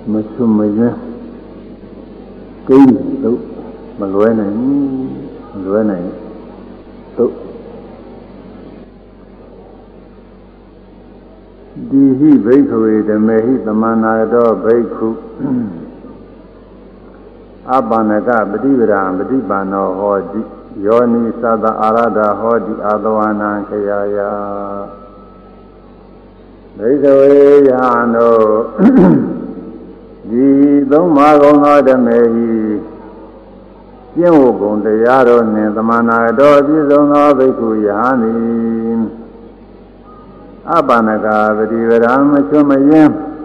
Masumaya Kini tu Maluana tu Dihi Bhikkhave Dhamehi Tamanado Bhikkhu Abhanaka Bhadivara Bhadipano Hodi Yoni Sada Arada Hodi Adavana Kayaya Bhikkhave Yano Di Dhammagonga Dhamehi Yengokong Tayaro Ni Tamanado Jizonga Bhikkhu Yani Abhanaka Bhadivara Masumaya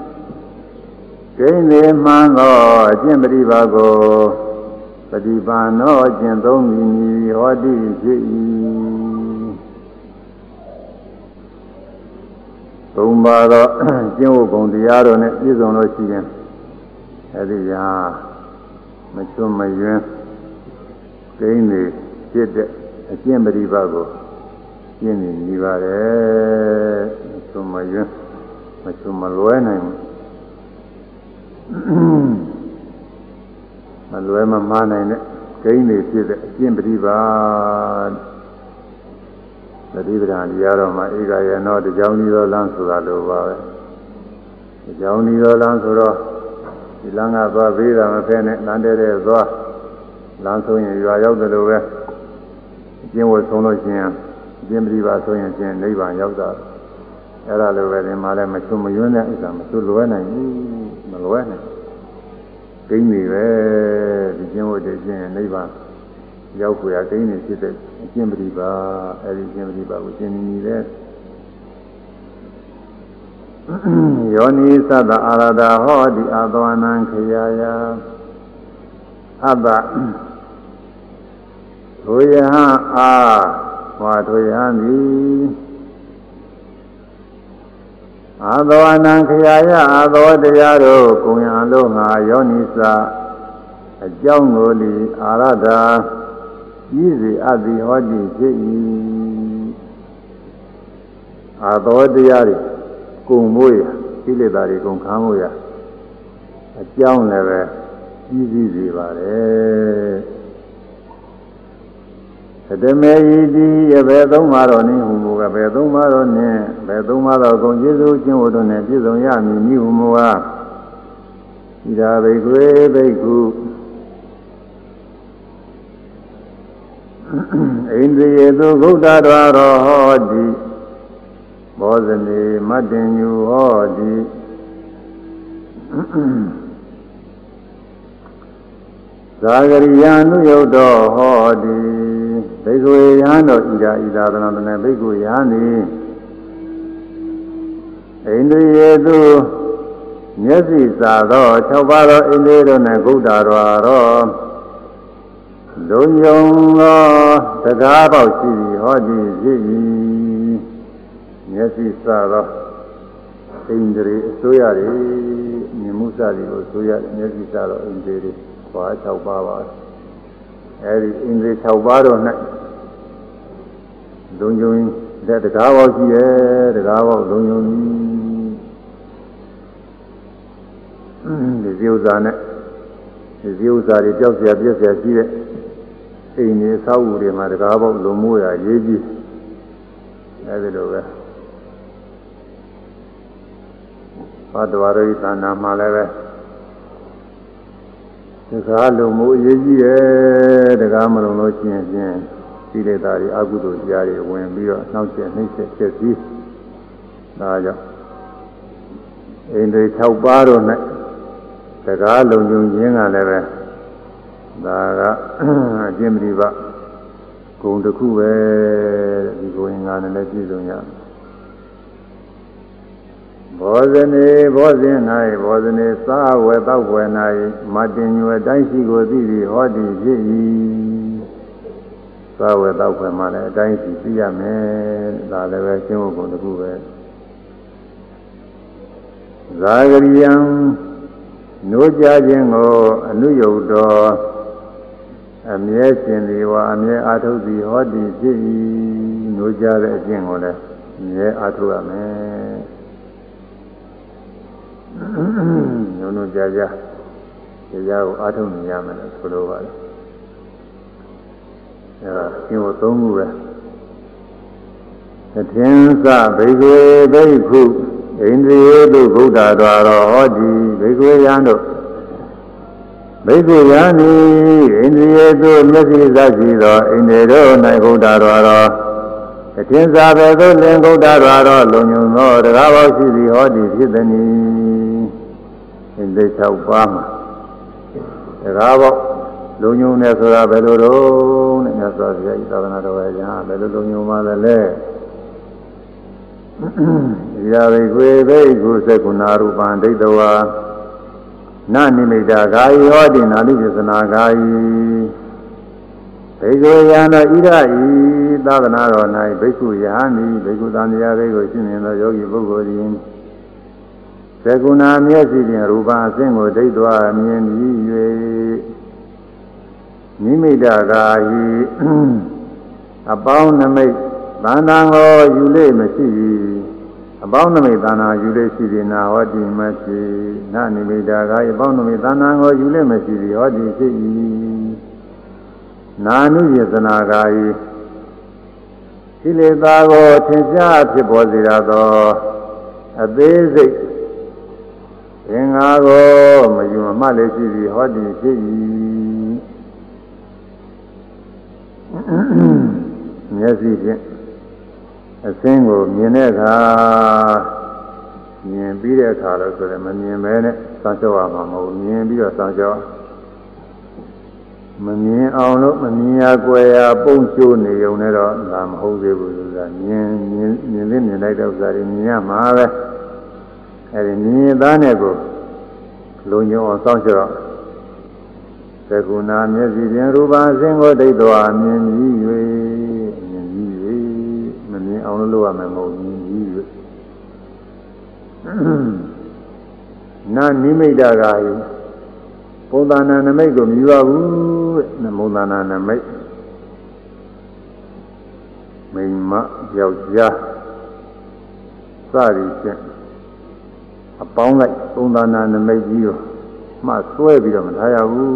Kini Mano Jimbaribago Padipano Jindongi Hodi Ji Tumbaro Jingokong Tayaro Ni Jizonga Shiyan Hadiya Masumaya Kini Jidde Jimbaribago Yini Nivare Masumaya Masumaluena Maluema Mana Kini Jidde Jimbariba Padivara Yaroma Igaya no the Jaunido Lansura Lova the Jaunido Lansura Ilanga Vira Mafene Nandere Zoa Lanso in Yayo the Love Jim was Sono Jim Jimbariba Soyan Jim Neva Yoda Era Love in Mala Masumayuna is a Masuluana Maluana Kini the Jim was the Jim Neva Yakuya Kini City Jimbariba Eri Jimbariba was in there Yoni Sada Arada Hodi Adwanan Kayaya Abba Toyaha Watoyani Adwanan Kayaya Adwadayaro Kuyalonga Yonisa Jongoli Arada Easy Adi Hodi Ji Adwadayari Kumuya, Kilidari Kunkamuya, a young level, easy Zivare. The May a Bedon Maroni, who a Bedon Maroni, Bedon Maro Gonjizu, Jimodon, and Jizon Yami, Nimua. Ida Begre Begu in the Edo Gudara Hodi. Bozani Madinu Hodi Zagariyanu Yodo Hodi Beguyano Ida Idana Beguyani Indri Yedu Nyasi Sado Chabaro Indido Negudaro Lunyongo Tagabo Siri Hodi Zigi Yasi Sara Indri Soyari Nimusari Soyari Yasi Sara Indri Kwa Chaubaba Eri Indri Chaubaro Dunjung that the Gava here, the Gava Dunjung the views on it. The views are the Jobs of Yes, in the Saudi Margava, Lumuya, Yeji, everywhere. Padwari Tana Malave the Galumu Yeji, the Gamma no Chin, Siletari Agudu Yari, when we are now Chesi Naja in the Chaubaro, the Galu Yunga Leve, the Jim Riva, going to Kuwe, going on and let you. Wasn't I saw without when I Martin you a dicey go the Hodi saw without when my dicey see a man, the elevation will go to Kuwe. Zagarian, no judging or a New York door, and yes, in the one out of the Hodi no judging or yeah, out of a man. No လုံးကြာကြာတရားကိုအားထုတ်နေရမယ်လို့ဆိုလိုပါတယ်အဲဒါသင်္ဘော၃ခုပဲသင်္သဘိကွေဘိက္ခုဣန္ဒြေတုဗုဒ္ဓတော်တော်ဟောတိဘိကွေယံတို့ဘိက္ခုယံဤဣန္ဒြေတုမျက်စိစရှိသောဣန္ဒြေတို့၌ဗုဒ္ဓတော်တော်သင်္သဘေသို့လင်ဗုဒ္ဓတော်တော်လုံညုံသောတရားပေါရှိသည်ဟောတိဖြစ်သည်နိဣန္ဒြေ၆ပါးမှာတရားပေါလုံညုံနေဆိုတာဘယ်လိုတော့နဲ့မြတ်စွာဘုရားဤသာသနာတော်ရဲ့ညာဘယ်လိုလုံညုံပါလဲရာဝိကွေဘိက္ခုသက္ကုဏရူပံဒိဋ္ဌဝါနာနိမိတာဂာယဟောတိနာတိပစ္စနာဂာယဘိက္ခုယံသောဣရဤသာသနာတော်၌ဘိက္ခုယဟန်ဤဘိက္ခုသံဃာတွေကိုရှင်းမြင်သောယောဂီပုဂ္ဂိုလ်သည်သက္ကုဏမျက်စိဖြင့်ရူပအစဉ်ကိုဒိဋ္ဌဝါမြင်ပြီး၍နိမိတာဂာယအပေါင်းနမိတ်သန္တာကိုယူလေမရှိအပေါင်းနမိတ်သန္တာယူလေရှိသည်နာဟောတိမရှိနာနိမိတာဂာယအပေါင်းနမိတ်သန္တာကိုယူလေမရှိသည်ဟောတိဖြစ်၏နာနုယသနာဂာယကိလေသာကိုထင်ရှားဖြစ်ပေါ်စေရသောအသေးစိတ်သင်္ဃာကိုမယူမမှလည်းရှိသည်ဟောတိဖြစ်၏မျက်စိဖြင့်အစင်းကိုမြင်တဲ့အခါမြင်ပြီးတဲ့အခါလို့ဆိုရင်မမြင်မဲနဲ့စောင့်ရှောက်ရမှာမဟုတ်မြင်ပြီးတော့စောင့်ရှောက်မမြင်အောင်လို့မမြင်ရကွယ်ရပုံချိုးနေုံနဲ့တော့ဒါမဟုတ်သေးဘူးဆိုတာမြင်လေးမြင်လိုက်တဲ့ဥစ္စာတွေမြင်ရမှာပဲအဲဒီမြင်သားနဲ့ကိုလုံညုံအောင်စောင့်ရှောက်သက္ကုဏမျက်စိဖြင့်ရူပအစဉ်ကိုဒိဋ္ဌဝါမြင်ပြီး၍မမြင်အောင်လို့ရမယ်မဟုတ်ဘူးကြီး၍နာနိမိတာကပုံသဏ္ဍာန်နမိတ်ကိုမြည်ပါဘူးတဲ့ပုံသဏ္ဍာန်နမိတ်မိန်းမယောက်ျားစသည်ဖြင့်အပေါင်းလိုက်ပုံသဏ္ဍာန်နမိတ်ကြီးကိုမှဆွဲပြီးတော့မထားရဘူး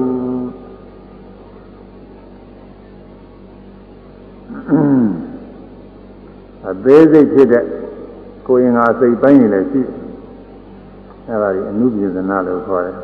အသေးစိတ်ဖြစ်တဲ့ကိုယ်ရင်္ဂါစိတ်ပိုင်းတွေလည်းရှိအဲဒါကြီးအနုပြဇနာလို့ခေါ်တယ်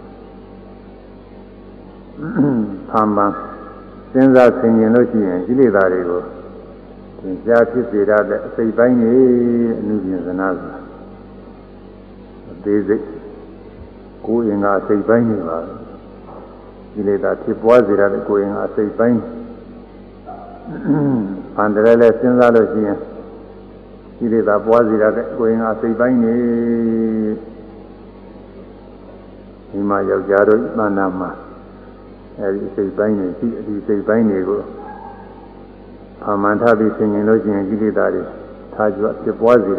ဖန်ပန်းစဉ်းစားဆင်ခြင်လို့ရှိရင်ကိလေသာတွေကိုသင်ရှားဖြစ်စေရတဲ့အစိတ်ပိုင်းတွေအနုပြဇနာဆိုတာအသေးစိတ်ကိုယ်ရင်္ဂါစိတ်ပိုင်းတွေပါကိလေသာဖြစ်ပွားစေရတဲ့ကိုယ်ရင်္ဂါစိတ်ပိုင်းဖန်တယ်လည်းစဉ်းစားလို့ရှိရင်ကိလေသာပွားစေရတဲ့ကိုယ်ရင်္ဂါစိတ်ပိုင်းတွေဒီမှာယောက်ျားတို့သဏ္ဍာန်မှာအဲဒီစိတ်ပိုင်းတွေရှိဒီစိတ်ပိုင်းတွေကိုအမှန်ထပြီးဆင်ခြင်လို့ရှိရင်ကိလေသာတွေထားကြွဖြစ်ပွားစေ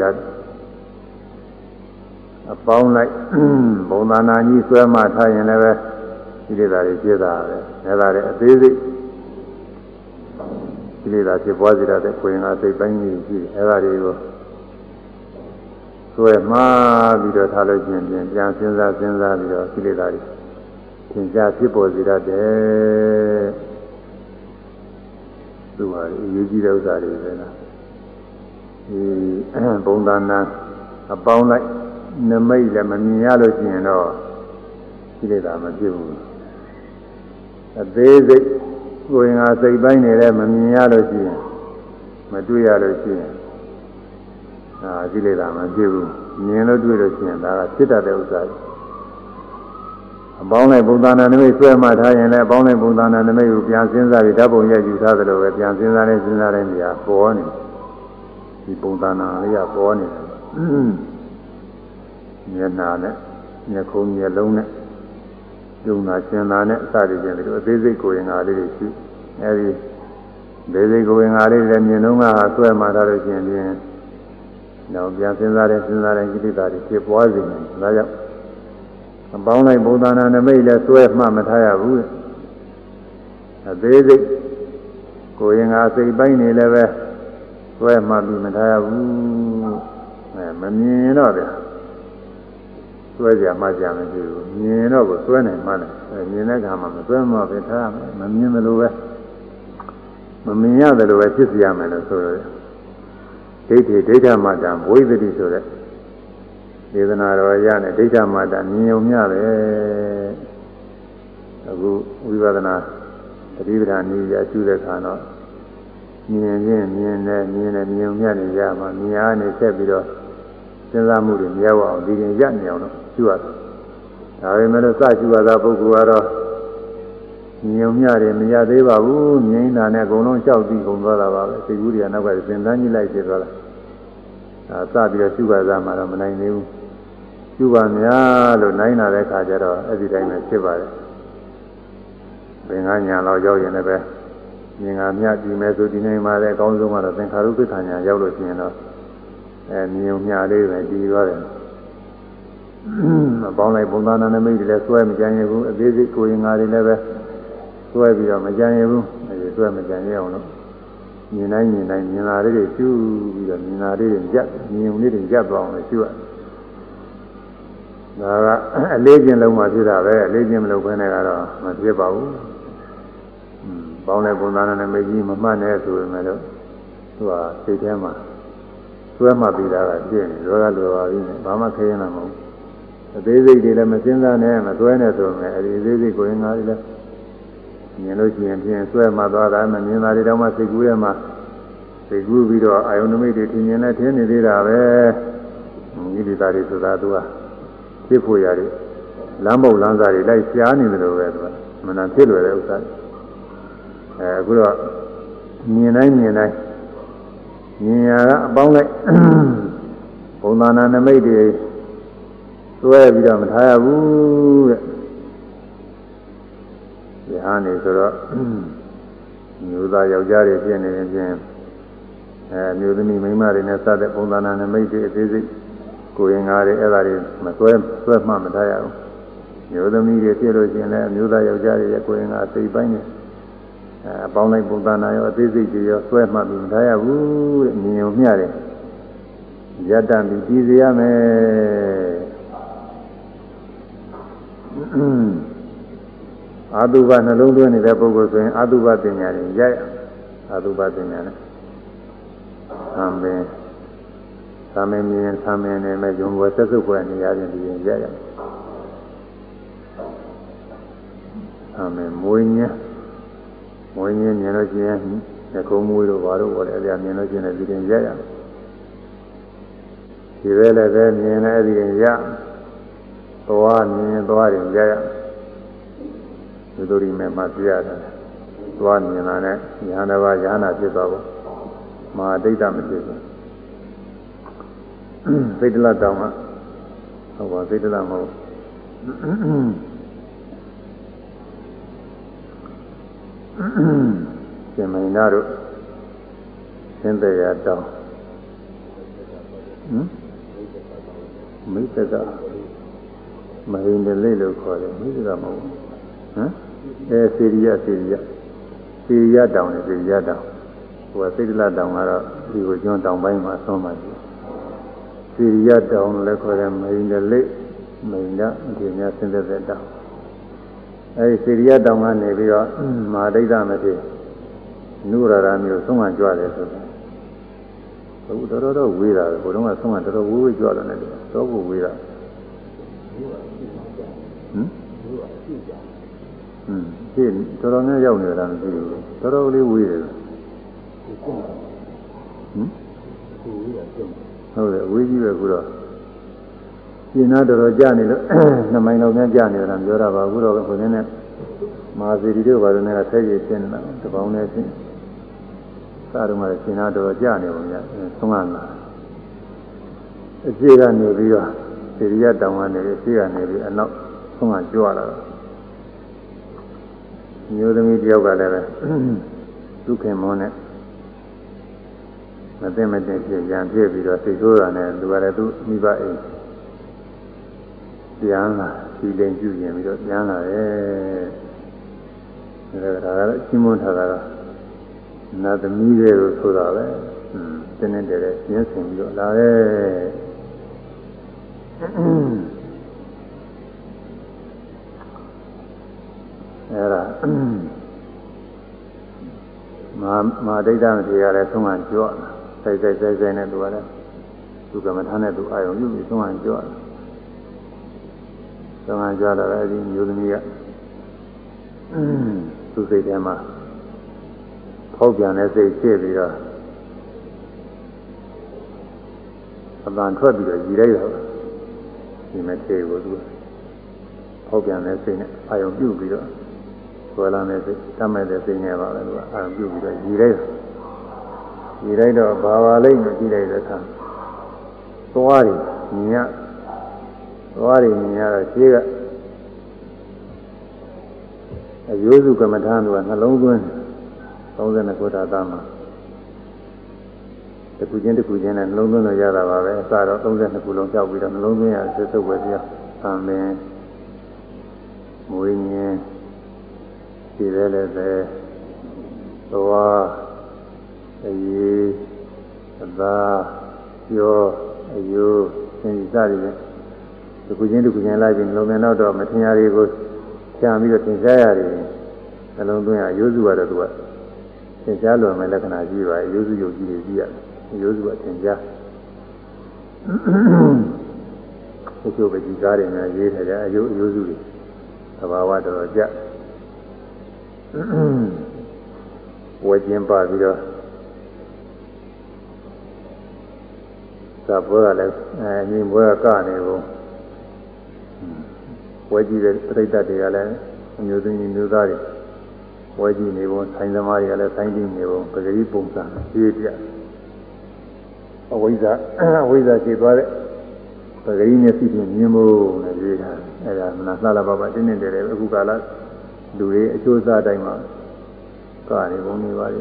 တဲ့အပေါင်းလိုက်ဘုံသာနာကြီးဆွဲမှထားရင်လည်းပဲကိလေသာတွေဖြစ်တာပဲအဲဒါတွေအသေးစိတ်ကိလေသာဖြစ်ပွားစေတဲ့ကိုယ်ရင်္ဂါစိတ်ပိုင်းကြီးရှိအဲဒါတွေကိုဆွဲမှပြီးတော့ထားလို့ရှိရင်ပြန်စဉ်းစားပြီးတော့ကိလေသာတွေသင်ကြားဖြစ်ပေါ်စေတဲ့သူဟာအရေးကြီးတဲ့ဥစ္စာတွေပဲလားဒီဘုံသာနာအပေါင်းလိုက်နမိတ်လည်းမမြင်ရလို့ရှိရင်တော့ကိလေသာမဖြစ်ဘူးအသေးစိတ်ကိုယ်ငါစိတ်ပိုင်းနေလည်းမမြင်ရလို့ရှိရင်မတွေ့ရလို့ရှိရင်ကိလေသာမဖြစ်ဘူးမြင်လို့တွေ့လို့ရှိရင်ဒါကဖြစ်တတ်တဲ့ဥစ္စာအပေါင်းလိုက်ဘုံသာနာနမိတ်ဆွဲမှထားရင်လည်းအပေါင်းလိုက်ဘုံသာနာနမိတ်ကိုပြန်စဉ်းစားပြီးဓာတ်ပုံရိုက်ယူထားသလိုပဲပြန်စဉ်းစားတဲ့နေရာပေါ်နေဒီဘုံသာနာလေးကပေါ်နေတယ်မျက်နာနဲ့မျက်ခုံးမျက်လုံးနဲ့ယုံနာရှင်းနာနဲ့အစတွေချင်းဒီလိုအသေးစိတ်ကိုယ်ရင်္ဂါလေးတွေရှိအဲဒီသေးစိတ်ကိုယ်ရင်္ဂါလေးတွေမြင်တော့ကဆွဲမှထားလို့ရှိရင်တော့ပြန်စဉ်းစားတဲ့ကိလေသာတွေဖြစ်ပွားစေတယ်ဒါကြောင့်အပေါင်းလိုက်ဘုံသာနာနမိတ်လည်းဆွဲမှမထားရဘူးအသေးစိတ်ကိုယ်ရင်္ဂါစိတ်ပိုင်းနေလည်းပဲဆွဲမှပြီးမထားရဘူးမမြင်တော့ဗျာဆွဲကြမှကြမကြည့်ဘူးမြင်တော့ကိုဆွဲနိုင်မှလည်းမြင်တဲ့အခါမှာမဆွဲမှပဲထားမမြင်တယ်လို့ပဲမမြင်ရတယ်လို့ပဲဖြစ်စီရမယ်လို့ဆိုရတယ်ဒိဋ္ဌိဒိဋ္ဌမတ္တဝိသတိဆိုတဲ့ဒေသနာတော်ရနဲ့ဒိဋ္ဌမတ္တမြင်ုံမျှပဲအခုဝိပဿနာတတိပဌာန်ဤရကျူတဲ့ခါတော့မြင်ခြင်းမြင်တယ်မြင်တယ်မြင်ုံမျှနေရမှာမြင်အားနေဆက်ပြီးတော့စဉ်းစားမှုတွေမရအောင်ဒီရင်ရနေအောင်လို့ကျူရတယ်ဒါပေမဲ့လို့စကျူရတာပုဂ္ဂိုလ်ကတော့မြင်ုံမျှတယ်မရသေးပါဘူးမြင်တာနဲ့အကုန်လုံးလျှောက်ပြီးကုန်သွားတာပါပဲစိတ်ကူးတွေကနောက်ကသင်တန်းကြီးလိုက်ဖြစ်သွားတာစပြီးတော့ကျူပါသားမှတော့မနိုင်သေးဘူးကျူပါများလို့နိုင်လာတဲ့ခါကျတော့အဲ့ဒီတိုင်းပဲဖြစ်ပါတယ်ဘင်္ဂညာလောက်ရောက်ရင်လည်းပဲမြင်ငါမြတ်ဒီမဲ့ဆိုဒီနေမှာလည်းအကောင်းဆုံးကတော့သင်္ခါရုပ္ပခဏညာရောက်လို့ရှိရင်တော့မြင်ုံမျှလေးပဲတည်သွားတယ်ပေါင်းလိုက်ဘုံသာနာနမိတ်တွေလည်းစွဲမကြံရဘူးအသေးစိတ်ကိုရင်ငါတွေလည်းပဲစွဲပြီးတော့မကြံရဘူးအဲဒီစွဲမကြံရအောင်လို့မြင်တိုင်းမြင်တိုင်းမြင်လာလေးတွေကျူးပြီးတော့မြင်လာလေးတွေရက်မြင်ုံလေးတွေရက်သွားအောင်လို့ကျူးရဒါကအလေးချင်းလုံးမှဖြစ်တာပဲအလေးချင်းမလုပ်ဘဲနဲ့ကတော့မဖြစ်ပါဘူးပေါင်းလိုက်ဘုံသာနာနမိတ်ကြီးမမှတ်နဲ့ဆိုပေမဲ့လို့သူကစိတ်ထဲမှာဆွဲမှပြီးတာကပြည့်နေလောကလိုပါပြီဘာမှခရင်လာမဟုတ်အသေးစိတ်တွေလည်းမစင်းစားနဲ့မဆွဲနဲ့ဆိုရင်အဲဒီအသေးစိတ်ကိုရင်ငါတွေလည်းမြင်လို့ရှိရင်ဖြင့်ဆွဲမှသွားတာမမြင်တာတွေတော့မှစိတ်ကူးထဲမှာစိတ်ကူးပြီးတော့အာယုန်နမိတ်တွေထင်မြင်နဲ့ထင်နေသေးတာပဲဒီဒီသားတွေဆိုတာသူကဖြစ်ဖို့ရတယ်လမ်းပုတ်လမ်းစာတွေလိုက်ရှားနေတယ်လို့ပဲသူကမနာဖြစ်လွယ်တဲ့ဥစ္စာအခုတော့မြင်တိုင်းမြင်တိုင်းမြင်ရကအပေါင်းလိုက်ဘုံသာနာနမိတ်တွေစွဲပြီးတော့မထားရဘူးတဲ့ဒီဟာနေဆိုတော့မျိုးသားယောက်ျားတွေဖြစ်နေရင်ချင်းမျိုးသမီးမိန်းမတွေနဲ့စတဲ့ဘုံသာနာနမိတ်တွေအသေးစိတ်ကိုရင်ငါတွေအဲ့ဒါတွေမစွဲမှမထားရဘူးမျိုးသမီးတွေဖြစ်လို့ချင်းလည်းမျိုးသားယောက်ျားတွေရဲ့ကိုရင်ငါစိတ်ပိုင်းနေအပေါင်းလိုက်ပုံသဏ္ဍာန်ရောအသေးစိတ်တွေရောဆွဲမှပြီးမထားရဘူးတဲ့မြင်ုံမျှတယ်ယတ္တပြီးပြီးစေရမယ်အာတုဘနှလုံးသွင်းနေတဲ့ပုဂ္ဂိုလ်ဆိုရင်အာတုဘပညာတွေရရအာတုဘပညာနဲ့သံပင်မြင်သံပင်နဲ့မဲ့ဂျုံဘွယ်ဆက်စုပ်ဘွယ်နေရာချင်းဒီရင်ရရသံပင်မွေးညင်းမြင်လို့ရှိရင်သကုံးမွေးတို့ဘာလို့ဟောလဲအဲ့ဒါမြင်လို့ရှိရင်ဒီရင်ရရဒီပဲလည်းပဲမြင်တဲ့ဒီရင်ရသွားမြင်သွားရင်ရရဒီလိုဒီမဲ့မှပြရတယ်သွားမြင်လာတဲ့ဉာဏ်တစ်ပါးဉာဏ်နာဖြစ်သွားဖို့မဟာဒိဋ္ဌမဖြစ်ဘူးစိတ်တလတောင်းကဟုတ်ပါစိတ်တလမဟုတ်ရှင်မိန်နာတို့သင်တရားတောင်းမိတ်တကမဟိန္ဒလိလို့ခေါ်တယ်မိတ်တကမဟုတ်ဟမ်စေရိယတောင်းတယ်စေရိယတောင်းဟိုကစိတ်တလတောင်းကတော့ဒီကိုကျွန်းတောင်ပိုင်းမှာဆွမ်းပါပြီစေရိယတောင်းလည်းခေါ်တယ်မဟိန္ဒလိမိန်နာဒီများသင်တဲ့တောင်းအဲဒီစေရိယတောင်ကနေပြီးတော့မဟာဒိဋ္ဌမဖြစ်နုရရာမျိုးဆုံးမကြွတယ်ဆိုတော့အခုတော်ဝေးတာပဲဘုရားကဆုံးမတော်တော်ဝေးကြွတယ်နဲ့တော့ကိုဝေးတာဒီတော်တော်များရောက်နေတာမသိဘူးတော်တော်လေးဝေးတယ်ဟုတ်တယ်ဝေးကြီးပဲခုတော့ရှင်းတော်တော်ကြာနေလို့2မိုင်လောက်များကြာနေတာပြောတာပါအခုတော့ကိုင်းနဲ့မာစီရီတို့ဘာလို့လဲကဆက်ရည်ရှင်းနေတာတပေါင်းနဲ့ရှင်းစားတော့မှရှင်းတော်တော်ကြာနေပါများသုံးလာအရှိကနေပြီးတော့စီရီယတောင်ကနေအရှိကနေပြီးအနောက်ဆုံးကကြွလာတော့မျိုးသမီးတယောက်ကလည်းပဲဒုက္ခမောနဲ့မသိမသိဖြစ်ရံပြည့်ပြီးတော့စိတ်ဆိုးတာနဲ့သူကလည်းသူ့မိဘအိမ်ပြန်လာဒီလိန်ပြုရင်ပြီးတော့ပြန်လာတယ်ဒါကတော့ရှင်းမွန်းထားတာကနာသမီးတွေလို့ဆိုတာပဲတင်းနေတဲ့ရင်းစင်ပြီးတော့လာတယ် era ma dai da mthi ya le thong an jwa sai ne tu le tu ka ma tha ne tu ayong yu bi thong an jwa thong an jwa la ai di nyu thami ya tu sai de ma phau pian ne sai chit bi da a ban thwat bi da yi dai da di me chit ko tu phau pian ne sai ne ayong yu bi daဆွဲလာတဲ့စိတ်တတ်မဲ့တဲ့စိတ်နဲ့ပါပဲသူကအာပြုပြီးတော့ရည်လိုက်တော့ဘာပါလိမ့်လို့ကြည့်လိုက်တဲ့အခါသွားရမြင်ရတော့ရှင်းကအယိုးစုကမ္မထာကနှလုံးသွင်း32ခုထာသားမှာတစ်ခုချင်းနဲ့နှလုံးသွင်းလို့ရတာပါပဲအစတော့32ခုလုံးကြောက်ပြီးတော့နှလုံးသွင်းရဆက်စုပ်ပဲပြသံပင်မွေးငင်းဒီလည်းပဲသွားအေးအသာပြောအယိုးသင်္ကြန်တွေတစ်ခုချင်းလိုက်ပြီးလုံးမြန်တော့မထင်ရတွေကိုချာပြီးတော့သင်ကြားရတယ်နှလုံးသွင်းအယိုးစုကတော့သူကသင်ကြားလွန်မဲ့လက္ခဏာကြီးပါအယိုးစုယုတ်ကြီးတွေကြည့်ရတယ်အယိုးစုကသင်ကြားဒီလိုပဲဒီကားတွေနဲ့ရေးထားကြအယိုးစုတွေသဘာဝတော်ကြဝေကျင်းပါပြီးတော့သာဘောကလည်းမြင်ဘွဲကနေကုန်ဝေကြည့်တဲ့ပြိတ္တတွေကလည်းအမျိုးသမီးမျိုးသားတွေဝေကြည့်နေပုံဆိုင်သမားတွေကလည်းဆိုင်ကြည့်နေပုံပဂရိပုံစံရေးပြအဝိဇ္ဇာရှိသွားတဲ့ပဂရိမျက်စိဖြင့်မြင်ဖို့လည်းရေးထားအဲဒါမနာလှလာပါတင်းတယ်အခုကာလလူတွေအကျိုးစားတိုင်းမှာကနေပုံနေပါရ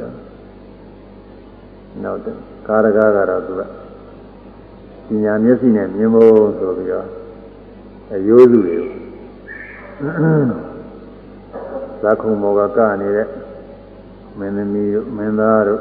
နောက်တဲ့ကာရကာကတော့သူကပညာမျက်စိနဲ့မြင်ဖို့ဆိုပြီးတော့အယိုးစုတွေဇာခုမောကနေတဲ့မင်းသမီးတို့မင်းသားတို့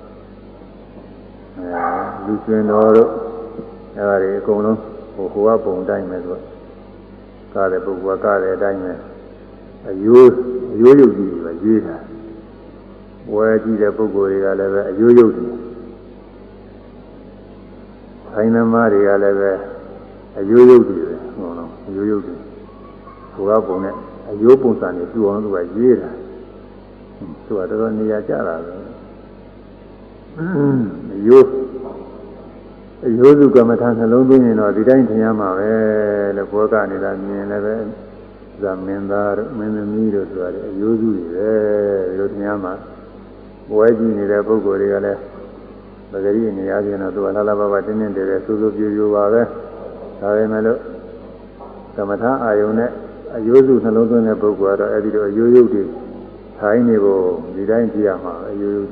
လူကျွန်းတော်တို့အဲဒါတွေအကုန်လုံးဟိုကပုံတိုင်းပဲသူကကားတဲ့ပုဂ္ဂိုလ်ကကားတဲ့အတိုင်းပဲအယိုးရုပ်ကြီးတွေပဲရေးတာဝဲကြည့်တဲ့ပုဂ္ဂိုလ်တွေကလည်းပဲအယိုးရုပ်တွေခိုင်းသမားတွေကလည်းပဲအယိုးရုပ်တွေပဲဟောတော့အယိုးရုပ်တွေဘုရားပုံနဲ့အယိုးပုံစံတွေတူအောင်သူကရေးတာသူကတော်တော်နေရာကျတာပဲအယိုးစုကမ္မထာနှလုံးသွင်းရင်တော့ဒီတိုင်းထင်ရမှာပဲလို့ဘောကနေတာမြင်လည်းပဲဇာမင်းသားတို့မင်းသမီးတို့ဆိုတာအယိုးစုတွေပဲဒီလိုထင်ရမှာဘွဲကြည့်နေတဲ့ပုဂ္ဂိုလ်တွေကလည်းပဂရိနေရာချင်းတော့သူကလှလှပပတင်းတယ်စိုးစိုးပြိုပြိုပါပဲဒါပေမဲ့လို့ကမ္မထာအာယုန်နဲ့အယိုးစုနှလုံးသွင်းတဲ့ပုဂ္ဂိုလ်ကတော့အဲ့ဒီလိုအယိုးရုပ်တွေထိုင်းနေဖို့ဒီတိုင်းကြည့်ရမှာအယိုးရုပ်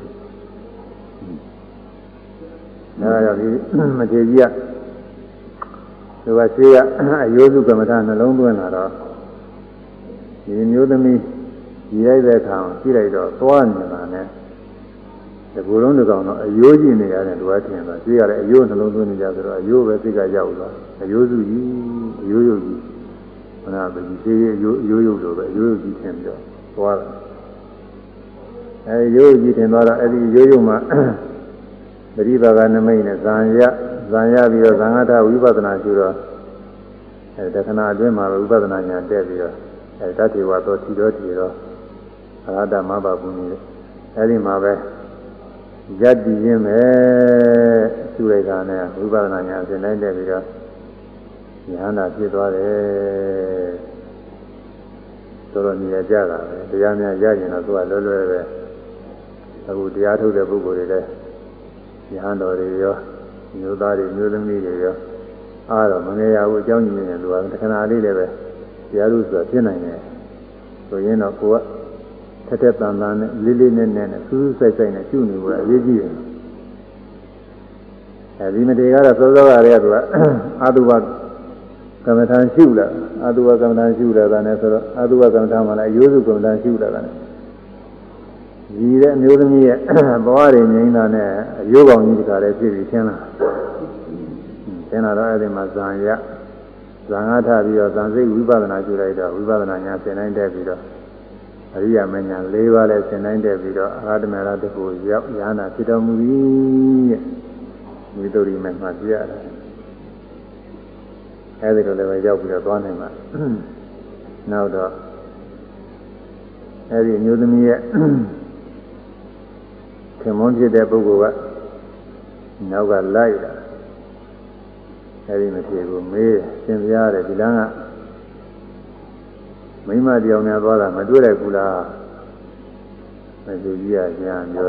ဒါကြောင့်ဒီမထေကြီးကသူကရှိကအယိုးစုကမ္မထာနှလုံးသွင်းလာတော့ဒီမျိုးသမီးဒီရိုက်တဲ့အခါကြည့်လိုက်တော့သွားနေတာနဲ့ဒီကုလုံးတစ်ကောင်တော့အယိုးကြီးနေရတယ်သူကထင်တာရှိရတဲ့အယိုးနှလုံးသွင်းနေကြဆိုတော့အယိုးပဲစိတ်ကရောက်သွားအယိုးစုကြီးအယိုးရုပ်ကြီးခဏပဲဒီသေးအယိုးရုပ်လိုပဲအယိုးရုပ်ကြီးထင်ပြီးတော့သွားတာအဲဒီရိုးကြီးထင်သွားတော့အဲဒီရိုးရုပ်မှာပရိပါကနမိတ်နဲ့ဇံရပြီးတော့ဇံဃထဝိပဿနာကျတော့တခဏအတွင်းမှာဝိပဿနာဉာဏ်တက်ပြီးတော့တတ္တိဝါသောထီတော်အရဟတမဘဘုန်းကြီးအဲဒီမှာပဲယတ္တိရင်းပဲသူ့လိုက်တာနဲ့ဝိပဿနာဉာဏ်အစဉ်တိုင်းတက်ပြီးတော့ဉာဏ်သာဖြစ်သွားတယ်ဆိုတော့နေရာကြတာပဲတရားများရရင်တော့သူကလွယ်ပဲအခုတရားထုတ်တဲ့ပုဂ္ဂိုလ်တွေလည်းဉာဏ်တော်တွေရောမျိုးသားတွေမျိုးသမီးတွေရောအားတော့မငယ်ရဘူးအကြောင်းကြီးနေတယ်သူကတခဏလေးလည်းပဲတရားလို့ဆိုတာဖြစ်နိုင်တယ်ဆိုရင်တော့ကိုကထက်ထက်တန်တန်နဲ့လေးလေးနက်နက်နဲ့စူးစူးဆိုင်ဆိုင်နဲ့ရှုနေဖို့အရေးကြီးတယ်အဲဒီမတေကတော့စောစောကတည်းကသူကအတုဝကမ္မထာရှုလာအတုဝကမ္မထာရှုလာတာနဲ့ဆိုတော့အတုဝကမ္မထာမှာလည်းအယိုးစုကမ္မထာရှုလာတာနဲ့ဒီတဲ့အမျိုးသမီးရဲ့ဘဝတွေငြိမ်းတာနဲ့အယိုးကောင်ကြီးတခါလည်းဖြစ်ပြီးရှင်းလာတော့အဲ့ဒီမှာဇံရဇံငါထပြီးတော့ဇံစိတ်ဝိပဿနာကျူလိုက်တော့ဝိပဿနာညာသင်တိုင်းတက်ပြီးတော့ရိယာမညာ၄ပါးလည်းသင်တိုင်းတဲ့ပြီးတော့အာရတမေရတကိုရောက်ရဟနာဖြစ်တော်မူသည်မိတို့ဒီမဲ့မှာပြရတယ်အဲဒီလိုလည်းပဲရောက်ပြီးတော့သွားနိုင်မှာနောက်တော့အဲဒီမျိုးသမီးရဲ့ခင်မွန်းဖြစ်တဲ့ပုဂ္ဂိုလ်ကနောက်ကလိုက်တာအဲဒီမဖြစ်ဘူးမေးသင်ပြရတယ်ဒီလမ်းကမိမတယောက်များသွားတာမတွေ့လိုက်ဘူးလားမသူကြီးကညာပြော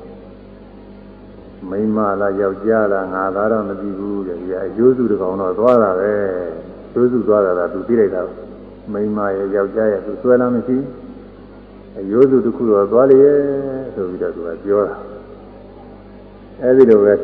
မိမလားယောက်ျားလားငါသားတော့မသိဘူးတဲ့ဒီအယိုးစုတကောင်တော့သွားတာပဲကျိုးစုသွားတာကသူသိလိုက်တာမိမရဲ့ယောက်ျားရဲ့သူဆွဲလာမရှိအယိုးစုတစ်ခုတော့သွားလေဆိုပြီးတော့သူကပြောတာအဲဒီလိုပဲ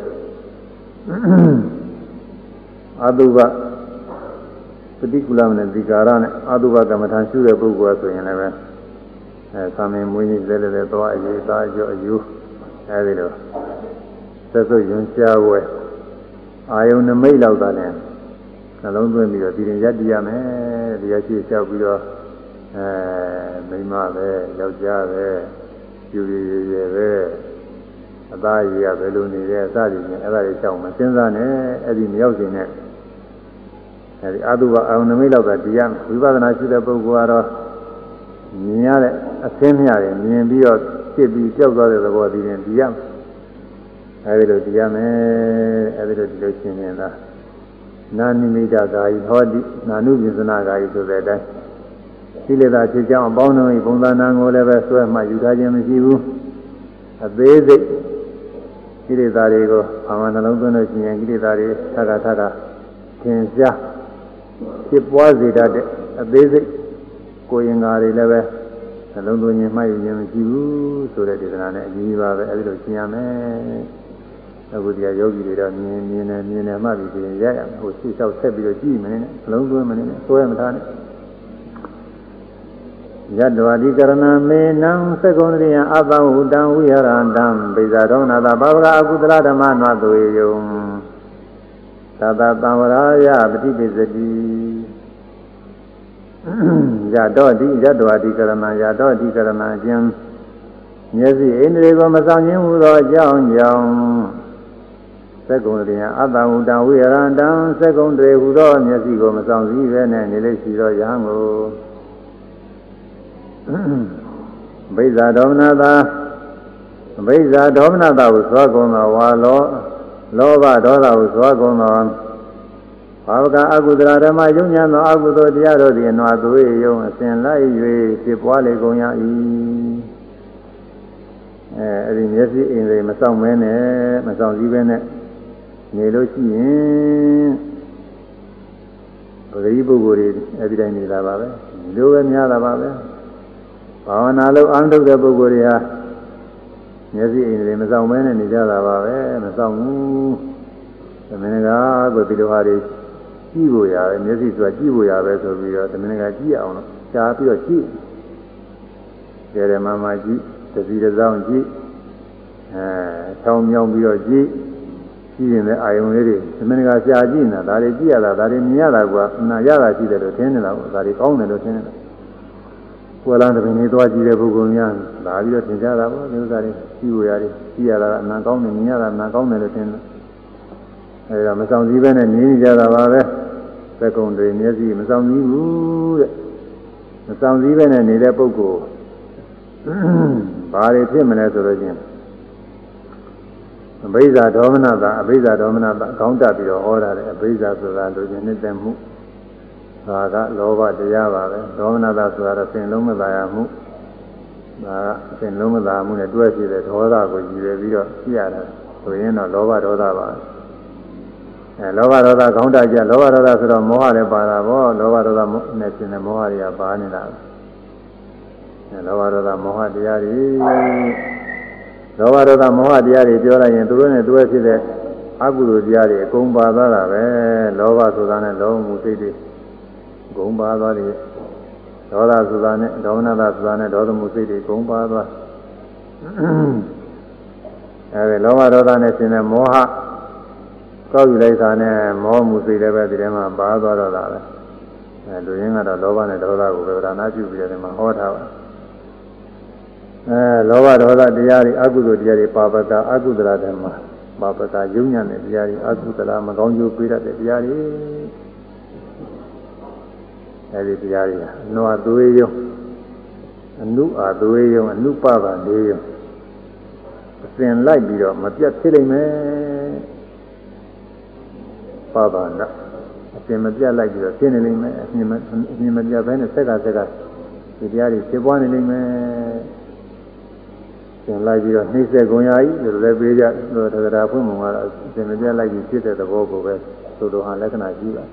အတုပပฏิကူလမနဲ့ဒီကာရနဲ့အတုပကမ္မထာရှုတဲ့ပုဂ္ဂိုလ်ဆိုရင်လည်းပဲသာမင်မွေးကြီးလဲလဲသွားအရေးသားကြောအယိုးအဲဒီလိုသက်သုတ်ယွန်ရှားဝဲအာယုန်နမိတ်လောက်သာနဲ့နှလုံးသွင်းပြီးတော့ဒီရင်ရက်တည်ရမယ်တရားရှိလျှောက်ပြီးတော့မိန်းမပဲယောက်ျားပဲယူရည်ပဲအသားရည်ရပဲလို့နေတဲ့အစသည်နဲ့အဲ့ဒါတွေကြောက်မစဉ်းစားနဲ့အဲ့ဒီမရောက်ခြင်းနဲ့အဲ့ဒီအတုပအာယုန်နမိတ်လောက်ကတရားဝိပဿနာရှိတဲ့ပုဂ္ဂိုလ်ကတော့မြင်ရတဲ့အသင်းမြရတယ်မြင်ပြီးတော့ဖြစ်ပြီးကြောက်သွားတဲ့သဘောဒီရင်တရားအဲဒီလိုတရားမယ်အဲဒီလိုဒီလိုရှင်းနေတာနာနိမိတကာယဟောတိနာနုပြင်စနာကာယဆိုတဲ့အတိုင်းသီလသာဖြစ်ကြောင်းအပေါင်းတို့၏ပုံသဏ္ဍာန်ကိုလည်းပဲဆွဲမှယူထားခြင်းမရှိဘူးအသေးစိတ်ကိလေသာတွေကိုအာမနှလုံးသွင်းလို့ရှိရင်ကိလေသာတွေထပ်ထပ်သင်ရှားဖြစ်ပွားစေတတ်တဲ့အသေးစိတ်ကိုယ်ရင်္ကာတွေလည်းပဲနှလုံးသွင်းခြင်းမှတ်ယူခြင်းမရှိဘူးဆိုတဲ့ဒေသနာနဲ့အကြီးပါပဲအဲဒီလိုရှင်းရမယ်အခုဒီကယောဂီတွေတော့မြင်နေမှပြီးပြင်ရရမယ်ဟိုရှေ့လျှောက်ဆက်ပြီးတော့ကြည့်မနေနဲ့နှလုံးသွင်းမနေနဲ့ဆွဲမထားနဲ့ယတ္တဝတိကရဏမေနံသက္ကုံရိယအပဝုတံဝိဟရန္တံပိဇာဒေါနာတာဘာဝကအကုသလဓမ္မနွားသွေယုံသတ္တသံဝရာယပฏิပိစတိယတောတိယတ္တဝတိကရဏယတောတိကရဏကျင်မျက်စိအိန္ဒြေကိုမဆောင်ခြင်းဟူသောအကြောင်းကြောင့်သက္ကုံရိယအပဝုတံဝိဟရန္တံသက္ကုံတွေဟူသောမျက်စိကိုမဆောင်စည်းပဲနဲ့နေလေးရှိသောယဟန်ကိုဘိဇာဒေါမနတာဘိဇာဒေါမနတာကိုသွားကုန်သောဝါလောဘဒေါသကိုသွားကုန်သောဘာဝကအကုသလဓမ္မယုံညာသောအကုသိုလ်တရားတို့သည်အနွားသွေးယုံအစဉ်လိုက်၍ဖြစ်ပွားလေကုန်ရ၏အဲဒီမျက်စိအိမ်တွေမဆောင်မဲနဲ့မဆောင်စည်းပဲနဲ့နေလို့ရှိရင်ပရိပုဂ္ဂိုလ်တွေအဲဒီတိုင်းနေတာပါပဲဒီလိုပဲများတာပါပဲဘာဝနာလို့အာရုံထုတ်တဲ့ပုဂ္ဂိုလ်တွေဟာမျက်စိအိမ်တွေမဆောင်မဲနဲ့နေကြတာပါပဲမဆောင်ဘူးသမဏေကကိုဒီလိုဟာတွေကြည့်ဖို့ရတယ်မျက်စိဆိုတာကြည့်ဖို့ရပဲဆိုပြီးတော့သမဏေကကြည့်အောင်လို့ရှားပြီးတော့ကြည့်ကြတယ်မမကြည့်တစီတစောင်းကြည့်ချောင်းမြောင်းပြီးတော့ကြည့်ရင်လည်းအာယုံလေးတွေသမဏေကရှားကြည့်နေတာဒါတွေကြည့်ရတာဒါတွေမြင်ရတာကနာရတာရှိတယ်လို့ထင်နေတာပေါ့ဒါတွေကောင်းတယ်လို့ထင်နေတာကိုယ်လာတဲ့ပင်လေးသွားကြည့်တဲ့ပုဂ္ဂိုလ်များလာပြီးတော့သင်ကြတာပေါ့ဒီဥစ္စာတွေကြည့်ဖို့ရတယ်ကြည့်ရတာကအနာကောင်းတယ်မြင်ရတာအနာကောင်းတယ်လို့ထင်တယ်အဲဒါမဆောင်စည်းပဲနဲ့နေကြတာပါပဲသက္ကုံတွေမျက်စိမဆောင်စည်းဘူးတဲ့မဆောင်စည်းပဲနဲ့နေတဲ့ပုဂ္ဂိုလ်ဘာတွေဖြစ်မလဲဆိုတော့ချင်းအဘိဇာဒေါမနတာအဘိဇာဒေါမနတာကောင်းတတ်ပြီးတော့ဟောတာလေအဘိဇာဆိုတာလူချင်းနှစ်သက်မှုဒါကလောဘတရားပါပဲဒေါမနတာဆိုတာတော့သင်လုံးမသာရမှုဒါကသင်လုံးမသာမှုနဲ့တွဲဖြစ်တဲ့ဒေါသကိုရည်ရွယ်ပြီးတော့ကြည့်ရတာဆိုရင်တော့လောဘဒေါသပါလောဘဒေါသခေါင်းတကြလောဘဒေါသဆိုတော့မောဟလည်းပါတာပေါ့လောဘဒေါသနဲ့ရှင်တဲ့မောဟတွေကပါနေတာလောဘဒေါသမောဟတရားတွေလောဘဒေါသမောဟတရားတွေပြောလိုက်ရင်သူတို့နဲ့တွဲဖြစ်တဲ့အကုသိုလ်တရားတွေအကုန်ပါသွားတာပဲလောဘဆိုတာနဲ့လောဘမှုစိတ်တွေဂုံပါသွားတယ်ဒေါသဆိုတာနဲ့ဒေါမနတာဆိုတာနဲ့ဒေါသမှုစိတ်တွေဂုံပါသွားအဲဒီလောဘဒေါသနဲ့ရှင်တဲ့မောဟကောက်ယူလိုက်တာနဲ့မောမှုစိတ်လည်းပဲဒီထဲမှာပါသွားတော့တာပဲလူရင်းကတော့လောဘနဲ့ဒေါသကိုပဲဗราဏပြုပြီးတယ်ဒီမှာဟောထားပါလောဘဒေါသတရားတွေအကုသိုလ်တရားတွေပါပတာအကုသလဓမ္မပါပတာယုံညံ့တဲ့တရားတွေအကုသလမကောင်းကျိုးပေးတတ်တဲ့တရားတွေအဲဒီတရားတွေအနုအသွေးယုံအနုအသွေးယုံအနုပပါလေးယုံအစဉ်လိုက်ပြီးတော့မပြတ်ဖြစ်လိမ့်မယ်ပါပါနာအစဉ်မပြတ်လိုက်ပြီးတော့ဖြစ်နေလိမ့်မယ်အမြင်မပြတ်ဘဲနဲ့ဆက်ကဒီတရားတွေဖြစ်ပွားနေလိမ့်မယ်သင်လိုက်ပြီးတော့နှိမ့်ဆက်ကုန်ရည်လို့လည်းပေးကြလို့တရားဖွင့်မှာကတော့အစဉ်မပြတ်လိုက်ပြီးဖြစ်တဲ့သဘောကိုပဲသို့တော်ဟာလက္ခဏာရှိပါ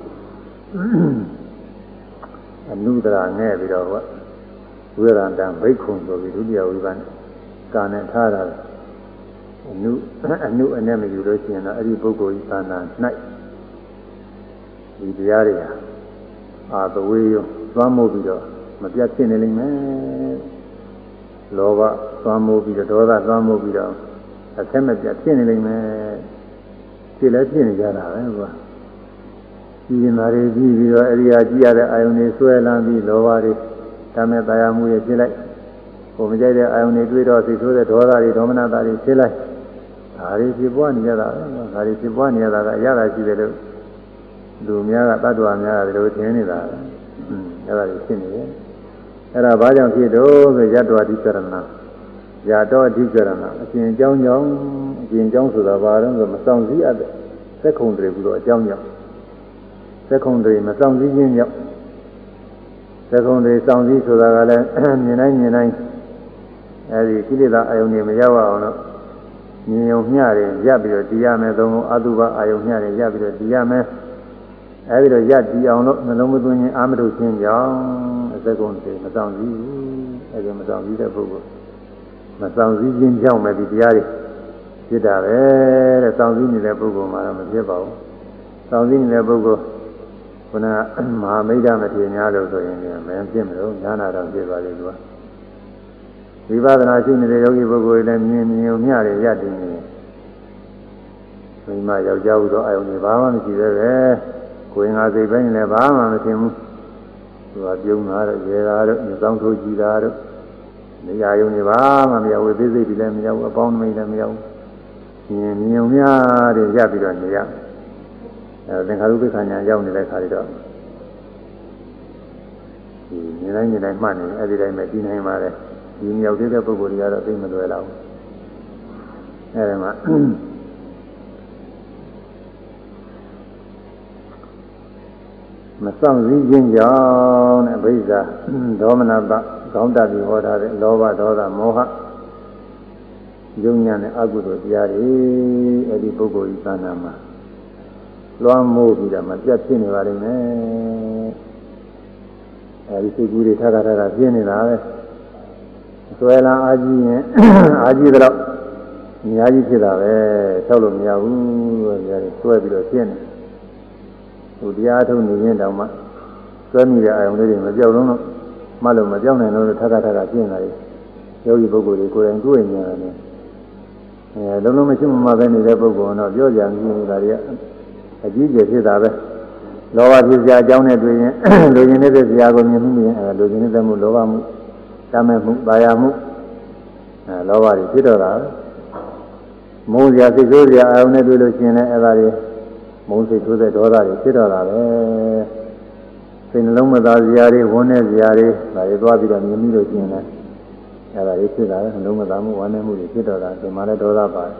အနုဒရာငဲ့ပြီးတော့ဝိရန္တံဘိက္ခုဆိုပြီးဒုတိယဝိပန်းကာနဲ့ထားတာအနုအနဲ့မယူလို့ရှိရင်တော့အဲ့ဒီပုဂ္ဂိုလ်ဤသာနာ၌ဒီတရားတွေဟာအာသဝေယသွားမှုပြီးတော့မပြတ်ဖြစ်နေလိမ့်မယ်လောဘသွားမှုပြီးတော့ဒေါသသွားမှုပြီးတော့အဆက်မပြတ်ဖြစ်နေလိမ့်မယ်ဖြစ်လည်းဖြစ်နေကြတာပဲကွာကြည်ရင်သားတွေကြည့်ပြီးတော့အရိယာကြည့်ရတဲ့အာယုန်တွေဆွဲလန်းပြီးလောဘတွေတမဲ့တရားမှုတွေဖြစ်လိုက်ကိုမကြိုက်တဲ့အာယုန်တွေတွေးတော့စိတ်ဆိုးတဲ့ဒေါသတွေဒေါမနတာတွေဖြစ်လိုက်ဒါတွေဖြစ်ပွားနေကြတာပဲဒါတွေဖြစ်ပွားနေရတာကအရသာရှိတယ်လို့လူများကတ attva များကဒီလိုထင်နေတာအဲ့ဒါတွေဖြစ်နေတယ်အဲ့ဒါဘာကြောင့်ဖြစ်တော့ဆိုရတ္တဝတိကရဏရတောအဓိကရဏအရှင်အကြောင်းကြောင့်အရှင်အကြောင်းဆိုတာဘာလို့ဆိုမဆောင်စည်းအပ်တဲ့သက္ခုံတွေပြီးတော့အကြောင်းကြောင့်သက္ခုံတွေမဆောင်စည်းခြင်းကြောင့်သက္ခုံတွေဆောင်စည်းဆိုတာကလည်းမြင်တိုင်းအဲဒီကိလေသာအာယုန်တွေမရောက်အောင်လို့မြင်ုံမျှတယ်ရပ်ပြီးတော့တည်ရမယ်သုံးလုံးအတုပအာယုန်မျှတယ်ရပ်ပြီးတော့တည်ရမယ်အဲဒီတော့ရပ်တည်အောင်လို့နှလုံးမသွင်းခြင်းအာမထုတ်ခြင်းကြောင့်သက္ကုံတွေမဆောင်စည်းအဲဒီမဆောင်စည်းတဲ့ပုဂ္ဂိုလ်မဆောင်စည်းခြင်းကြောင့်ပဲဒီတရားတွေဖြစ်တာပဲတဲ့ဆောင်စည်းနေတဲ့ပုဂ္ဂိုလ်မှာတော့မဖြစ်ပါဘူးဆောင်စည်းနေတဲ့ပုဂ္ဂိုလ်ခုနကမဟာမိတ်္တမထေရလို့ဆိုရင်လည်းမင်းဖြစ်မလို့ညာနာတော်ဖြစ်သွားတယ်သူကဝိပဿနာရှိနေတဲ့ယောဂီပုဂ္ဂိုလ်တွေလည်းမြင်မျှတယ်ရတည်နေတယ်မိမယောက်ျားဟုသောအာယုန်တွေဘာမှမရှိသေးပဲကိုယ်ငါစိတ်ပဲနေလည်းဘာမှမသိဘူးသူကပြုံးတာတော့ရေတာတော့မြေဆောင်ထိုးကြည့်တာတော့နေရာယုံတွေဘာမှမရောက်ဝိသေစိတ်တွေလည်းမရောက်ဘူးအပေါင်းမိတ်လည်းမရောက်ဘူးမြင်များတယ်ရပြီးတော့နေရသင်္ခါရုပ္ပခဏညာရောက်နေတဲ့ခါတွေတော့ဒီမြင်တိုင်းမှတ်နေအဲ့ဒီတိုင်းပဲပြီးနိုင်ပါလေဒီမြောက်သေးတဲ့ပုဂ္ဂိုလ်တွေကတော့သိမလွယ်တော့ဘူးအဲ့ဒါမှမဆောင်စည်းခြင်းကြောင့်နဲ့ဘိဇာဒေါမနပကောင်းတတ်ပြီးဟောထားတဲ့လောဘဒေါသမောဟယုံညာနဲ့အကုသိုလ်တရားတွေအဲ့ဒီပုဂ္ဂိုလ်ဤသာနာမှာလွှမ်းမိုးပြီးတော့မပြတ်ဖြစ်နေပါလိမ့်မယ်အဲဒီစိတ်ကူးတွေထပ်ပြင်းနေတာပဲဆွဲလန်းအားကြီးရင်အားကြီးတော့အများကြီးဖြစ်တာပဲထောက်လို့မရဘူးလို့ပြောတယ်ဆွဲပြီးတော့ပြင်းနေဟိုတရားထုတ်နေရင်တောင်မှဆွဲမိတဲ့အာယုံလေးတွေမပြောက်လုံးတော့မှလို့မပြောက်နိုင်လို့ထပ်ပြင်းလာတယ်ယောဂီပုဂ္ဂိုလ်တွေကိုယ်တိုင်တွေ့နေရတယ်လုံးမရှိမှပဲနေတဲ့ပုဂ္ဂိုလ်တော့ပြောကြမရှိဘူးဒါတွေအကြီးကျယ်ဖြစ်တာပဲလောဘဖြစ်စရာအကြောင်းနဲ့တွေ့ရင်လူကျင်နေတဲ့ဇာကိုမြင်မှုရင်လူကျင်နေတဲ့မှုလောဘမှုတမ်းမဲ့မှုပါရမှုလောဘတွေဖြစ်တော့တာမုန်းစရာစိတ်ဆိုးစရာအာရုံနဲ့တွေ့လို့ရှိရင်လည်းအဲ့ဒါတွေမုန်းစိတ်ဆိုးတဲ့ဒေါသတွေဖြစ်တော့တာပဲစိတ်နှလုံးမသားစရာတွေဝန်းနေစရာတွေဒါတွေသွားပြီးတော့မြင်ပြီးလို့ရှိရင်လည်းအဲ့ဒါတွေဖြစ်တာပဲနှလုံးမသားမှုဝန်းနေမှုတွေဖြစ်တော့တာဒီမှာလည်းဒေါသပါတယ်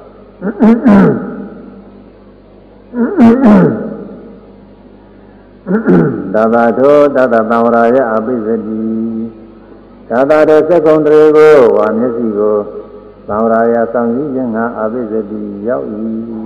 သာသာတော်သတ္တသံဝရယအပိစတိသာသာတော်စက္ကုံတွေကိုဝါမျက်စိကိုသံဝရယဆောင်စည်းခြင်းကအပိစတိရောက်၏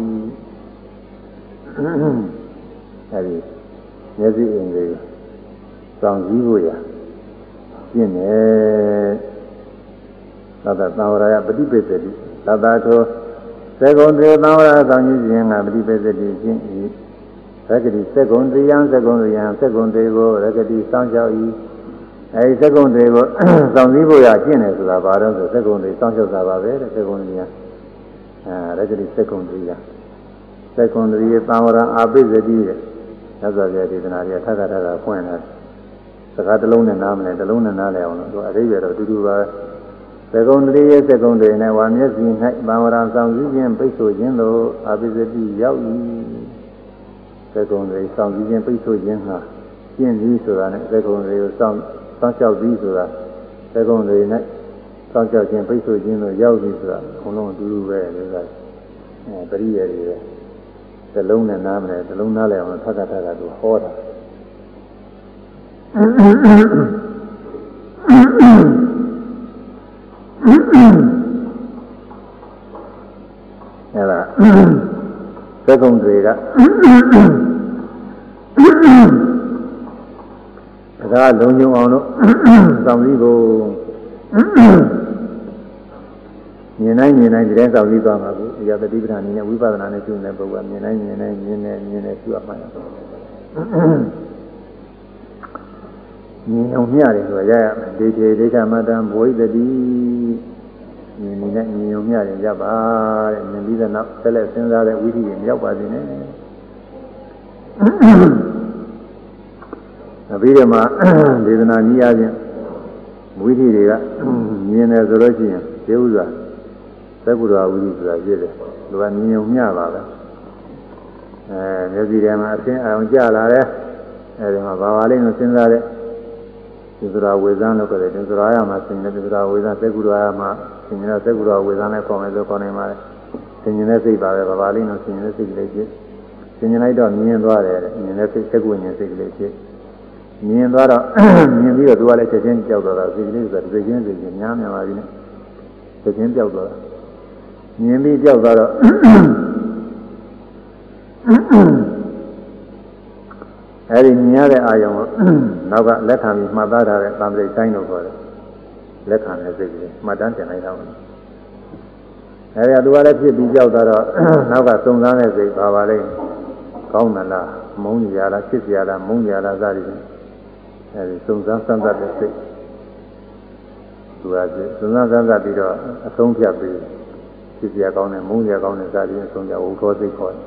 အဲဒီမျက်စိအင်္ဂလိပ်ဆောင်စည်းဖို့ရပြင်းတယ်သတ္တသံဝရယပฏิပိစတိသာသာတော်စက္ကုံတွေသံဝရဆောင်စည်းခြင်းကပฏิပိစတိခြင်း၏ရဂတိစက္ကုံတရားစက္ကုံတရားစက္ကုံတွေကိုရဂတိစောင့်ရှောက်၏အဲဒီစက္ကုံတွေကိုစောင့်စည်းဖို့ရကျင့်တယ်ဆိုတာဘာလို့ဆိုစက္ကုံတွေစောင့်ရှောက်တာပါပဲတဲ့စက္ကုံတရားရဂတိစက္ကုံတရားစက္ကုံတွေသံဝရအာပိစတိတဲ့သစ္စာပြဒေသနာတွေထပ်ဖွင့်လာစကားတစ်လုံးနဲ့နားမလဲတစ်လုံးနဲ့နားလဲအောင်လို့သူအရိပ်ရတော့တူတူပါသ Secondary ye secondary ne waမျက်စိ၌ဘာဝရံဆောင်စည်းခြင်းပိတ်ဆို့ခြင်းသို့အပိစတိရောက်၏secondary ဆောင်စည်းခြင်းပိတ်ဆို့ခြင်းဟာကျင့်ပြီးဆိုတာနဲ့ secondary ကိုစောင့်ရှောက်ပြီးဆိုတာ secondary ၌စောင့်ရှောက်ခြင်းပိတ်ဆို့ခြင်းသို့ရောက်ပြီးဆိုတာအကုန်လုံးအတူတူပဲလို့ဆိုတာပရိယေတွေပဲသလုံးနဲ့နားမလဲသလုံးနားလဲအောင်ထပ်ထပ်သူဟောတာအဲ့ဒါသက္ကုံတွေကဒါလုံညုံအောင်လို့စောင့်ပြီးကိုမြင်တိုင်းဒီတိုင်းစောင့်ပြီးသွားမှာကိုဒီရတတိပဋ္ဌာန်နဲ့ဝိပဿနာနဲ့ကျုံတဲ့ပုဂ္ဂိုလ်မြင်တိုင်းမြင်နေရှိရမှာမြင်အောင်မျှတယ်ဆိုရရမယ်ဒေထေဒိဋ္ဌမတ္တံဘဝိတတိမြင်အောင်မျှတယ်ရပါတဲ့မြင်ပြီးတဲ့နောက်ဆက်လက်စဉ်းစားတဲ့ဝိသီတွေမရောက်ပါစေနဲ့အပြီးတော့မှဒေသနာနည်းအားဖြင့်ဝိသီတွေကမြင်တယ်ဆိုလို့ရှိရင်ဒီဥစ္စာသက္ကုရဝိသီဆိုတာပြည့်တယ်သူကမြင်အောင်မျှပါပဲမျက်စိထဲမှာအသင်းအောင်ကြလာတယ်အဲဒီမှာဘာပါလိမ့်လို့စဉ်းစားတဲ့ဒီစရာဝေဇန်းလို့ခေါ်တယ်ဒီစရာရမှာဆင်နေတဲ့ဒီစရာဝေဇန်းသက္ကုရမှာဆင်နေတဲ့သက္ကုရဝေဇန်းနဲ့ခေါ်မယ်ဆိုခေါ်နိုင်ပါတယ်ဆင်နေတဲ့စိတ်ပါပဲဘာပါလိမ့်လို့ဆင်နေတဲ့စိတ်ကလေးဖြစ်ဆင်နေလိုက်တော့မြင်သွားတယ်မြင်တဲ့စိတ်သက္ကုဉ္စိတ်ကလေးဖြစ်မြင်သွားတော့မြင်ပြီးတော့သူကလည်းချက်ချင်းကြောက်သွားတာစိတ်ကလေးဆိုတာစိတ်ချင်းများပါပြီနဲ့ချက်ချင်းကြောက်သွားတာမြင်ပြီးကြောက်သွားတော့အဲဒီမြင်ရတဲ့အာယုံကိုနောက်ကလက်ခံပြီးမှတ်သားထားတဲ့သံတိတ်တိုင်းလို့ခေါ်တယ်လက်ခံတဲ့စိတ်ကလေးမှတ်တမ်းတင်လိုက်တော့အဲဒီကသူကလည်းဖြစ်ပြီးကြောက်သွားတော့နောက်ကစုံစမ်းတဲ့စိတ်ပါပါလိမ့်ကောင်းမလားမုန်းကြလားဖြစ်ကြလားမုန်းကြလားစသည်ဖြင့်အဲဒီစုံစမ်းစမ်းသပ်တဲ့စိတ်သူကစုံစမ်းစမ်းသပ်ပြီးတော့အဆုံးဖြတ်ပြီးဖြစ်ကြကောင်းတယ်မုန်းကြကောင်းတယ်စသည်ဖြင့်ဆုံးဖြတ်ဝုထောစိတ်ခေါ်တယ်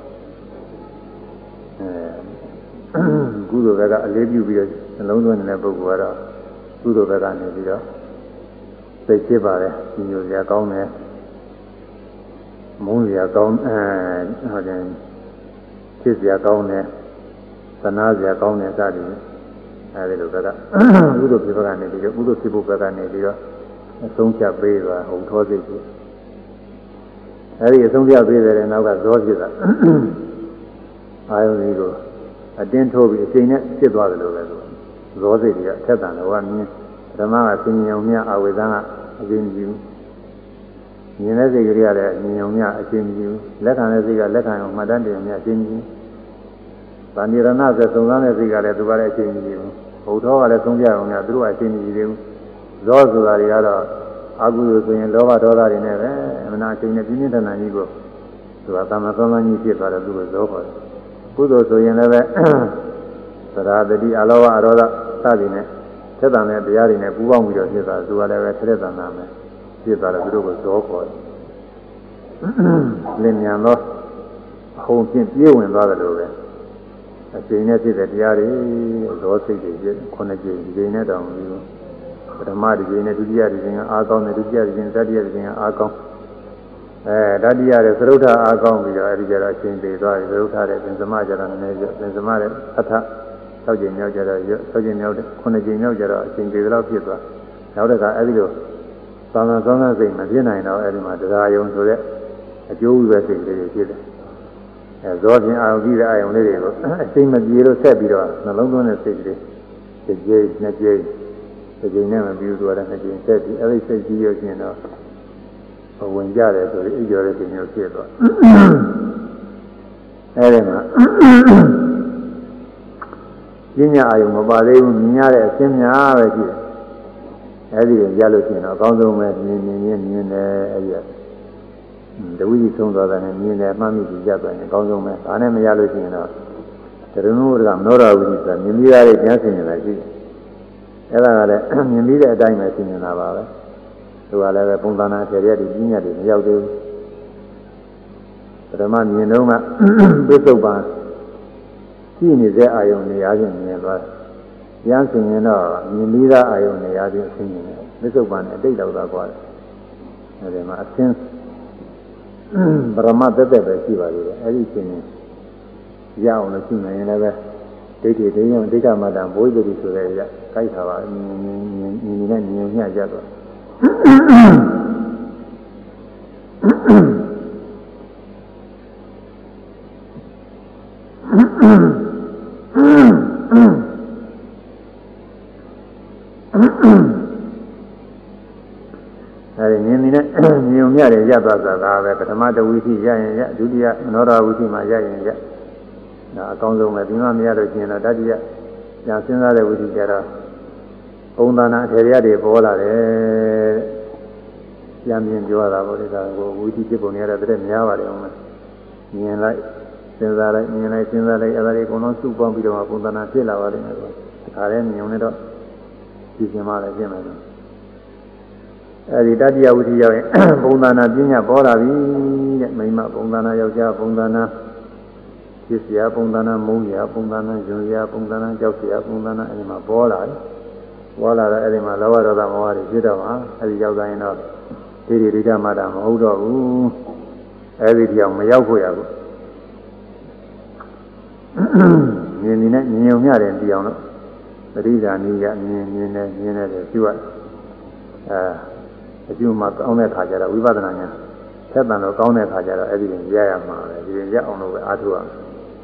ကုသိုလ်ဘက်ကအလေးပြုပြီးတော့နှလုံးသွင်းနေတဲ့ပုဂ္ဂိုလ်ကတော့ကုသိုလ်ဘက်ကနေပြီးတော့စိတ်ဖြစ်ပါတယ်ညိုစရာကောင်းတယ်မုန်းစရာကောင်းဟုတ်တယ်ဖြစ်စရာကောင်းတယ်သနာစရာကောင်းတယ်စသည်အဲဒီလိုဘက်ကကုသိုလ်ဖြစ်ဘက်ကနေပြီးတော့ကုသိုလ်ဖြစ်ဖို့ဘက်ကနေပြီးတော့အဆုံးဖြတ်ပေးသွားဟုတ်သောစိတ်ကိုအဲဒီအဆုံးဖြတ်ပေးတဲ့နောက်ကဇောဖြစ်တာအာယုန်ကြီးကိုအတင်းထိုးပြီးအချိန်နဲ့ဖြစ်သွားတယ်လို့ပဲဆိုဇောစိတ်တွေကထက်တန်တော့မြင်ဓမ္မကသင်ញုံမြအဝေဒံကအကျဉ်းကြီးမြင်တဲ့စိတ်ကလေးကလည်းမြင်ုံမြအကျဉ်းကြီးလက်ခံတဲ့စိတ်ကလက်ခံအောင်မှတ်တမ်းတယ်မြအကျဉ်းကြီးဗာဏိရဏဆိုစုံစမ်းတဲ့စိတ်ကလည်းသူကလည်းအကျဉ်းကြီးဘုဒ္ဓကလည်းသုံးပြအောင်များသူတို့ကအကျဉ်းကြီးတွေဇောဆိုတာတွေကတော့အကုသိုလ်ဆိုရင်လောဘဒေါသတွေနဲ့ပဲအမှန်အချိန်နဲ့ပြင်းပြင်းထန်ထန်ကြီးကိုသူကသမ္မာသမ္မာကြီးဖြစ်သွားတယ်သူကဇောခေါ်တယ်ကုသိုလ်ဆိုရင်လည်းပဲသရတတိအလောဘအရောဓစသည်နဲ့သက်တံတဲ့တရားတွေနဲ့ပူးပေါင်းပြီးတော့ဖြစ်သွားသူကလည်းပဲထက်တန်တာမယ်ဖြစ်သွားတယ်သူတို့ကဇောခေါ်တယ်လင်းမြန်သောအဟုန်ဖြင့်ပြေးဝင်သွားတယ်လို့ပဲအချိန်နဲ့ဖြစ်တဲ့တရားတွေဇောစိတ်တွေဖြစ်9ကြိမ်ဒီကြိမ်နဲ့တောင်ပြီးပထမဒီကြိမ်နဲ့ဒုတိယဒီကြိမ်ကအားကောင်းတယ်ဒုတိယဒီကြိမ်တတိယဒီကြိမ်ကအားကောင်းတတိယတဲ့သရုပ်ထအားကောင်းပြီးတော့အဲဒီကြတော့အချိန်သေးသွားပြီသရုပ်ထတဲ့သင်္သမကြတော့နည်းနည်းသင်္သမတဲ့အထ6ကြိမ်မြောက်ကြတော့6ကြိမ်မြောက်တဲ့9ကြိမ်မြောက်ကြတော့အချိန်သေးတော့ဖြစ်သွားနောက်တစ်ခါအဲဒီလိုသာမန်ကောင်းတဲ့စိတ်မဖြစ်နိုင်တော့အဲဒီမှာတရားယုံဆိုတဲ့အကျိုးဝိပဲစိတ်လေးတွေဖြစ်တယ်ဇောပြင်အာရုံကြည့်တဲ့အာရုံလေးတွေကိုအချိန်မပြေလို့ဆက်ပြီးတော့နှလုံးသွင်းတဲ့စိတ်ကလေးတစ်ကြိမ်နှစ်ကြိမ်တစ်ကြိမ်နဲ့မပြီးသွားတဲ့နှစ်ကြိမ်ဆက်ပြီးအဲဒီစိတ်ကြီးရခြင်းတော့ဝင်ကြတယ်ဆိုပြီးအကျော်တဲ့ခြင်းမျိုးဖြစ်သွားအဲဒီမှာပညာအာရုံမပါသေးဘူးမြင်ရတဲ့အရှင်းများပဲရှိတယ်အဲဒီကိုရလို့ရှိရင်တော့အကောင်းဆုံးပဲမြင်တယ်အဲဒီတဝိကြီးဆုံးသွားတယ်နဲ့မြင်တယ်မှတ်မိကြကြသွားရင်အကောင်းဆုံးပဲဒါနဲ့မရလို့ရှိရင်တော့တရဏုကမနောရဝိဆိုတာမြင်ပြီးရတဲ့ဉာဏ်ဆင်နေတာရှိတယ်အဲဒါကလည်းမြင်ပြီးတဲ့အတိုင်းပဲဆင်နေတာပါပဲသူကလည်းပဲပုံသဏ္ဍာန်ထေရည်ပညာတွေမရောက်သေးဘူးပထမမြင်တော့ကပြစ္ဆုတ်ပန်ရှိနေတဲ့အာယုန်နေရာချင်းမြင်သွားတယ်ဉာဏ်ဆင်ရင်တော့မြင်ပြီးသားအာယုန်နေရာချင်းဆင်နေတယ်ပြစ္ဆုတ်ပန်နဲ့အတိတ်လောက်သာကွာတယ်အဲဒီမှာအသင်းပရမတ်တက်ပဲရှိပါသေးတယ်အဲဒီအချိန်ရအောင်လို့ရှိနေရင်လည်းပဲဒိဋ္ဌိဒိယံဒိဋ္ဌမတ္တဘိုးတိဆိုတဲ့ရကြိုက်တာပါမြင်နဲ့မြင်ညကြတော့အဲဒီမြင်နေမြုံမြတယ်ရသွားတာပဲပထမတဝိသိရရင်ရဒုတိယမနောရဝိသိမှာရရင်ရဒါအကောင်းဆုံးပဲဒီမှမရလို့ရှိရင်တော့တတိယညာစဉ်းစားတဲ့ဝိသိကြတော့ပုံသဏ္ဍာန်အထေရတွေပေါ်လာတယ်ပြန်မြင်ပြောတာပေါ့လေဒါကိုဝိသိဖြစ်ပုံတွေကတော့တည်းများပါတယ်အောင်မြင်လိုက်စဉ်းစားလိုက်မြင်လိုက်စဉ်းစားလိုက်အဲဒါတွေအကုန်လုံးစုပေါင်းပြီးတော့ပုံသဏ္ဍာန်ဖြစ်လာပါလိမ့်မယ်ဆိုတခါတည်းမြင်နေတော့ကြည့်ရှင်မှလည်းပြင်မယ်အဲဒီတတိယဝိသိရောက်ရင်ပုံသဏ္ဍာန်ပညာပေါ်လာပြီတဲ့မိမပုံသဏ္ဍာန်ယောက်ျားပုံသဏ္ဍာန်ဖြစ်เสียပုံသဏ္ဍာန်မုန်းရာပုံသဏ္ဍာန်ယွန်ရာပုံသဏ္ဍာန်ကြောက်เสียပုံသဏ္ဍာန်အဲဒီမှာပေါ်လာတယ်ပေါ်လာတော့အဲဒီမှာလောဘဒေါသမောဟတွေဖြစ်တော့မှာအဲဒီရောက်တိုင်းတော့ဒိဋ္ဌိဒိဋ္ဌမတ္တမဟုတ်တော့ဘူးအဲဒီတရားမရောက်ဖို့ရဘူးမြင်နေနဲ့မြင်ုံရတယ်ဒီအောင်လို့ပရိဒါနိယမြင်နေတယ်ပြုရအကျိုးမှာကောင်းတဲ့ခါကျတော့ဝိပဿနာဉာဏ်ဆက်တန်တော့ကောင်းတဲ့ခါကျတော့အဲ့ဒီရရမှာပဲဒီရအောင်လို့ပဲအားထုတ်ရမယ်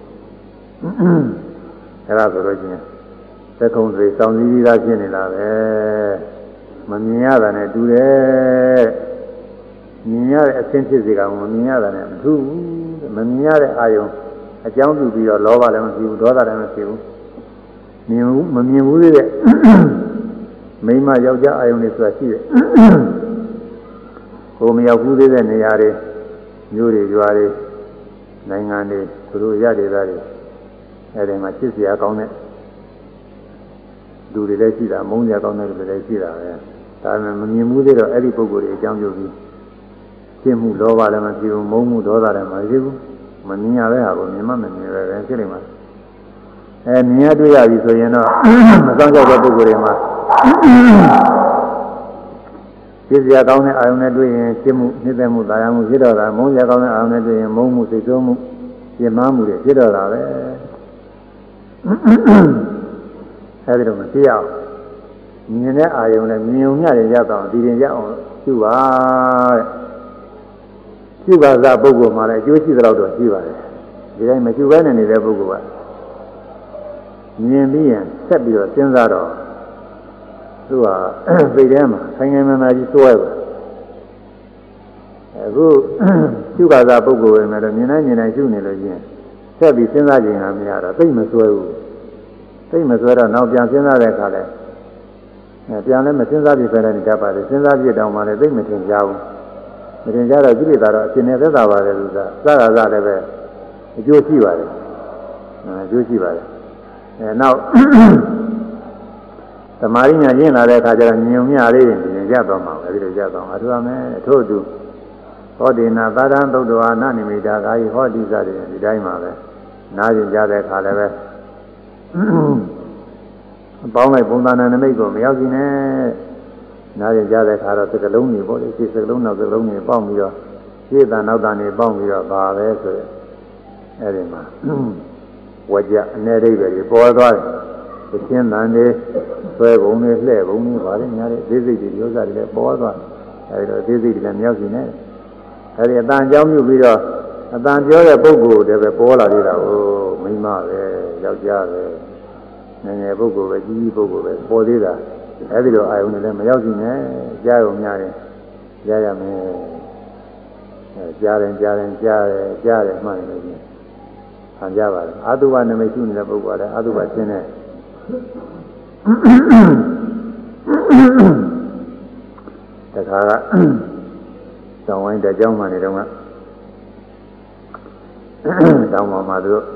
အဲ့ဒါဆိုလို့ချင်းသက်ခုံတွေစောင့်စည်းပြီးသားဖြစ်နေတာပဲမမြင်ရတာနဲ့တူတယ်မြင်ရတဲ့အသင်ဖြစ်စေကမမြင်ရတာနဲ့မထူးဘူးမမြင်ရတဲ့အာယုံအကြောင်းပြုပြီးတော့လောဘလည်းမရှိဘူးဒေါသလည်းမရှိဘူးမမြင်ဘူးသေးတဲ့မိမယောက်ျားအာယုံတွေဆိုတာရှိတယ်ဟိုမရောက်ဘူးသေးတဲ့နေရာတွေမြို့တွေရွာတွေနိုင်ငံတွေသူတို့ရတဲ့သားတွေအဲဒီမှာချစ်စရာကောင်းတဲ့လူတွေလည်းရှိတာမုန်းစရာကောင်းတဲ့လူတွေလည်းရှိတာပဲဒါပေမဲ့မမြင်ဘူးသေးတော့အဲ့ဒီပုဂ္ဂိုလ်တွေအကြောင်းပြုပြီးရှင်းမှုလောဘလည်းမရှိဘူးမုန်းမှုဒေါသလည်းမရှိဘူးမမြင်ရတဲ့ဟာကိုမြင်မှမမြင်ပဲဖြစ်နေမှာမြင်ရတွေ့ရပြီဆိုရင်တော့မစောင့်ကြောက်တဲ့ပုဂ္ဂိုလ်တွေမှာသိစရာကောင်းတဲ့အာယုန်နဲ့တွေ့ရင်ရှင်းမှုနှိမ့်သက်မှုသာယာမှုဖြစ်တော့တာမုန်းစရာကောင်းတဲ့အာယုန်နဲ့တွေ့ရင်မုန်းမှုစိတ်ဆိုးမှုပြင်းမာမှုတွေဖြစ်တော့တာပဲအဲဒီတော့မသိရအောင်မြင်တဲ့အာယုန်နဲ့မြင်ုံညရရတော့ဒီရင်ရအောင်ပြုပါတဲ့ပြုပါစားပုဂ္ဂိုလ်မှာလည်းအကျိုးရှိတဲ့တော့ရှိပါတယ်ဒီတိုင်းမပြုဘဲနဲ့နေတဲ့ပုဂ္ဂိုလ်ကမြင်ပြီးရင်ဆက်ပြီးတော့စဉ်းစားတော့သူကစိတ်ထဲမှာဆိုင်ငယ်မှန်မှကြီးစွဲပါအခုပြုပါစားပုဂ္ဂိုလ်ပဲမဲ့တော့မြင်တိုင်းရှုနေလို့ချင်းဆက်ပြီးစဉ်းစားခြင်းဟာမရတော့သိမစွဲဘူးသိမစွဲတော့နောက်ပြန်စဉ်းစားတဲ့အခါလဲပြန်လည်းမစဉ်းစားပြခဲ့တဲ့နေတတ်ပါလေစဉ်းစားပြတောင်မှလည်းသိမထင်ကြဘူးမထင်ကြတော့ကိလေသာတော့အရှင်နဲ့သက်သာပါတယ်လို့သာစလည်းပဲအကျိုးရှိပါတယ်အကျိုးရှိပါတယ်နောက်သမာဓိညာရင့်လာတဲ့အခါကျတော့ညုံမြလေးတွေရသွားမှာပဲဒီလိုရသွားမှာအထူးအမဲအထို့တူဟောဒီနာသာရံသုတ္တဝါနနိမိတာကာယဟောဒီစားတွေဒီတိုင်းမှာပဲနားကျင်ကြတဲ့အခါလည်းပဲပေါင်းလိုက်ပုံသဏ္ဍာန်နမိတ်ကိုမရောက်ခြင်းနဲ့နားကျင်ကြတဲ့အခါတော့စကလုံးတွေပေါ့လေဒီစကလုံးနောက်စကလုံးတွေပေါင်းပြီးတော့ရှေ့တန်နောက်တန်တွေပေါင်းပြီးတော့ပါပဲဆိုရယ်အဲဒီမှာဝကြအနေအိဗယ်တွေပေါ်သွားတယ်အရှင်းတန်တွေဆွဲပုံတွေလှဲ့ပုံတွေပါလေညားတဲ့သေးစိတ်တွေရောစားတွေလည်းပေါ်သွားအဲဒီတော့သေးစိတ်တွေလည်းမရောက်ခြင်းနဲ့အဲဒီအတန်အကြောင်းပြုပြီးတော့အတန်ပြောတဲ့ပုဂ္ဂိုလ်တွေပဲပေါ်လာသေးတာကိုမိမပဲယောက်ျားပဲငယ်ငယ်ပုဂ္ဂိုလ်ပဲကြီးကြီးပုဂ္ဂိုလ်ပဲပေါ်သေးတာအဲဒီလိုအာယုန်တွေလည်းမရောက်ခြင်းနဲ့ကြားရုံများတယ်ကြားရမယ်ကြားတယ်မှန်တယ်လို့ခံကြပါလေအာတုဘနမိတ်ရှုနေတဲ့ပုဂ္ဂိုလ်ကလည်းအာတုဘရှင်းတဲ့တခါကတောင်းဝိုင်းတဲ့เจ้าမှနေတော့ကတောင်းမှာသူတို့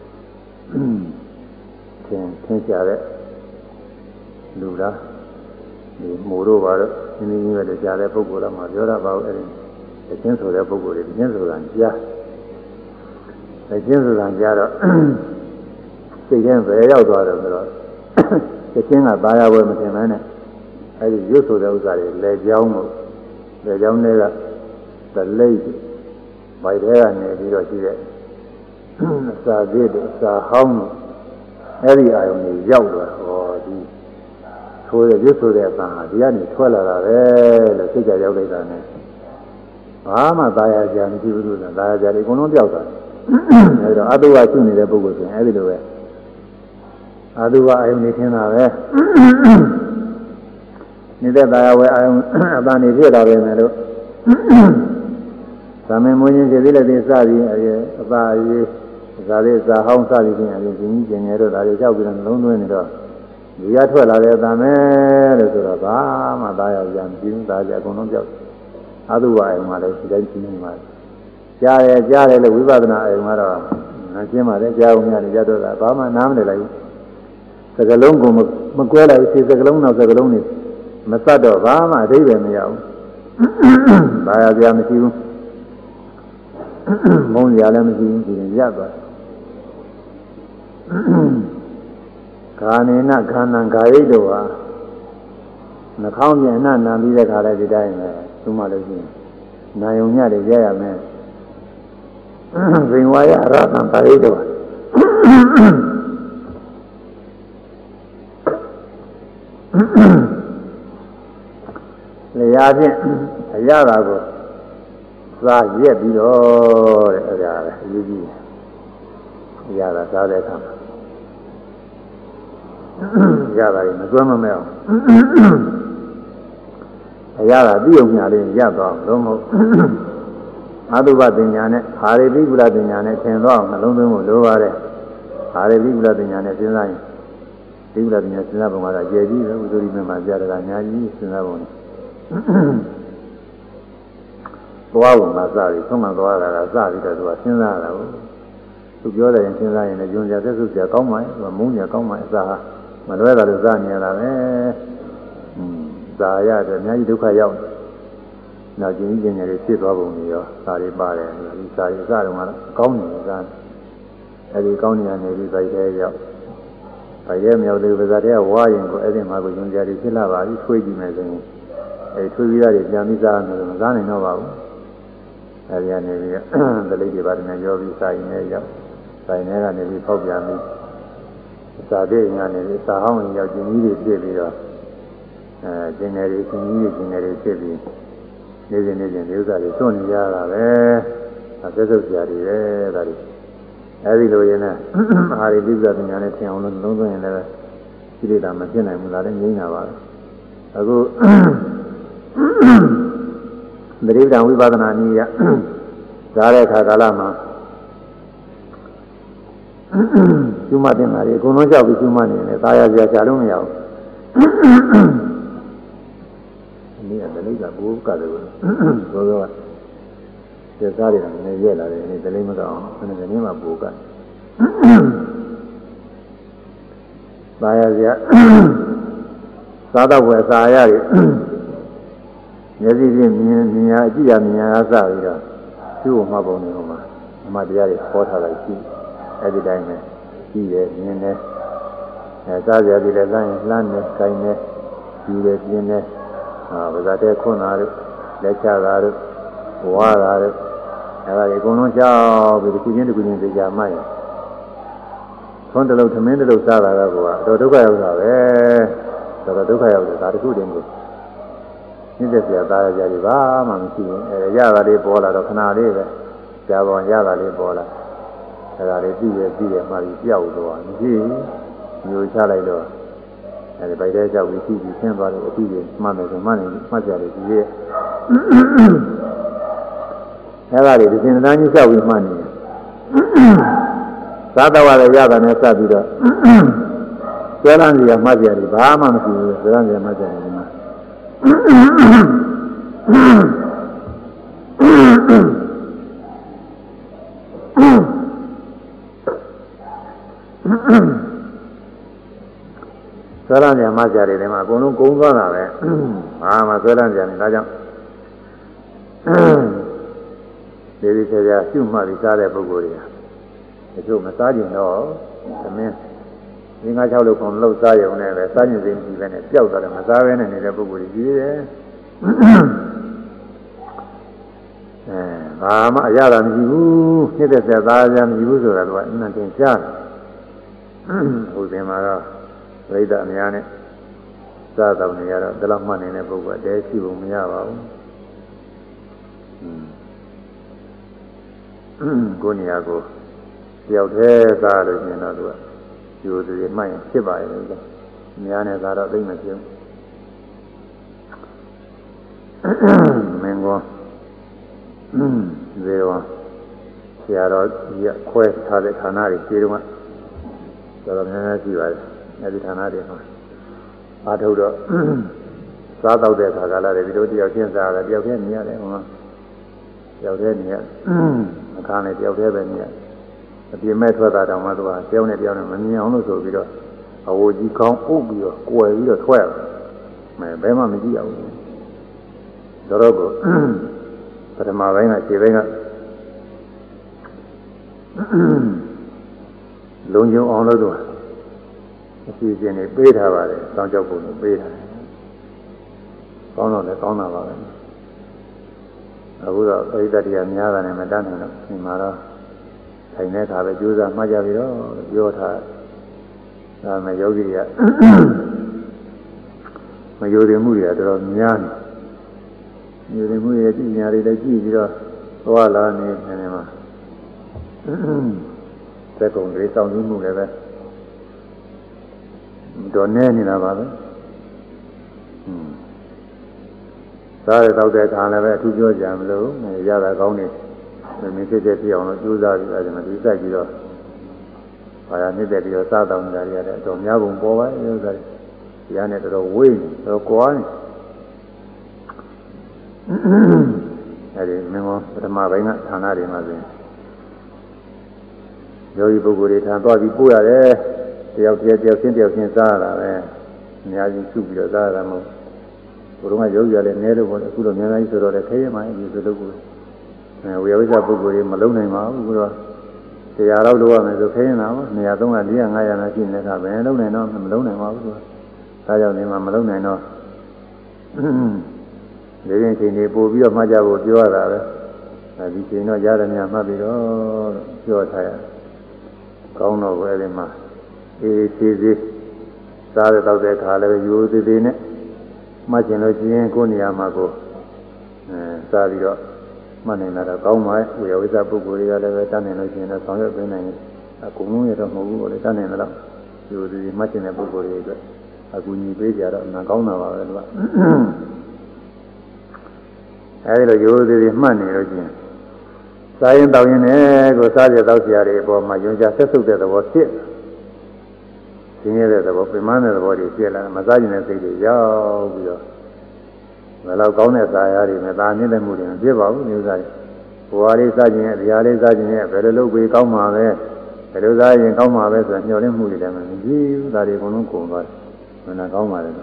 သင်ရှားတဲ့လူလားဒီမိုးတို့ပါတော့နည်းနည်းပဲကြားတဲ့ပုဂ္ဂိုလ်လားမပြောတာပါဘူးအဲဒီအချင်းဆိုတဲ့ပုဂ္ဂိုလ်တွေအချင်းဆိုတာကြားအချင်းဆိုတာကြားတော့စိတ်ထဲပဲရောက်သွားတယ်ဆိုတော့အချင်းကပါရဝဲမထင်မဲနဲ့အဲဒီရွတ်ဆိုတဲ့ဥစ္စာတွေလဲကြောင်းလို့ဒါကြောင့်လည်းသလိပ်ဘိုက်ထဲကနေပြီးတော့ရှိတဲ့စာသေးတဲ့စာဟောင်းအဲ့ဒီအာယုန်ကြီးရောက်သွားဟောဒီဆိုရရွတ်ဆိုတဲ့အပန်းဟာဒီကနေထွက်လာတာပဲလို့စိတ်ကြရောက်လိုက်တာနဲ့ဘာမှသာယာကြမရှိဘူးလို့သာယာကြတယ်အကုန်လုံးပြောက်သွားတယ်အဲဒါအတုဝရှိနေတဲ့ပုဂ္ဂိုလ်ဆိုရင်အဲ့ဒီလိုပဲအတုဝအာယုန်နေထင်တာပဲနေတဲ့သာယာဝဲအာယုန်အပန်းနေဖြစ်လာပဲမယ်လို့သမင်မွေးခြင်းခြေသေးလက်သေးစသည်အပါအရေးဇာလေးဇာဟောင်းစသည်ဖြင့်အရင်ကြီးကျင်ရတော့ဒါတွေကြောက်ပြီးတော့နှလုံးသွင်းနေတော့ဒီရထွက်လာတဲ့သမင်လို့ဆိုတော့ဘာမှသာယာကြမရှိဘူးသာကြအကုန်လုံးပြောက်အတုဝအာယုန်မှာလည်းဒီတိုင်းရှင်းနေမှာကြားတယ်လို့ဝိပဿနာအာယုန်ကတော့နာရှင်းပါတယ်ကြားအောင်များနေကြတော့ဘာမှနားမလည်လိုက်ဘူးစကလုံးကိုမကွဲလိုက်စေစကလုံးနောက်စကလုံးနေမစတ်တော့ဘာမှအဓိပ္ပာယ်မရဘူးသာယာကြမရှိဘူးမုန်းကြလည်းမရှိဘူးဒီရင်ရသွားခာနေနခန္ဓာခါရိတ်တို့ဟာနှာခေါင်းပြန်နှံ့နှံပြီးတဲ့ခါလဲဒီတိုင်းပဲသူမှလို့ရှိရင်နာယုံညတွေရရမယ်ဘိဝါယရသံခါရိတ်တို့ဟာလျာဖြင့်အရသာကိုစားရက်ပြီးတော့တဲ့အဲ့ဒါပဲအရေးကြီးတယ်ရတာစားတဲ့အခါမှာရတာရင်မစွမ်းမမဲ့အောင်အရသာပြုံညာလေးရသွားအောင်လုံးမဟုတ်အတုပပညာနဲ့ဟာရိပိကုလပညာနဲ့သင်တော့အောင်နှလုံးသွင်းဖို့လိုပါတယ်ဟာရိပိကုလပညာနဲ့စဉ်းစားရင်ပိကုလပညာစဉ်းစားပုံကတော့ကျေကြီးပဲဥဒ္ဓရိမမှာကြားတာအများကြီးစဉ်းစားပုံနဲ့သွားပုံမှာစပြီးဆုံးမသွားတာကစပြီးတော့သူကစဉ်းစားရတာကိုသူပြောတယ်ရင်စဉ်းစားရင်လည်းယွန်ကြသက်စုစရာကောင်းပါရဲ့သူကမုန်းကြကောင်းပါရဲ့အစားဟာမလွဲတာလို့စနေရတာပဲစာရတယ်အများကြီးဒုက္ခရောက်နောက်ကျင်းကြီးကျင်တွေဖြစ်သွားပုံတွေရောစာတွေပါတယ်ဒီစာတွေအစတုန်းကတော့ကောင်းတယ်ကအဲဒီကောင်းနေရနေပြီးဗိုက်ထဲရောက်ဗိုက်ထဲမြောက်သေးပါးတဲ့ဝါရင်ကိုအဲ့ဒီမှာကိုယွန်ကြတွေဖြစ်လာပါပြီထွေးကြည့်မယ်ဆိုရင်အဲထွေးပြီးသားတွေပြန်ပြီးစားမယ်လို့မစားနိုင်တော့ပါဘူးအဲဒီကနေပြီးသလိပ်တွေပါတယ်နဲ့ရောပြီးစာရင်နဲ့ရောက်စာရင်နဲ့ကနေပြီးဖောက်ပြန်ပြီးစာတဲ့ရင်ကနေပြီးစာဟောင်းရင်ရောက်ကျင်ကြီးတွေဖြစ်ပြီးတော့ကျင်ငယ်တွေကျင်ကြီးတွေကျင်ငယ်တွေဖြစ်ပြီးနေစဉ်ဒီဥစ္စာတွေစွန့်နေရတာပဲသက်သုတ်စရာတွေပဲဒါတွေအဲဒီလိုရင်လည်းအာရိပိပ္ပပညာနဲ့ထင်အောင်လို့လုံးသွင်းရင်လည်းစိတ္တမဖြစ်နိုင်ဘူးလားလည်းငြိမ်းတာပါပဲအခုသတိပ္ပံဝိပဿနာနည်းရဒါတဲ့အခါကာလမှာကျူးမတင်တာတွေအကုန်လုံးကြောက်ပြီးကျူးမနေတယ်သာယာစရာချလို့မရဘူးအနည်းကလိကဘိုးကလည်းဘောကကျစားတယ်လည်းရက်လာတယ်ဒီလိမ့်မကောင်းဘူးဒီနေ့မှဘိုးကသာယာစရာသာတော့ဝယ်စာရတယ်မျက်စိဖြင့်မြင်ရအကြည့်ရမြင်ရစပြီးတော့သူ့ကိုမှတ်ပုံနေဟိုမှာအမှတရားတွေဟောထားလိုက်ရှိအဲ့ဒီတိုင်းပဲကြည့်ရမြင်တယ်စားကြပြီလည်းလှမ်းနေခိုင်းနေကြည့်ရပြင်းနေဗဇာတဲ့ခွန်းတာတို့လက်ချတာတို့ဝါတာတို့အဲ့ဒါတွေအကုန်လုံးကြောက်ပြီးတစ်ခုချင်းသိကြမှရင်သွန်းတလုံးသမင်းတလုံးစားတာကတော့ဒုက္ခရောက်တာပဲဆိုတော့ဒုက္ခရောက်တယ်ဒါတစ်ခုတည်းကိုနိစ္စပြသားရကြပြီဘာမှမရှိဘူးရတာလေးပေါ်လာတော့ခဏလေးပဲကြာပေါ်ရတာလေးပေါ်လာအဲ့ဒါလေးပြီးရမှပြီးပြောက်သွားမရှိမျိုးချလိုက်တော့အဲ့ဒီဗိုက်ထဲကြောက်ပြီးပြီးဆင်းသွားတယ်အပြီးကြီးမှတ်မယ်ဆိုမှတ်ကြတယ်ဒီရဲ့အဲ့ဒါလေးဒီစင်တန်းကြီးကြောက်ပြီးမှတ်နေသာတဝရရတာနဲ့စပ်ပြီးတော့ကျွမ်းလန်းစီကမှတ်ကြတယ်ဘာမှမရှိဘူးကျွမ်းလန်းစီကမှတ်ကြတယ်ဒီမှာဆွဲလန်းကြမှကြတယ်ဒီမှာအကုန်လုံးကုန်းသွားတာပဲဘာမှဆွဲလန်းကြတယ်ဒါကြောင့်ဒီဆရာရှုမှတ်ပြီးစားတဲ့ပုဂ္ဂိုလ်တွေကတချို့မစားကြင်တော့သမင်းငါး6လို့ခုံလို့စားရုံနဲ့ပဲစားရင်စိမ့်ပြီးပဲနဲ့ပျောက်သွားတယ်မစားဘဲနဲ့နေတဲ့ပုဂ္ဂိုလ်ကြီးကြီးတယ်ဘာမှအရသာမရှိဘူးနှစ်သက်သက်သားကြမရှိဘူးဆိုတာကအမှန်တင်ရှားဟိုတင်မှာတော့ပြိဿအများနဲ့စားတော်နေရတော့ဒီလောက်မှတ်နေတဲ့ပုဂ္ဂိုလ်တဲရှိဖို့မရပါဘူးကိုနေရာကိုတယောက်တည်းစားလို့ရှင်တော့သူကယူသူရမှတ်ရင်ဖြစ်ပါရဲ့လို့အများနဲ့စားတော့သိမဖြစ်ဘူးမင်းကောဇေဝဆရာတော်ကြီးခွဲထားတဲ့ဌာနတွေခြေတုံးကတော်တော်များများရှိပါတယ်အဲဒီဌာနတွေမှာအားထုတ်တော့စားတော့တဲ့ခါကလာတယ်ဒီလိုတယောက်ချင်းစားတယ်တယောက်ချင်းမြင်ရတယ်ဟောတယောက်တည်းမြင်ရအခါနဲ့တယောက်တည်းပဲမြင်ရအပြင်းမဲ့ထွက်တာတောင်မှသူကတယောက်နဲ့တယောက်နဲ့မမြင်အောင်လို့ဆိုပြီးတော့အဝကြီးကောင်းအုပ်ပြီးတော့ကွယ်ပြီးတော့ထွက်မယ်ဘယ်မှမကြည့်ရဘူးတော်ကိုပထမပိုင်းကခြေပိုင်းကလုံခြုံအောင်လို့သူအစီအစဉ်တွေပေးထားပါတယ်စောင်းကြောက်ပုံတွေပေးထားတယ်ကောင်းတော့လည်းကောင်းတာပါပဲအခုတော့ပရိသတ်တရားများတာနဲ့မတတ်နိုင်တော့ဒီမှာတော့ထိုင်တဲ့အခါပဲကြိုးစားမှတ်ကြပြီးတော့ပြောထားဒါမှယောဂီတွေကမယိုတယ်မှုတွေကတော်တော်များနေယိုတယ်မှုတွေကြည့်ညာတွေလည်းကြည့်ပြီးတော့သွားလာနေတယ်မှာစက်ကုန်တွေစောင့်ကြည့်မှုလည်းပဲတော်နေနေတာပါပဲစားရတော့တဲ့ခါလည်းပဲအထူးပြောကြမလို့ရတာကောင်းနေမင်းဖြစ်ဖြစ်အောင်လို့ကြိုးစားပြီးအဲဒီမှာဒီစိုက်ပြီးတော့ဘာသာနှစ်သက်ပြီးတော့စားတောင်းကြရတယ်အတော်များပုံပေါ်ပါရဲ့ဥစ္စာတွေဒီကနေ့တော်တော်ဝေးတော်ကွာနေအဲဒီမင်းကပထမပိုင်းကဌာနတွေမှာဆိုရင်ယောဂီပုဂ္ဂိုလ်တွေထံသွားပြီးပို့ရတယ်တယောက်ချင်းစားရတာပဲအများကြီးစုပြီးတော့စားရတာမဟုတ်ဘုရုံးကယောဂီကလည်းနည်းလို့ပေါ့အခုတော့များများကြီးဆိုတော့လည်းခဲရမှအပြီးဆိုလို့ကိုဝေယဝိဇ္ဇပုဂ္ဂိုလ်တွေမလုံးနိုင်ပါဘူးအခုတော့တရားတော့လုပ်ရမယ်ဆိုခဲရင်တော့200 300 400 500လောက်ရှိနေတာပဲလုံးနိုင်တော့မလုံးနိုင်ပါဘူးသူကဒါကြောင့်ဒီမှာမလုံးနိုင်တော့ဒီရင်ချိန်တွေပို့ပြီးတော့မှတ်ကြဖို့ပြောရတာပဲဒီချိန်တော့ရတယ်များမှတ်ပြီးတော့ပြောထားရကောင်းတော့ပဲဒီမှာအေးသေးသေးစားရတော့တဲ့ခါလည်းရိုးသေးသေးနဲ့မှတ်ကျင်လို့ကျင်းကိုနေရာမှာကိုစားပြီးတော့မှတ်နေတာတော့ကောင်းပါရဲ့ဝေယဝိဇ္ဇပုဂ္ဂိုလ်တွေကလည်းပဲတတ်နိုင်လို့ရှိရင်တော့ဆောင်ရွက်ပေးနိုင်တယ်အကုန်လုံးရတော့မဟုတ်ဘူးလေတတ်နိုင်တယ်တော့ရိုးသေးသေးမှတ်ကျင်တဲ့ပုဂ္ဂိုလ်တွေအတွက်အကူညီပေးကြတော့နာကောင်းတာပါပဲလို့အဲဒီလိုရိုးသေးသေးမှတ်နေလို့ရှိရင်စားရင်တောင်းရင်လည်းကိုစားကြတော့ဆရာတွေအပေါ်မှာယုံကြဆက်ဆုပ်တဲ့သဘောဖြစ်ရှင်းရတဲ့သဘောပြမတဲ့သဘောတွေဖြစ်လာမစားရင်တဲ့စိတ်တွေရောက်ပြီးတော့ဘယ်လောက်ကောင်းတဲ့စာရားတွေနဲ့ဒါနည်းတဲ့မှုတွေမဖြစ်ပါဘူးမျိုးစားတွေဘဝလေးစားခြင်းရဲ့တရားလေးစားခြင်းရဲ့ဘယ်လိုလုပ်ပြီးကောင်းမှာပဲဘယ်လိုစားရင်ကောင်းမှာပဲဆိုတာညှော်လင့်မှုတွေလည်းမရှိဘူးဒါတွေအကုန်လုံးကုန်သွားတယ်မနာကောင်းပါလေ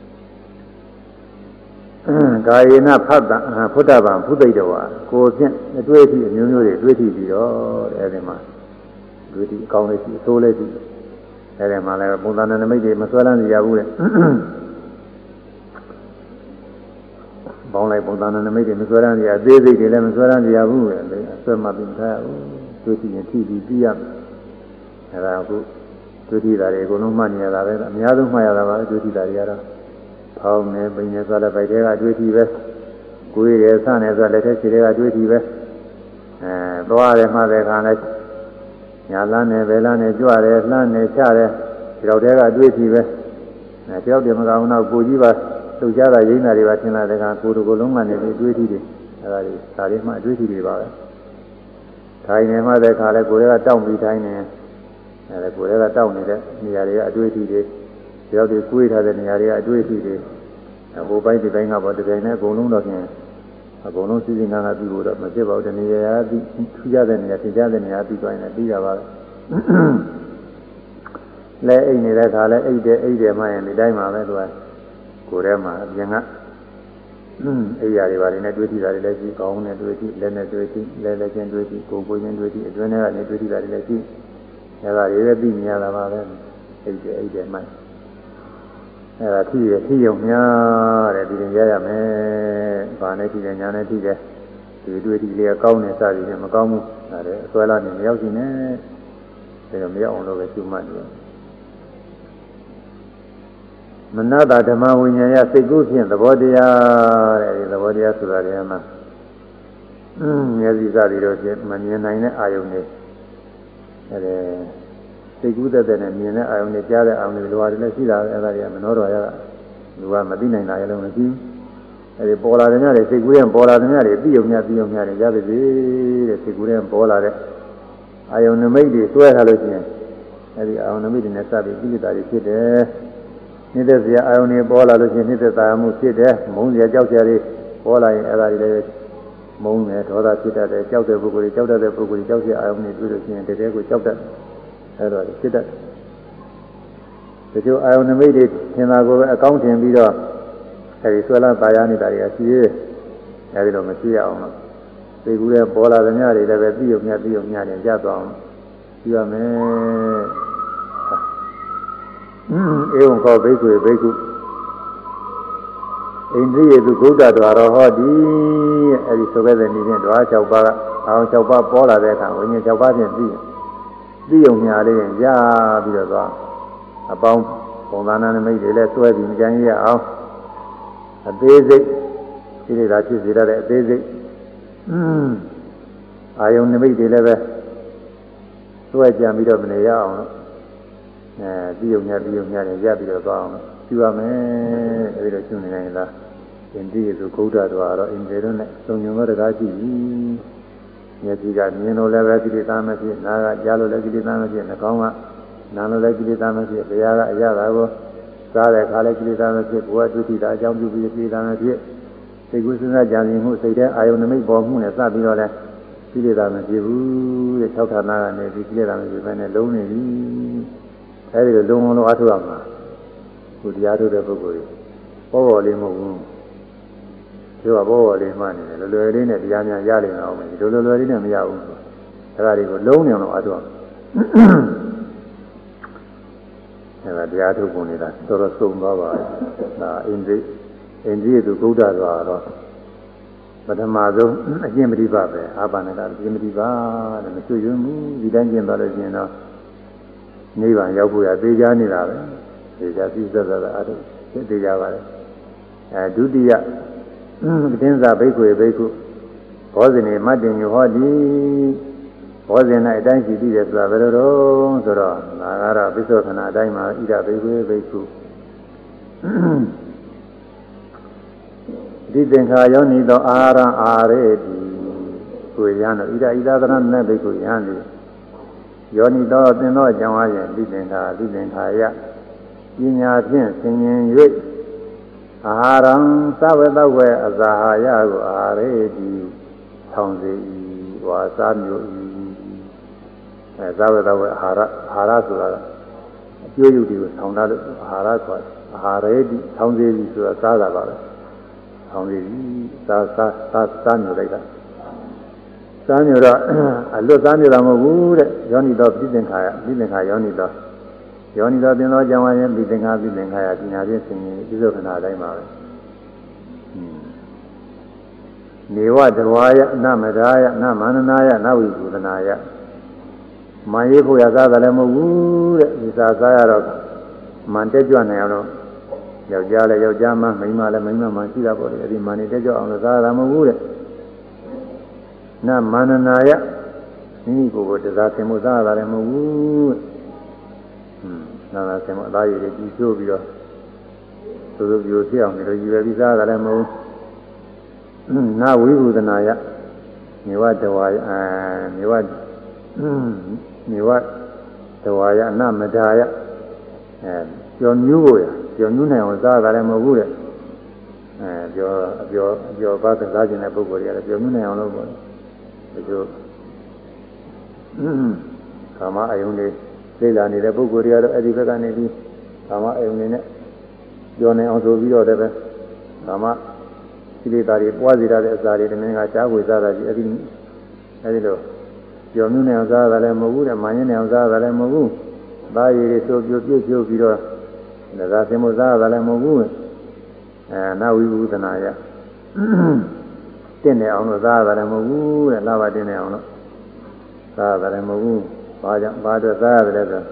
ကာယေနဖတ်တာဖုဒ္ဓဗံဖုသိတ္တဝါကိုဖြင့်အတွေ့အထိအမျိုးမျိုးတွေတွေ့ထိပြီးတော့အဲဒီမှာတွေ့ထိအကောင်းလေးရှိအဆိုးလေးရှိအဲဒီမှာလည်းပုံသဏ္ဍာန်နမိတ်တွေမဆွဲလန်းကြရဘူးလေပေါင်းလိုက်ပုံသဏ္ဍာန်နမိတ်တွေမဆွဲလန်းကြရသေးစိတ်တွေလည်းမဆွဲလန်းကြရဘူးလေအဆွဲမှပြီးထားဘူးတွေ့ထိရင်ထိပြီးပြီးရအဲဒါအခုတွေ့ထိတာတွေအကုန်လုံးမှတ်နေရတာပဲအများဆုံးမှတ်ရတာပါတွေ့ထိတာတွေကတော့ဖောင်းနေပိနေဆိုလည်းဗိုက်တွေကတွေ့ထိပဲကိုယ်ရည်ဆန့်နေဆိုလက်ထက်ခြေတွေကတွေ့ထိပဲသွားတယ်မှတဲ့ခါလဲညာလန်းနေဘယ်လန်းနေကြွတယ်လှမ်းနေချတယ်ဒီတော့တဲကတွေ့ထိပဲတယောက်တည်းမကောင်းတော့ကိုကြီးပါလှုပ်ရှားတာရိမ့်တာတွေပါထင်လာတဲ့ကကိုယ်တို့ကိုလုံးကနေပြီးတွေ့ထိတယ်အဲဒါတွေဒါတွေမှတွေ့ထိတွေပါပဲထိုင်နေမှတဲ့ခါလဲကိုယ်တွေကတောင့်ပြီးထိုင်နေအဲကိုယ်တွေကတောင့်နေတဲ့နေရာတွေကအတွေ့ထိတွေတယောက်တည်းကိုယ်ထားတဲ့နေရာတွေကအတွေ့အထိတွေဟိုပိုင်းဒီပိုင်းကပေါ့ဒီပိုင်းနဲ့အကုန်လုံးတော့ဖြင့်အကုန်လုံးစီစဉ်ငါးပြီးလို့တော့မဖြစ်ပါဘူးတနေရာပြီးထူးခြားတဲ့နေရာထင်ရှားတဲ့နေရာပြီးသွားရင်ပြီးတာပါလဲအိတ်နေတဲ့ခါလဲအိတ်တယ်မှရင်ဒီတိုင်းမှာပဲသူကကိုယ်ထဲမှာအပြင်ကအိတ်ရာတွေပါနေတွေ့ထိတာတွေလည်းရှိကောင်းနဲ့တွေ့ထိလက်နဲ့တွေ့ထိလဲချင်းတွေ့ထိကိုယ်ချင်းတွေ့ထိအတွင်းထဲကနေတွေ့ထိတာတွေလည်းရှိအဲဒါတွေလည်းပြီးမြင်ရတာပါပဲအိတ်တယ်မှအဲ့ဒါထိရုံများတဲ့ဒီရင်ရရမယ်။ဘာနဲ့ထိတယ်ညာနဲ့ထိတယ်တွေ့ဒီလေကောင်းနေစားပြီးမကောင်းဘူးဒါလည်းအစွဲလာနေမရောက်ရှင်နဲ့ဒါတော့မရောက်အောင်လို့ပဲကျူမှတ်တယ်မနတဓမ္မဝိညာဉ်ရစိတ်ကူးဖြင့်သဘောတရားတဲ့ဒီသဘောတရားဆိုတာတည်းမှာမျက်စိစသည်တော့ဖြင့်မမြင်နိုင်တဲ့အာယုန်တွေအဲစိတ်ကူးတဲ့နဲ့မြင်တဲ့အာယုန်တွေကြားတဲ့အာယုန်တွေလိုဟာတွေလည်းရှိတာပဲအဲဒါတွေကမနှောတော်ရကလူကမသိနိုင်တာရလုံးမရှိအဲဒီပေါ်လာတဲ့ညတွေစိတ်ကူးရင်ပေါ်လာတဲ့ညတွေပြီးုံညတွေရပါစေတဲ့စိတ်ကူးရင်ပေါ်လာတဲ့အာယုန်နမိတ်တွေတွဲထားလို့ရှိရင်အဲဒီအာယုန်နမိတ်တွေနဲ့စပြီးကိလေသာတွေဖြစ်တယ်နေတဲ့စရာအာယုန်တွေပေါ်လာလို့ရှိရင်နေတဲ့သာမှုဖြစ်တယ်မုန်းစရာကြောက်စရာတွေပေါ်လာရင်အဲဒါတွေလည်းမုန်းတယ်ဒေါသဖြစ်တတ်တယ်ကြောက်တဲ့ပုဂ္ဂိုလ်တွေကြောက်တတ်တဲ့ပုဂ္ဂိုလ်တွေကြောက်စရာအာယုန်တွေတွေ့လို့ရှိရင်တကယ်ကိုကြောက်တတ်အဲဒါတွေဖြစ်တတ်တချို့အာယုန်နမိတ်တွေသင်္သာကိုပဲအကောင်းထင်ပြီးတော့အဲဒီဆွဲလာပါရနေတာတွေကရှိသေးတယ်အဲဒီတော့မရှိရအောင်လို့သိကူတဲ့ပေါ်လာတဲ့ညတွေလည်းပဲပြီးုံညတွေကြသွားအောင်ကြည့်ရမယ်ဧဝံခောဘိက္ခုဘိက္ခုဣန္ဒြိယေသူဂုဏ္ဍတော်ဟောတိအဲဒီဆိုခဲ့တဲ့နည်းဖြင့်ဓဝါ6ပါးကအောင်6ပါးပေါ်လာတဲ့အခါဝိညာဉ်6ပါးဖြင့်ပြီးုံညာလေးရင်ရပြီးတော့သွားအပေါင်းပုံသဏ္ဍာန်နမိတ်တွေလည်းစွဲပြီးမကြမ်းရအောင်အသေးစိတ်ဒီလိုသာဖြစ်စေရတဲ့အသေးစိတ်အာယုန်နမိတ်တွေလည်းပဲစွဲကြံပြီးတော့မနေရအောင်လို့ပြီးုံညာနေရပြီးတော့သွားအောင်ပြုရမယ်အဲဒီလိုရှင်းနေနိုင်လားအင်းဒီဆိုဂုဏ္ဍတော်တော့အင်းဒီတို့နဲ့သုံးညုံတော့တကားရှိပြီမျက်စိကမြင်လို့လည်းပဲကိလေသာမဖြစ်နားကကြားလို့လည်းကိလေသာမဖြစ်နှာခေါင်းကနားလို့လည်းကိလေသာမဖြစ်လျှာကအရသာကိုစားတဲ့ခါလည်းကိလေသာမဖြစ်ဘဝဒုတိယအကြောင်းပြုပြီးကိလေသာမဖြစ်စိတ်ကူးစဉ်းစားကြံစည်မှုစိတ်ထဲအာယုန်နမိတ်ပေါ်မှုနဲ့စပြီးတော့လည်းကိလေသာမဖြစ်ဘူးတဲ့၆ဌာနကနေဒီကိလေသာမဖြစ်ဘဲနဲ့လုံးနေပြီအဲဒီလိုလုံးလုံးအားထုတ်ရမှာကိုတရားထုတ်တဲ့ပုဂ္ဂိုလ်တွေပေါ်လေးမဟုတ်ဘူးသူကပေါ်လေးမှနေတယ်လွယ်လေးနဲ့တရားများရလိမ့်အောင်မယ်ဒီလွယ်လေးနဲ့မရဘူးအဲဒါတွေကိုလုံးနေအောင်အားထုတ်အဲဒါတရားထုတ်ပုံနေတာတော်တော်စုံသွားပါဒါအင်းဒီသူဂုဏ္ဍသွားတော့ပထမဆုံးအကျင့်ပฏิပတ်ပဲအာပါဏကအကျင့်ပฏิပတ်တဲ့မကျွရွံ့ဘူးဒီတိုင်းကျင့်သွားလို့ရှိရင်တော့နိဗ္ဗာန်ရောက်ဖို့ရသေချာနေတာပဲသေချာသိသက်သက်အားထုတ်သေချာပါလေဒုတိယတင်းစာဘိက္ခုဘိက္ခုဘောဇနေမတ္တင်ညဟောတိဘောဇင်၌အတိုင်းရှိပြီးတယ်ဆိုတာဘယ်လိုတော့ဆိုတော့ငါကတော့ပိဿခဏအတိုင်းမှာဣဒဘိက္ခုဘိက္ခုဒီသင်္ခါယောနိသောအာရံအာရေတိကိုရန်တော့ဣဒဣဒသရဏဘိက္ခုယံလေယောနိသောသင်သောကြောင့်အားဖြင့်ဒီသင်္ခါယပညာဖြင့်ဆင်ញင်၍အာဟာရံသဝတဝေအဇာဟာယကိုအာရေတိထောင်စေ၏ဝါစာမျိုး၏သဝတဝေအာဟာရဆိုတာအကျိုးယုတ်တွေကိုထောင်တာလို့အာဟာရဆိုအာရေတိထောင်စေသည်ဆိုတာစားတာပါပဲထောင်စေသည်စားမျိုးလိုက်တာစားမျိုးတော့အလွတ်စားမျိုးတော့မဟုတ်ဘူးတဲ့ယောနိသောပြိသင်္ခါယောနိသောသင်သောကြောင့်ဝါရင်ပြိသင်္ခါယပညာဖြင့်ဆင်ញင်ပြစ္ဆုတ်ခဏအတိုင်းပါပဲနေဝတဝါယနမဒါယနမန္နနာယနဝိပုဒနာယမန်ရေးဖို့ရစားတယ်လည်းမဟုတ်ဘူးတဲ့ဒီစားရတော့မန်တက်ကြွနိုင်အောင်လို့ယောက်ျားလည်းယောက်ျားမှမိန်းမလည်းမိန်းမမှရှိတာပေါ့လေအဲဒီမန်နေတက်ကြွအောင်လို့စားရတာမဟုတ်ဘူးတဲ့နမန္နနာယမိမိကိုယ်ကိုတရားသင်ဖို့စားရတာလည်းမဟုတ်ဘူးနာနာသင်ဖို့အသားရည်တွေကြီးကျိုးပြီးတော့သို့သို့ပြိုဖြစ်အောင်ဒီလိုရည်ရွယ်ပြီးစားရတာလည်းမဟုတ်ဘူးနာဝိဘုဒနာယမြေဝတဝါယမြေဝတဝါယအနမဒါယကျော်မျိုးကိုကျော်မျိုးနိုင်အောင်စားရတာလည်းမဟုတ်ဘူးတဲ့ပြောပါကစားခြင်းတဲ့ပုဂ္ဂိုလ်တွေကလည်းကျော်မျိုးနိုင်အောင်လုပ်ပါဒီလိုကာမအယုန်တွေသိလာနေတဲ့ပုဂ္ဂိုလ်တွေကတော့အဲ့ဒီဘက်ကနေပြီးကာမအယုန်တွေနဲ့ပြောနေအောင်ဆိုပြီးတော့လည်းပဲကာမကိလေသာတွေပွားစေရတဲ့အစာတွေတမင်ကရှားဝေစားတာကြီးအဲ့ဒီလိုပြောမျိုးနဲ့အောင်စားတာလည်းမဟုတ်ဘူးတဲ့မာရင်နဲ့အောင်စားတာလည်းမဟုတ်ဘူးသားရည်တွေဆိုပြိုပြီးတော့ဒါကသင်မို့စားတာလည်းမဟုတ်ဘူးနာဝိဘုဒနာယတင်းနေအောင်လို့သားရတယ်မဟုတ်ဘူးတဲ့လာပါတင်းနေအောင်လို့သားရတယ်မဟုတ်ဘူးဘာကြောင့်ဘာအတွက်သားရတယ်လဲ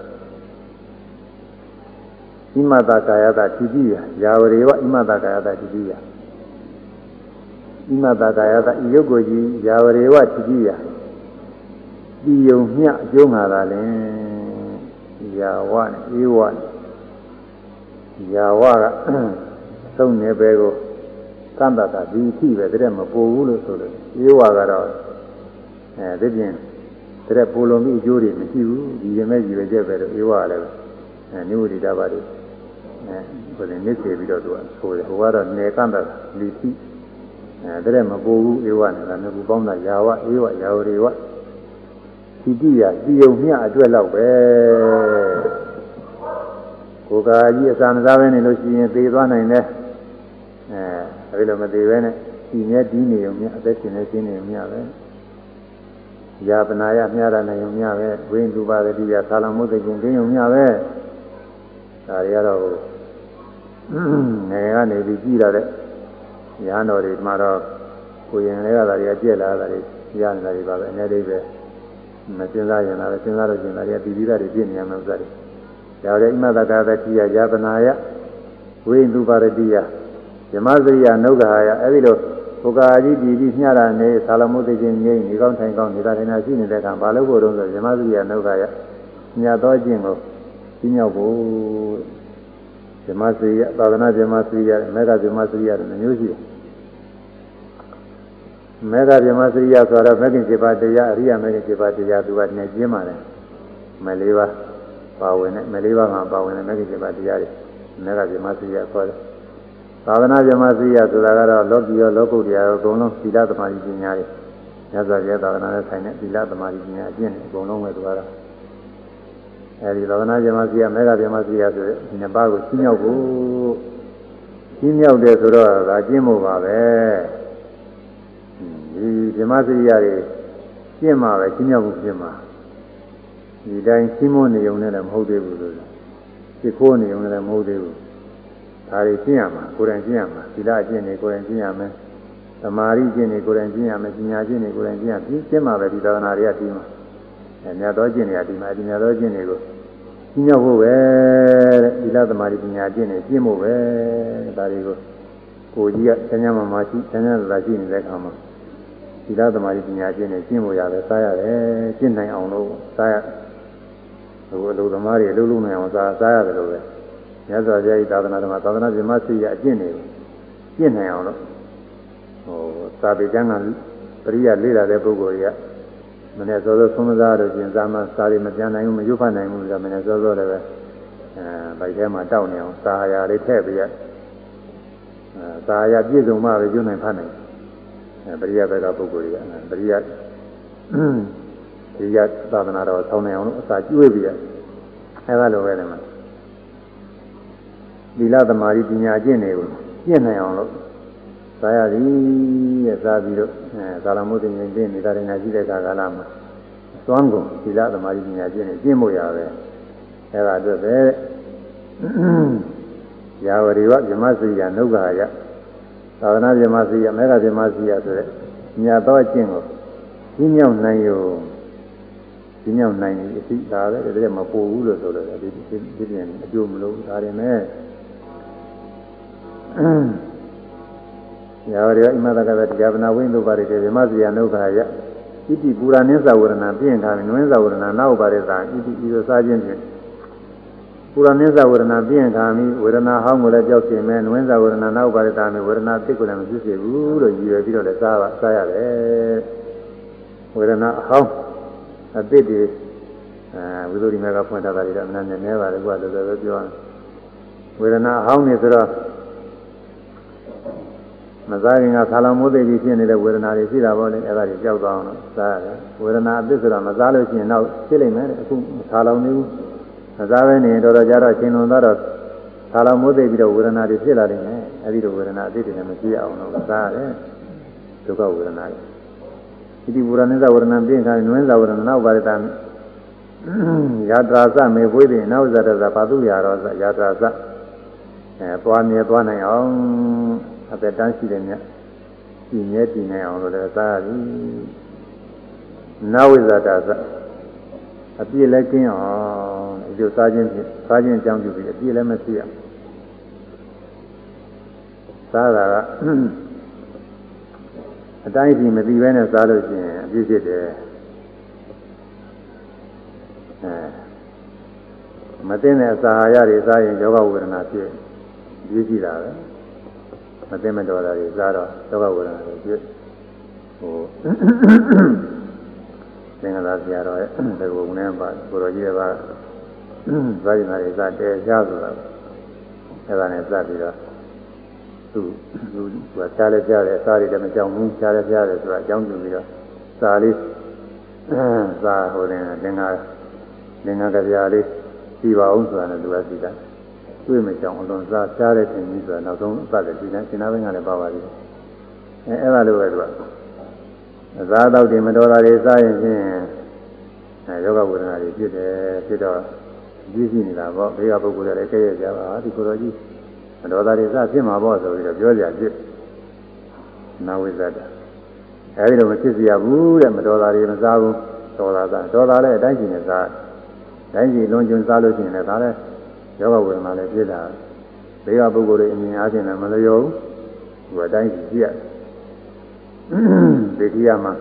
ဆိုဣမတကာယတတိတိယယာဝရေဝဣမတကာယတတိတိယဣမတကာယတဤယုတ်ကိုကြီးယာဝရေဝတိတိယဒီယုံမြအကျိုးမှာသာလဲယာဝနဲ့ဧဝယာဝကသုံးနေပဲကိုကံတတာဒီအထိပဲတည်းမပိုဘူးလို့ဆိုလို့ဧဝကတော့ဒီပြင်တည်းပိုလုံးပြီးအကျိုးတွေမရှိဘူးဒီရင်မဲ့ကြီးပဲကျက်ပဲလို့ဧဝလည်းနိဝိဒပါတိကိုယ်လည်းနေစေပြီးတော့သူကဆိုတယ်ဟိုကတော့နေကံတတာဒီအထိတည်းမပိုဘူးဧဝနဲ့ကလည်းပေါင်းတာယာဝဧဝယာဝရေဝဒီတိယဒီယုံမြအတွက်တော့ပဲကိုယ်ကာကြီးအစာမစားဘဲနေလို့ရှိရင်သေသွားနိုင်တယ်အဲဒီလိုမသေးပဲနဲ့ဒီမြဲဒီနေုံမြအသက်ရှင်နေခြင်းနေုံမြပဲယာပနာယမြရနေုံမြပဲဝိဉ္စုပါတိယသာလမုသိခြင်းခြင်းုံမြပဲဒါတွေကတော့ငယ်ကနေပြီးကြည်လာတဲ့ညာတော်တွေမှာတော့ကိုယ်ရင်လေးကဒါတွေကပြက်လာတာတွေရနေတာတွေပါပဲအနေနဲ့ပဲမစဉ်းစားရင်လည်းစဉ်းစားလို့ရှင်ဒါတွေကပြည်ပြီးတာတွေပြည့်နေရမှာဥစ္စာတွေဒါလည်းဣမတကာသတိယယာပနာယဝိသုပါရတိယဓမ္မစရိယနုဂဟာယအဲဒီလိုဘုကာကြီးပြည်ပြီးညှတာနေသာလမုသိခြင်းငြိမ်းဒီကောင်းထိုင်ကောင်းနေတာထိုင်တာရှိနေတဲ့အခါဘာလို့ဖို့တော့ဆိုဓမ္မစရိယနုဂဟာယညတော်ခြင်းကိုကြီးမြောက်ဖို့ဓမ္မစရိယသာသနာဓမ္မစရိယမေဃဓမ္မစရိယတွေမျိုးရှိတယ်မေဃဓမ္မစရိယဆိုတော့မဂ္ဂင်7ပါးတရားအရိယမဂ္ဂင်7ပါးတရားသူကနေကျင်းပါတယ်မလေးပါပါဝင်တဲ့မလေးပါးမှာပါဝင်တဲ့မဂ္ဂင်7ပါးတရားတွေမေဃဓမ္မစရိယခေါ်တယ်သာသနာဓမ္မစရိယဆိုတာကတော့လောကီရောလောကုတ္တရာရောအကုန်လုံးသီလသမာဓိပညာတွေညဇောရဲ့သာသနာနဲ့ဆိုင်တဲ့သီလသမာဓိပညာအကျင့်တွေအကုန်လုံးပဲသူကတော့အဲဒီသာသနာဓမ္မစရိယမေဃဓမ္မစရိယဆိုတဲ့ဒီနှစ်ပါးကိုရှင်းမြောက်ဖို့ရှင်းမြောက်တယ်ဆိုတော့ဒါကျင့်ဖို့ပါပဲဒီဓမ္မစရိယတွေရှင်းမှာပဲရှင်းမြောက်ဖို့ရှင်းမှာဒီတိုင်းရှင်းမနေုံနဲ့လည်းမဟုတ်သေးဘူးလို့ရှင်းခိုးနေုံနဲ့လည်းမဟုတ်သေးဘူးဒါတွေရှင်းရမှာကိုယ်တိုင်ရှင်းရမှာသီလအကျင့်တွေကိုယ်တိုင်ရှင်းရမယ်သမာဓိအကျင့်တွေကိုယ်တိုင်ရှင်းရမယ်ပညာအကျင့်တွေကိုယ်တိုင်ရှင်းရပြီးရှင်းမှာပဲဒီသာသနာတွေကပြီးမှာမြတ်သောအကျင့်တွေကဒီမှာဒီမြတ်သောအကျင့်တွေကိုရှင်းရောက်ဖို့ပဲတဲ့သီလသမာဓိပညာအကျင့်တွေရှင်းဖို့ပဲဒါတွေကိုကိုကြီးကဆန်းဆန်းမှရှိဆန်းဆန်းသာရှိနေတဲ့အခါမှာသီလသမာဓိပညာအကျင့်တွေရှင်းဖို့ရတယ်စားရတယ်ရှင်းနိုင်အောင်လို့စားရဟိုအလိုသမားတွေအလုပ်လုပ်နိုင်အောင်စားရတယ်လို့ပဲမြတ်စွာဘုရားဤသာသနာတော်မှာသာသနာ့ဓမ္မစရိယအကျင့်တွေရှင်းနိုင်အောင်လို့ဟိုစာပေကျမ်းကပရိယလေးလာတဲ့ပုဂ္ဂိုလ်တွေကမနေ့စောစောသုံးစားလို့ရှင်သာမစာတွေမပြန်နိုင်ဘူးမရွတ်ဖတ်နိုင်ဘူးဆိုတော့မနေ့စောစောလည်းပဲဗိုက်ထဲမှာတောက်နေအောင်စာရာလေးထည့်ပြီးစာရာပြည့်စုံမှပဲရွတ်နိုင်ဖတ်နိုင်ပရိယဘက်ကပုဂ္ဂိုလ်တွေကပရိယဒီရသာသနာတော်ဆောင်းနေအောင်လို့အစာကျွေးပြီးအဲဒါလိုပဲလေမှာသီလသမာဓိပညာကျင့်တွေကိုကျင့်နိုင်အောင်လို့သာရသည်ရဲ့သာပြီးတော့ကာလမုဒ္ဒဉ္ဇဉ်ကျင့်နေတာတွေနဲ့ရှိတဲ့ကာလမှာသွမ်းကုန်သီလသမာဓိပညာကျင့်နေကျင့်ဖို့ရပဲအဲဒါအတွက်ပဲယာဝရိဝဗြဟ္မစရိယနုဂဟာယသာသနာဗြဟ္မစရိယမေဃဗြဟ္မစရိယဆိုတဲ့ညသောအကျင့်ကိုကြီးမြောက်နိုင်ရောကြီးမြောက်နိုင်ပြီအသိဒါပဲတကယ်မပိုဘူးလို့ဆိုလို့ဒီပြင်အကျိုးမလို့ဒါရင်နဲ့ယာဝရိဣမတကသတိယဗနာဝိသုပါရိတေဗမဇယနုခာယဣတိပူရာနိသဝရဏပြင့်ခါနဝင်းသဝရဏနောက်ပါရိသာဣတိဤသို့စားခြင်းဖြင့်ပူရာနိသဝရဏပြင့်ခါမိဝေဒနာဟောင်းကိုလည်းကြောက်ခြင်းမဲ့နဝင်းသဝရဏနောက်ပါရိသာမိဝေဒနာသိကိုလည်းမဖြစ်စေဘူးလို့ရည်ရွယ်ပြီးတော့လည်းစားရတယ်ဝေဒနာဟောင်းအသစ်တွေဝိသုဒ္ဓိမေကဖွင့်ထားတာတွေတော့နည်းနည်းပါလေကွာတော်တော်ပြောရဝေဒနာဟောင်းနေဆိုတော့မစားခင်ကဆာလောင်မိုးသိပြီးဖြစ်နေတဲ့ဝေဒနာတွေရှိတာပေါ့လေအဲ့ဒါတွေကြောက်သွားအောင်လို့စားရတယ်ဝေဒနာအသစ်ဆိုတာမစားလို့ရှိရင်တော့ဖြစ်လိမ့်မယ်အခုဆာလောင်နေဘူးမစားဘဲနေတော်တော်ကြာတော့ရှင်လွန်သွားတော့ဆာလောင်မိုးသိပြီးတော့ဝေဒနာတွေဖြစ်လာနိုင်တယ်အဲ့ဒီလိုဝေဒနာအသစ်တွေလည်းမဖြစ်အောင်လို့စားရတယ်ဒုက္ခဝေဒနာတွေဣတိပူရနိသဝရဏပြင်းခါနဝင်းသဝရဏနောက်ပါရတံယာတရာစမေဝိသေနောက်ဇတဇပါတုယာရောယာတရာစသွားမြဲသွားနိုင်အောင်အသက်တန်းရှိတယ်မြတ်ညဲတည်နေအောင်လို့လည်းစားရည်နဝိဇ္ဇတာသအပြည့်လည်းကျင်းအောင်ဒီလိုစားခြင်းအကြောင်းပြုပြီးအပြည့်လည်းမရှိရစားတာကအတိုင်းဒီမသိဘဲနဲ့စားလို့ရှိရင်အပြည့်ဖြစ်တယ်မသိတဲ့အစာအာဟာရတွေစားရင်ယောဂဝေဒနာဖြစ်ပြည့်ကြည့်တာပဲမသိမတော်တာတွေစားတော့ယောဂဝေဒနာတွေဖြစ်ဟိုသင်္ကလာဆရာတော်ရဲ့ဒီကုန်းနဲ့ပါကိုတော်ကြီးကဇာတိနာတွေစားတဲကြဆိုတာအဲ့ဒါနဲ့စပြီးတော့သူကရှားလဲကြားတယ်စားရတယ်မကြောက်ဘူးရှားလဲကြားတယ်ဆိုတာအကြောင်းပြုပြီးတော့စာလေးစာဟိုတင်သင်္ကကြပြားလေးပြီးပါအောင်ဆိုတာလည်းသူကသိတာတွေ့မကြောင်အလွန်စားရှားတဲ့ခြင်းကြီးဆိုတာနောက်ဆုံးအပတ်လည်းဒီနေ့ရှင်းနာဘင်းကလည်းပါပါသေးတယ်အဲ့ဒါလိုပဲသူကအသာတော့ဒီမတော်တာတွေစားရင်ဖြင့်ယောဂဝေဒနာတွေဖြစ်တယ်ဖြစ်တော့ကြီးရှိနေတာပေါ့ဘေးကပုဂ္ဂိုလ်တွေလည်းကြည့်ရကြပါဒီကိုယ်တော်ကြီးမတော်တာတွေစားဖြစ်မှာပေါ့ဆိုပြီးတော့ပြောကြဖြစ်နာဝိဇ္ဇတာအဲဒီတော့မဖြစ်စီရဘူးတဲ့မတော်တာတွေမစားဘူးတော်တာလည်းအတိုင်းရှိနေစားတိုင်းရှိလွန်ကျွန်းစားလို့ရှိရင်လည်းဒါလည်းယောဂဝေဒနာလည်းဖြစ်တာဘေးကပုဂ္ဂိုလ်တွေအမြင်အားဖြင့်လည်းမလျော်ဘူးသူအတိုင်းရှိကြည့်ရဒိဋ္ဌိယမှာ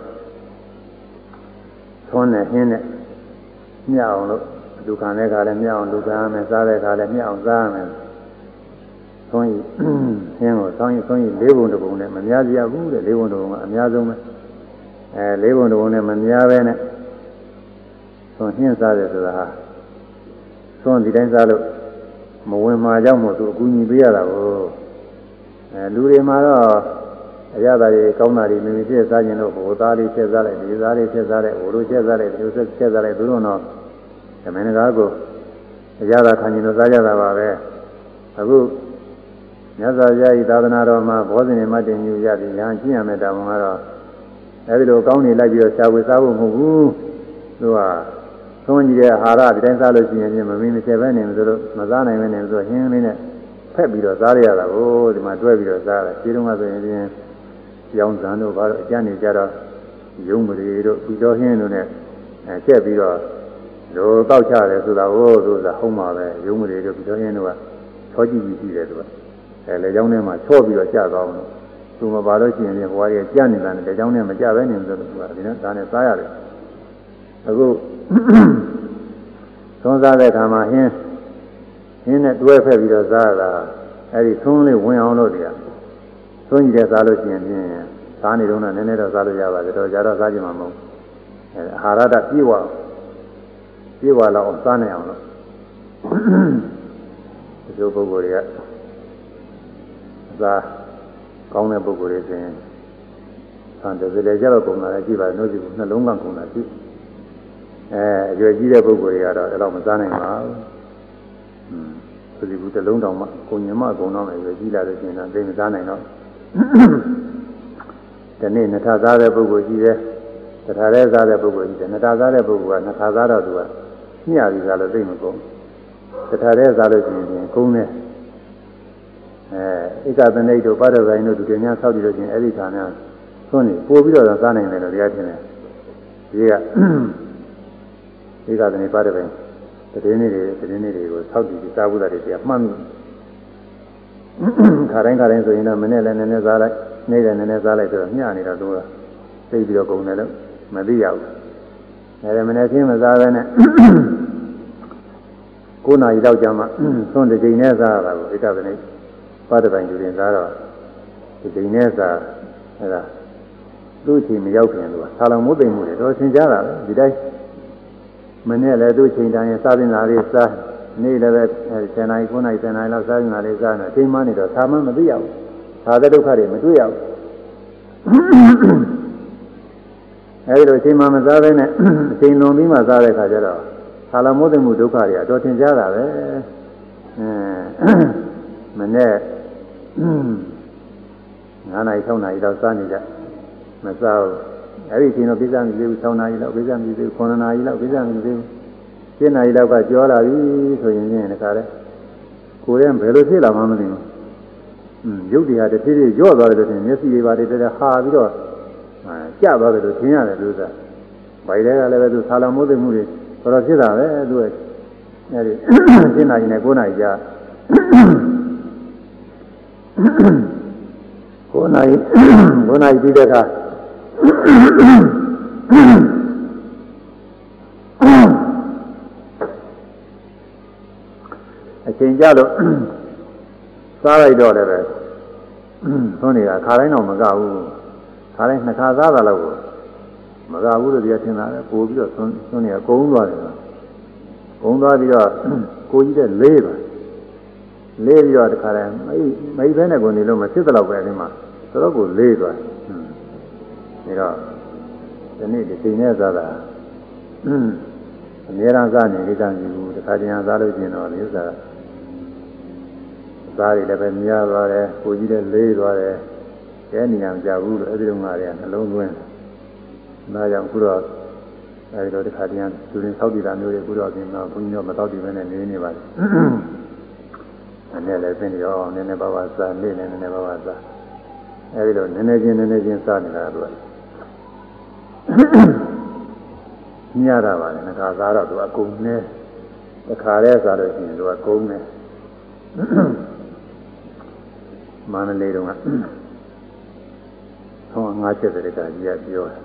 သွန်းနဲ့ဟင်းနဲ့မြအောင်လို့လူခံတဲ့ခါလည်းမြအောင်လူခံရမယ်စားတဲ့ခါလည်းမြအောင်စားရမယ်သွန်းရင်ဟင်းကိုသွန်းရင်လေးပုံတစ်ပုံနဲ့မများကြဘူးတဲ့လေးပုံတစ်ပုံကအများဆုံးပဲလေးပုံတစ်ပုံနဲ့မများပဲနဲ့သွန်းဟင်းစားတယ်ဆိုတာဟာသွန်းဒီတိုင်းစားလို့မဝင်မှာကြောင့်မို့သူအကူအညီပေးရတာကိုလူတွေမှာတော့အရသာတွေကောင်းတာတွေမိမိဖြစ်စားခြင်းလို့ဟိုသားလေးချက်စားလိုက်ဒီသားလေးချက်စားလိုက်ဟိုလိုချက်စားလိုက်ဒီလိုချက်စားလိုက်သူတို့တော့ဓမ္မနဂါကိုအရသာခံခြင်းလို့စားကြတာပါပဲအခုမြတ်စွာဘုရားဤသာသနာတော်မှာဘောဇင်မတ်တင်ယူရပြီးရဟန်းကျင့်ရမယ်တာဝန်ကတော့အဲဒီလိုကောင်းနေလိုက်ပြီးတော့ရှားဝေစားဖို့မဟုတ်ဘူးသူကသုံးကြည့်တဲ့အာဟာရဒီတိုင်းစားလို့ရှိရင်မမင်းမချက်ပဲနေမလို့မစားနိုင်ပဲနေလို့ဟင်းလေးနဲ့ဖက်ပြီးတော့စားရတာကိုဒီမှာတွဲပြီးတော့စားတယ်ခြေတုံးကဆိုရင်ရောင်းစံတို့ဘာလို့အကျဉ်းနေကြတော့ယုံမတွေတို့ပြီးတော့ဟင်းတို့နဲ့ချက်ပြီးတော့လိုတောက်ချတယ်ဆိုတာကိုဆိုတာဟုတ်မှာပဲယုံမတွေတို့ပြီးတော့ဟင်းတို့ကချောကြည့်ကြည့်ရှိတယ်သူကလေကြောင်းထဲမှာချော့ပြီးတော့ကြသွားအောင်သူမပါလို့ရှိရင်ဟိုကကြက်နေတာနဲ့လေကြောင်းထဲမှာကြပဲနေလို့သူကဒီနဲ့ဒါနဲ့စားရတယ်အခုသုံးစားတဲ့ခါမှာဟင်းနဲ့တွဲဖက်ပြီးတော့စားတာအဲဒီသုံးလေးဝင်အောင်လို့တရားသုံးကြည့်တဲ့စားလို့ရှိရင်စားနေတော့နည်းနည်းတော့စားလို့ရပါတယ်တော့ကြတော့စားကြမှာမဟုတ်အာဟာရဓာတ်ပြေဝလောက်အောင်စားနိုင်အောင်လို့ဒီလိုပုဂ္ဂိုလ်တွေကစားကောင်းတဲ့ပုဂ္ဂိုလ်တွေဆိုရင်ဆန်တယ်လေကြတော့ကုန်တာလည်းကြည့်ပါနှုတ်ကြည့်နှလုံးကကုန်တာကြည့်အရွယ်ကြီးတဲ့ပုဂ္ဂိုလ်တွေကတော့အဲ့တော့မစားနိုင်ပါဘူးဒီကူတစ်လုံးတောင်မှကိုညမကုံတော့မယ်ရွယ်ကြီးလာလို့ရှိရင်တော့သိမစားနိုင်တော့ဒီနေ့နှစ်ထပ်စားတဲ့ပုဂ္ဂိုလ်ကြီးတယ်တစ်ထပ်လေးစားတဲ့ပုဂ္ဂိုလ်ကြီးတယ်နှစ်ထပ်စားတဲ့ပုဂ္ဂိုလ်ကနှစ်ထပ်စားတော့သူကညှပြီးစားလို့သိမကုန်တစ်ထပ်လေးစားလို့ရှိရင်ကုန်းတယ်ဧကသနိတ်တို့ပါရဂိုင်းတို့သူတင်များဆောက်ပြီးလို့ရှိရင်အဲ့ဒီခါများသွန်းနေပို့ပြီးတော့စားနိုင်တယ်လို့တရားထင်တယ်ဒီကဧကသနိတ်ပါရဂိုင်းတည်င်းတွေကိုဆောက်တည်ပြီးစားဖို့တာတွေတရားမှတ်မိခါတိုင်းဆိုရင်တော့မနေ့လည်းနည်းနည်းစားလိုက်နေ့လည်းနည်းနည်းစားလိုက်ဆိုတော့ညနေတော့သူကသိပြီးတော့ကုန်တယ်လို့မသိရဘူးဒါမနေ့ချင်းမစားဘဲနဲ့9 နာရီလောက်ကြာမှသွန်းတစ်ချိန်နဲ့စားရတာကိုဧကသနိတ်ပါရဂိုင်းယူရင်စားတော့ဒီချိန်နဲ့စားအဲ့ဒါသူ့အချိန်မရောက်ခင်လို့ဆာလောင်မိုးသိမ့်မှုတွေတော့သင်ကြားတာပဲဒီတိုင်းမနေ့လည်းသူ့ချိန်တိုင်းစားတင်လာလေးစားနေ့လည်းပဲ10 နာရီ9 နာရီ10 နာရီလောက်စားတင်လာလေးစားနေအချိန်မှနေတော့သာမန်မသိရဘူးသာတဲ့ဒုက္ခတွေမတွေ့ရဘူးအဲဒီလိုအချိန်မှမစားဘဲနဲ့အချိန်လွန်ပြီးမှစားတဲ့ခါကျတော့ဆာလောင်မိုးသိမ့်မှုဒုက္ခတွေအတော်သင်ကြားတာပဲမနေ့9 နာရီ6 နာရီလောက်စားနေကြမစားဘူးအဲ့ဒီအချိန်တော့ပြည့်စုံပြီ6 နာရီလောက်ပြည့်စုံပြီ9 နာရီလောက်ပြည့်စုံပြီ7 နာရီလောက်ကကြောလာပြီဆိုရင်ဒီခါလဲကိုယ်ရဲ့ဘယ်လိုဖြစ်လာမှမသိဘူးရုပ်တရားတစ်ဖြည်းဖြည်းရော့သွားတယ်လို့ထင်မျက်စိတွေပါတည်းတည်းဟာပြီးတော့ကျသွားတယ်လို့ထင်ရတယ်လို့သာဗိုက်တွေကလည်းပဲသူဆာလောင်မိုးသိမှုတွေတော်တော်ဖြစ်တာပဲသူကအဲဒီ7 နာရီနဲ့9 နာရီကြာ9 နာရီပြီးတဲ့အခါအချိန်ကြလို့စားလိုက်တော့လည်းပဲသွန်းနေတာခါတိုင်းတော့မကဘူးခါတိုင်း2 ခါစားတာလို့မကဘူးလို့တရားထင်တာလေပို့ပြီးတော့သွန်းနေတာကုန်းသွားတယ်ကုန်းသွားပြီးတော့ကိုကြီးတဲ့လေးပါလေးပြီးတော့တခါတည်းမိဘနဲ့ကိုနေလို့မဖြစ်တော့ပဲအဲဒီမှာတော်တော်ကိုလေးသွားတယ်ဒါတော့ဒီနေ့ဒီချိန်နဲ့စားတာအများအားစားနေလိမ့်တာမျိုးတခါတည်းစားလို့ကျင်တော့လေဥစ္စာစားရည်လည်းပဲများသွားတယ်ကိုကြီးတဲ့လေးသွားတယ်ကျဲနေရမကြဘူးလို့အဲဒီလိုငါတွေကနှလုံးသွင်းဒါကြောင့်ခုတော့အဲဒီတော့တခါတည်းသူရင်သောက်တည်တာမျိုးတွေခုတော့ပြင်တော့ဘုန်းကြီးတို့မသောက်တည်ဘဲနဲ့နေပါလေအနေနဲ့လည်းပြင်ရောနည်းနည်းပါးပါးစားနေနည်းနည်းပါးပါးစားအဲဒီတော့နည်းနည်းချင်းစားနေတာသူကညရတာပါလေငါစားတော့သူအကုန်နဲ့တခါတည်းစားလို့ရှိရင်သူကကုန်းနဲ့မန္တလေးတုန်းကငါးချက်တဲ့ကကြီးကပြောတယ်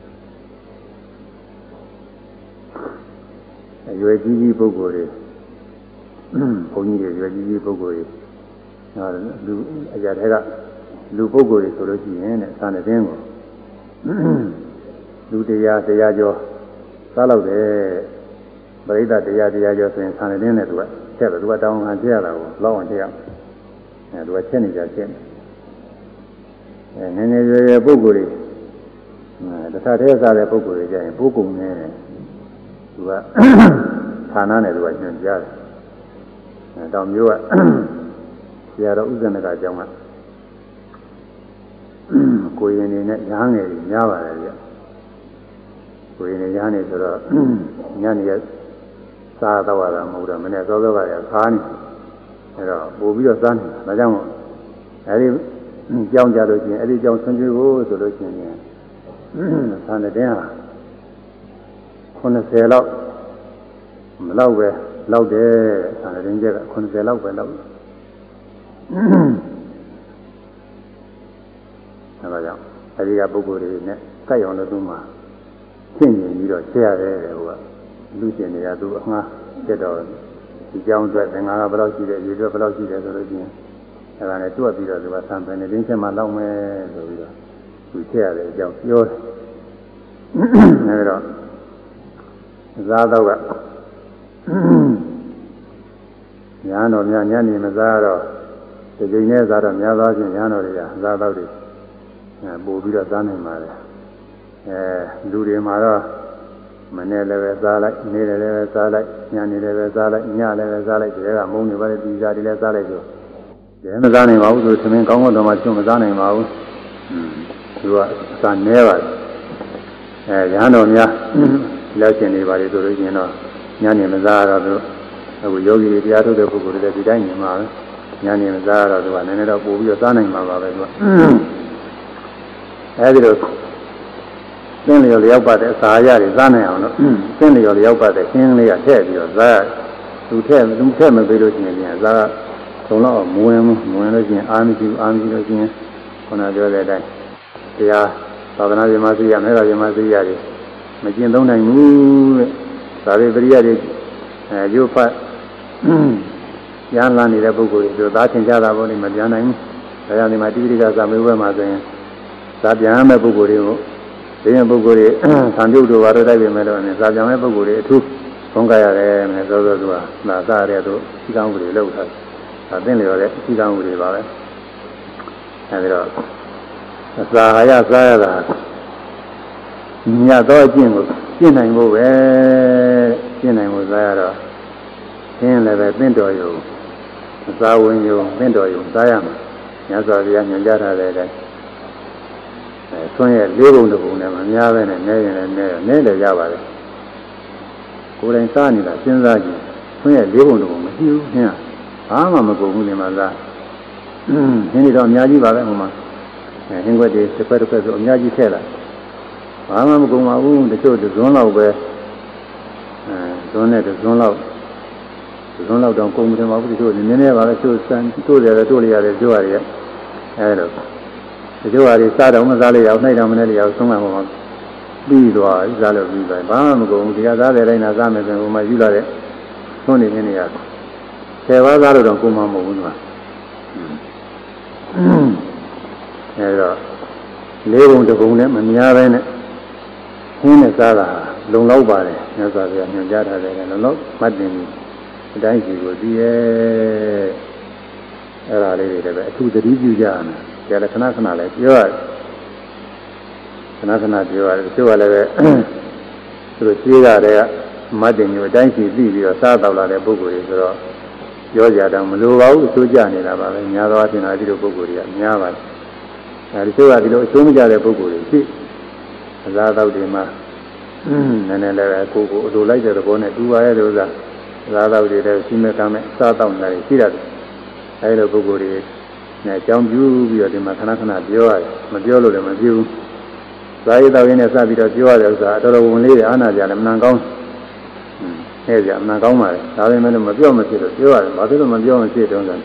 အရွယ်ကြီးပုဂ္ဂိုလ်တွေဘုန်းကြီးတွေရွယ်ကြီးပုဂ္ဂိုလ်တွေလူအရာတွေကလူပုဂ္ဂိုလ်တွေဆိုလို့ရှိရင်တဲ့သာနေခြင်းကိုလူတရားကျော်စားလို့တယ်ပရိသတ်တရားကျော်ဆိုရင်သာနေခြင်းနဲ့သူကချက်တယ်သူကတောင်းခံကြရတာကိုလောက်အောင်ကြရသူကချက်နေကြချက်နေငယ်ရွယ်ပုဂ္ဂိုလ်တွေတခြားတည်းစားတဲ့ပုဂ္ဂိုလ်တွေကြရင်ပိုးကုန်နေတယ်သူကဌာနနဲ့သူကညွှန်ကြားတယ်တောင်မျိုးကဆရာတော်ဥဇဏကအကြောင်းကကိုရင်နေနဲ့ရားငယ်ကြီးများပါတယ်ဗျကိုရင်နေရားနေဆိုတော့ညနေရစားတော့တာမဟုတ်တော့မနေ့စောစောကရခါနေအဲ့တော့ပို့ပြီးတော့စားနေတာဒါကြောင့်အဲဒီကြောင်းကြလို့ရှိရင်အဲဒီကြောင်းဆွန်ကျွေးဖို့ဆိုလို့ရှိရင်ဆန်တဲ့ဟာ90လောက်မလောက်ပဲလောက်တယ်ဆန်တဲ့ကျက်က90လောက်ပဲလောက်အဲဒါကြောင့်အဲဒီကပုဂ္ဂိုလ်တွေနဲ့ကြိုက်အောင်လို့သူမှရှင်းနေပြီးတော့ရှင်းရတယ်ဟိုကလူရှင်တွေကသူအငှားတက်တော့ဒီကြောင်းအတွက်ငါကဘယ်လောက်ရှိတယ်ဒီအတွက်ဘယ်လောက်ရှိတယ်ဆိုလို့ရှိရင်အဲဒါနဲ့တွက်ပြီးတော့သူကဆံပယ်နေတင်းချက်မှလောက်မယ်ဆိုပြီးတော့သူချက်ရတဲ့အကြောင်းပြောတယ်အဲဒါတော့ဇာတော့ကညာတော်များညနေမစားတော့ဒီချိန်နဲ့စားတော့များသောဖြင့်ညာတော်တွေကဇာတော့တွေပို့ပြီးတော့စားနိုင်ပါတယ်လူတွေမှာတော့မနေ့လည်းပဲစားလိုက်နေ့လည်းပဲစားလိုက်ညနေလည်းပဲစားလိုက်ညလည်းပဲစားလိုက်ဒီကမုန်းနေပါလေဒီစားတွေလည်းစားလိုက်ဆိုဒီမစားနိုင်ပါဘူးဆိုသမင်းကောင်းတော့မှကျွတ်မစားနိုင်ပါဘူးသူကစားနေပါတယ်ညာတော်များလက်ရှင်နေပါလေဆိုလို့ရှိရင်တော့ညနေမစားတော့သူအခုယောဂီတွေတရားထုတ်တဲ့ပုဂ္ဂိုလ်တွေလည်းဒီတိုင်းနေမှာပဲညနေမစားတော့သူကနည်းနည်းတော့ပို့ပြီးတော့စားနိုင်မှာပါပဲသူကအဲဒီလိုသင်လျော်လျောက်ပါတဲ့အစာရတွေစားနိုင်အောင်လို့သင်လျော်လျောက်ပါတဲ့ခင်းလေးကထည့်ပြီးတော့စားသူထည့်မပေးလို့ရှိရင်ပြန်စားသုံးတော့မဝင်လို့ရှိရင်အာမရှိလို့ရှိရင်ခုနပြောတဲ့အတိုင်းတရားသာသနာ့ဓမ္မစရိယမေဃဓမ္မစရိယတွေမကျင့်သုံးနိုင်ဘူးတဲ့ဒါတွေပရိယတွေရုပ်ဖတ်ရန်လာနေတဲ့ပုဂ္ဂိုလ်တွေဆိုသားထင်ကြတာပေါ့လေမပြန်နိုင်ဘူးဒါကြောင့်ဒီမှာတိတိကျကျမေဘွဲမှာဆိုရင်သာပြန်မဲ့ပုဂ္ဂိုလ်တွေကိုဒီရင်ပုဂ္ဂိုလ်တွေသံပြုတ်တို့ဘာလို့တိုက်ပြင်မဲ့တော့အနေသာပြန်မဲ့ပုဂ္ဂိုလ်တွေအထူးဘုံကရတယ်မယ်သောသူကနာစားရတဲ့သူစီကောင်းမှုတွေလောက်ထားဒါသိလျော်တဲ့စီကောင်းမှုတွေပါပဲအဲဒီတော့အစာဟာရစားရတာညသောအကျင့်ကိုကျင့်နိုင်ဖို့ပဲကျင့်နိုင်ဖို့စားရတော့သင်လည်းပဲသင်တော်ရုံအစာဝင်ရုံသင်တော်ရုံစားရမှာညသောဘုရားညွှန်ကြားထားတဲ့အတိုင်းဆွမ်းရဲ့၄ပုံတစ်ပုံနဲ့မများပဲနဲ့နဲရင်လည်းနဲလည်းရပါတယ်ကိုယ်တိုင်စားနေတာစဉ်းစားကြည့်ဆွမ်းရဲ့၄ပုံတစ်ပုံမရှိဘူးခင်ဗျာဘာမှမကုန်ဘူးဒီမှာလားင်းနေတော့အများကြီးပါပဲဟိုမှာဟင်းခွက်တွေတစ်ခွက်ဆိုအများကြီးထည့်လာဘာမှမကုန်ပါဘူးတချို့ဇွန်းလောက်ပဲဇွန်းနဲ့ဇွန်းလောက်တော့ကုန်မတင်ပါဘူးတချို့နည်းနည်းပါပဲတချို့စမ်းတို့ရတယ်တို့လိုက်ရတယ်တို့ရတယ်အဲလိုတချို့ဟာတွေစားတော့မစားလိုက်ရအောင်နှိုက်တော့မနဲ့ရအောင်ဆုံးမပါပြီးသွားပြီစားလို့ပြီးပါဘာမှမကုန်ဘူးဒီကစားတဲ့တိုင်းသာစားမယ်ဆိုရင်ဟိုမှာယူလာတဲ့သွန်းနေနေရ10ပါးစားတော့ကုန်မှာမဟုတ်ဘူးကွာအဲတော့လေးပုံတစ်ပုံနဲ့မများပဲနဲ့ဟင်းနဲ့စားတာလုံလောက်ပါတယ်မြတ်စွာဘုရားညွှန်ကြားထားတယ်လုံလောက်မှတ်တင်ပြီးအတိုင်းစီကိုသိရဲ့အဲ့ဒါလေးတွေလည်းပဲအထူးသတိပြုကြရမယ်ကျတယ်ခဏခဏလည်းပြောရတယ်ခဏခဏပြောရတယ်သူကလည်းပဲသူတို့ရှင်းရတဲ့မှတ်တင်မျိုးအတိုင်းစီသိပြီးတော့စားတော့လာတဲ့ပုဂ္ဂိုလ်တွေဆိုတော့ပြောကြတော့မလိုပါဘူးအဆိုးကြနေတာပါပဲများသောအားဖြင့်ဒီလိုပုဂ္ဂိုလ်တွေကများပါတယ်အဲဒီဆိုကဒီလိုအဆိုးမကြတဲ့ပုဂ္ဂိုလ်တွေရှိအလားတော့ဒီမှာနည်းနည်းလည်းကိုအလိုလိုက်တဲ့သဘောနဲ့တူပါရဲ့လို့အလားတော့တွေလည်းရှိမဲ့ကမဲ့စားတော့နေရှိတယ်အဲဒီလိုပုဂ္ဂိုလ်တွေနဲ့အကြောင်းပြုပြီးတော့ဒီမှာခဏခဏပြောရတယ်မပြောလို့လည်းမပြေဘူးဇာယတော်ရင်းနဲ့စပြီးတော့ပြောရတဲ့ဥစ္စာတော်တော်ဝင်လေးအာနာကြတယ်မနှံကောင်းအဲ့ဒါမနှံကောင်းပါလေဒါပေမဲ့လည်းမပြောမဖြစ်လို့ပြောရတယ်ဘာဖြစ်လို့မပြောမဖြစ်တုံးဆို